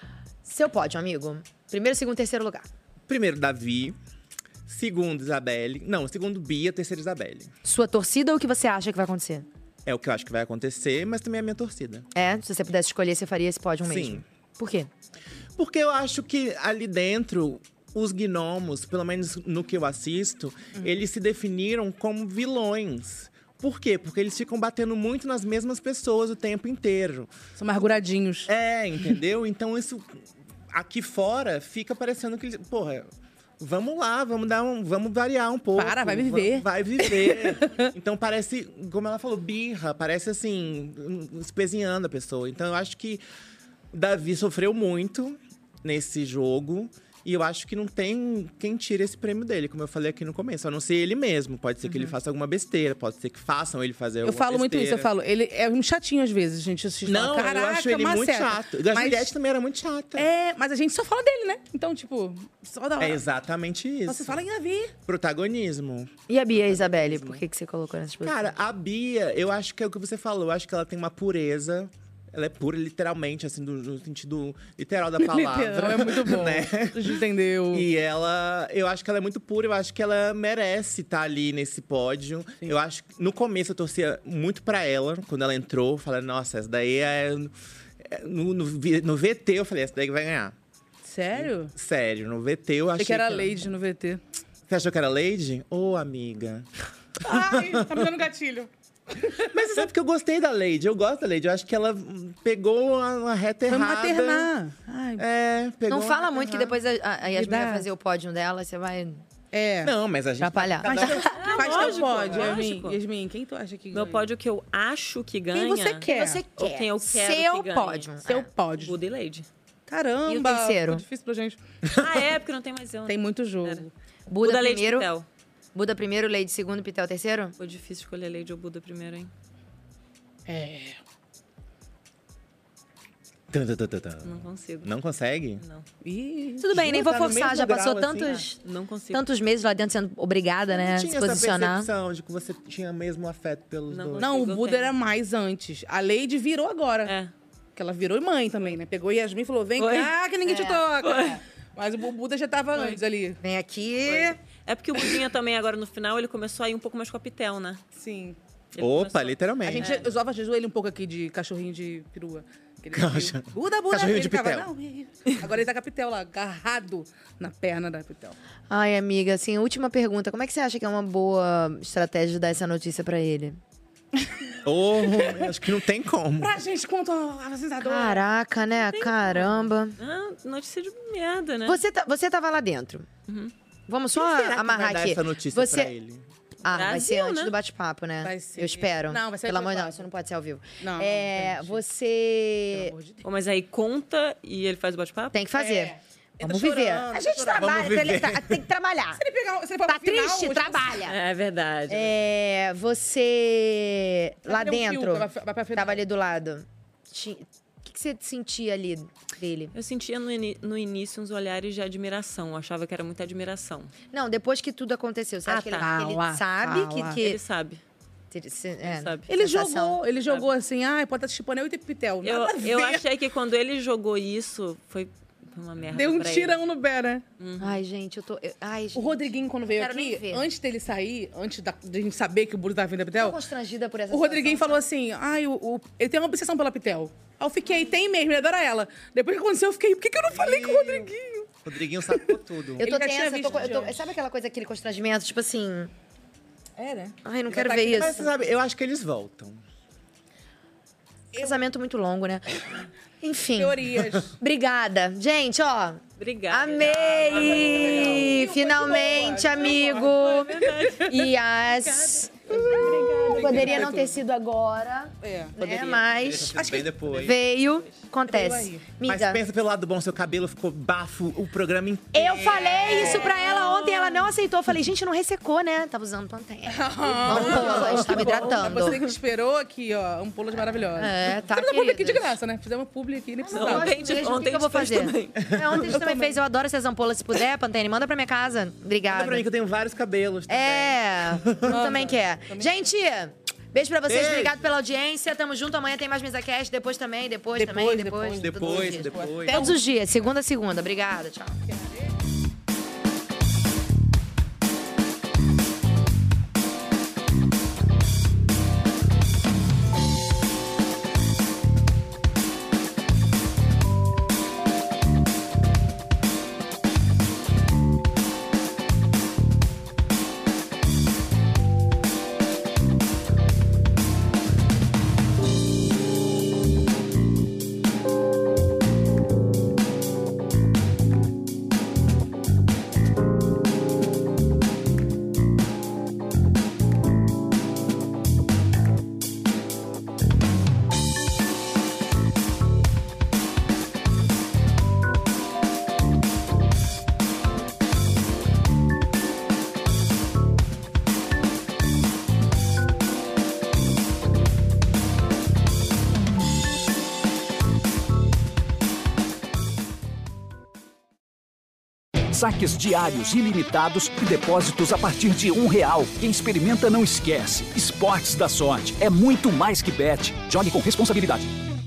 Seu pódio, amigo. Primeiro, segundo, terceiro lugar. Primeiro, Davi. Segundo, Isabelle. Não, segundo, Bia. Terceiro, Isabelle. Sua torcida ou o que você acha que vai acontecer? É o que eu acho que vai acontecer, mas também é a minha torcida. É, se você pudesse escolher, você faria esse pódio mesmo. Sim. Por quê? Porque eu acho que ali dentro, os gnomos, pelo menos no que eu assisto, Hum. eles se definiram como vilões. Por quê? Porque eles ficam batendo muito nas mesmas pessoas o tempo inteiro. São amarguradinhos. É, entendeu? Então isso aqui fora fica parecendo que eles. Porra. Vamos lá, vamos dar um, vamos variar um pouco. Para, vai viver. Va- Vai viver. Então parece, como ela falou, birra, parece assim, espezinhando a pessoa. Então eu acho que Davi sofreu muito nesse jogo. E eu acho que não tem quem tire esse prêmio dele, como eu falei aqui no começo. A não ser ele mesmo. Pode ser que ele faça alguma besteira, pode ser que façam ele fazer Eu alguma falo muito isso, eu besteira. falo. Ele é um chatinho às vezes, gente. Assiste, Não, fala, eu Caraca, acho ele muito maceta." chato. A Mas- Juliette também era muito chata. É, mas a gente só fala dele, né? Então, tipo, só da hora. É exatamente isso. Só se fala em Davi. Protagonismo. E a Bia e a Isabelle, por que, que você colocou nessas posições? Cara, a Bia, eu acho que é o que você falou. Eu acho que ela tem uma pureza. Ela é pura, literalmente, assim, do, no sentido literal da palavra. Literal, é muito bom. Né? A gente entendeu. E ela, eu acho que ela é muito pura, eu acho que ela merece estar ali nesse pódio. Eu acho que no começo eu torcia muito pra ela, quando ela entrou. Eu falei, nossa, essa daí é. é- No, no, V- no V T eu falei, essa daí que vai ganhar. Sério? Sério, no V T eu achei. Achei que era Lady no V T. Você achou que era Lady? Ô, amiga. Ai, tá me dando gatilho. Mas você sabe que eu gostei da Lady, eu gosto da Lady. Eu acho que ela hum, pegou uma, uma reta Foi errada. maternar. Ai, É, pegou Não uma fala reta muito que errada. depois a, a a Yasmin dá. vai fazer o pódio dela, você vai É. Não, mas a gente. atrapalhar. Cada um- Faz teu lógico, pódio, Yasmin. lógico. Yasmin, quem tu acha que ganha? Meu pódio que eu acho que ganha. Quem você quer? Você Ou quer. quem eu quero Seu que ganhe. pódio. Seu É. pódio. Buda e Lady. Caramba. E o terceiro? Ficou difícil pra gente. Ah, é? Porque não tem mais eu. Tem muito jogo. Pera. Buda, Buda, Lady, primeiro. Pitel. Buda primeiro, Lady segundo, Pitel terceiro? Foi difícil escolher Lady ou Buda primeiro, hein? É. Tum, tum, tum, tum, tum. Não consigo. Não consegue? Não. Ih, Tudo bem, nem vou tá no forçar, mesmo já passou grau, assim, tantos, Não consigo. tantos meses lá dentro sendo obrigada, né, Não a tinha se essa posicionar. percepção de que você tinha mesmo afeto pelos Não dois. Não, o Eu Buda tenho. era mais antes. A Lady virou agora. É. Que ela virou mãe também, né? Pegou Yasmin e falou: vem Foi. cá que ninguém te É. toca. Mas o Buda já tava antes ali. Vem aqui. É porque o Budinha também, agora no final, ele começou a ir um pouco mais com a Pitel, né? Sim. Opa, literalmente. A gente É. zoava Jesus ele um pouco aqui de cachorrinho de perua. Que ele Caixa- viu. Buda, Buda. Cachorrinho ele de ficava, pitel. "Não". Agora ele tá com a pitel lá, agarrado na perna da pitel. Ai, amiga, assim, última pergunta. Como é que você acha que é uma boa estratégia de dar essa notícia pra ele? Oh, acho que não tem como. Pra gente, quanto a vacinadora. Caraca, né? Caramba. Ah, notícia de merda, né? Você, tá, você tava lá dentro. Vamos só Quem será que amarrar vai dar aqui. essa notícia você... pra ele? Ah, vai Brasil, ser antes né? do bate-papo, né? Vai ser. Eu espero. Não, vai ser Pelo amor de bate-papo. Deus, isso não pode ser ao vivo. Não, É, você Pô, mas aí conta e ele faz o bate-papo? tem que fazer. É. Vamos Ele tá viver. chorando, A gente tá chorando. trabalha, Vamos viver. tem, tem que trabalhar. Se ele pegar, se ele for Tá pro final, triste? eu- Trabalha. É verdade. É, você lá Vai ter um fio dentro, que vai- vai pra final. tava ali do lado. Ti- O que, que você sentia ali dele? Eu sentia no, ini- no início uns olhares de admiração. Eu achava que era muita admiração. Não, depois que tudo aconteceu, você Ah, acha que ele, tá. ele Fala, sabe que, fala. que... Ele sabe. Ele, se- é, sabe. Ele sensação. jogou, ele jogou assim, ai, pode estar chipando eu e ter pitel. Eu, Nada a eu ver. achei que quando ele jogou isso, foi uma merda. Deu um pra tirão ele. no pé, né? Ai, gente, eu tô... eu- Ai, gente, O Rodriguinho, quando veio quero nem aqui, ver. antes dele sair, antes da, de a gente saber que o Bruno tava vindo da tô Pitel, constrangida por essa o Rodriguinho situação. falou assim, ai, o, o- ele tem uma obsessão pela Pitel. Aí eu fiquei, tem mesmo, ele adora ela. Depois que aconteceu, eu fiquei, por que, que eu não falei com o Rodriguinho? Rodriguinho sacou tudo. Eu tô Ele já tinha tensa, eu tô, visto co- eu tô- de antes. sabe aquela coisa, aquele constrangimento? Tipo assim, É, né? ai, não Ele quero vai tá ver aqui, Mas isso. você sabe, eu acho que eles voltam. Casamento muito longo, né? Enfim. Teorias. Obrigada. Gente, ó, Obrigada. amei! Finalmente, amigo! E as... Poderia não ter sido agora, É. né? Mas Acho que depois. veio, acontece. Veio aí. Mas Miga, pensa pelo lado bom, seu cabelo ficou bafo o programa inteiro. eu falei isso pra ela ontem, ela não aceitou. Eu falei, gente, não ressecou, né? Tava usando Pantene. Ampola, estava hidratando. Você que esperou aqui, ó, ampolas maravilhosas. É, tá, Fizemos uma publi aqui de queridas. graça, né? Fizemos uma publi aqui, nem Não, precisava. ontem, Mesmo, o que ontem que eu vou a gente fazer? fez também. É, ontem a gente também fez. Eu adoro essas ampolas. Se puder, Pantene, manda pra minha casa. Obrigada. Manda pra mim que eu tenho vários cabelos também. É, tu também quer. Gente, beijo pra vocês. Beijo. Obrigado pela audiência. Tamo junto. Amanhã tem mais MesaCast. Depois também, depois, também, depois. Depois, todos os dias. depois. Todos os dias, segunda a segunda. Obrigada, tchau. Saques diários ilimitados e depósitos a partir de um real. Quem experimenta não esquece. Esportes da Sorte é muito mais que bet. Jogue com responsabilidade.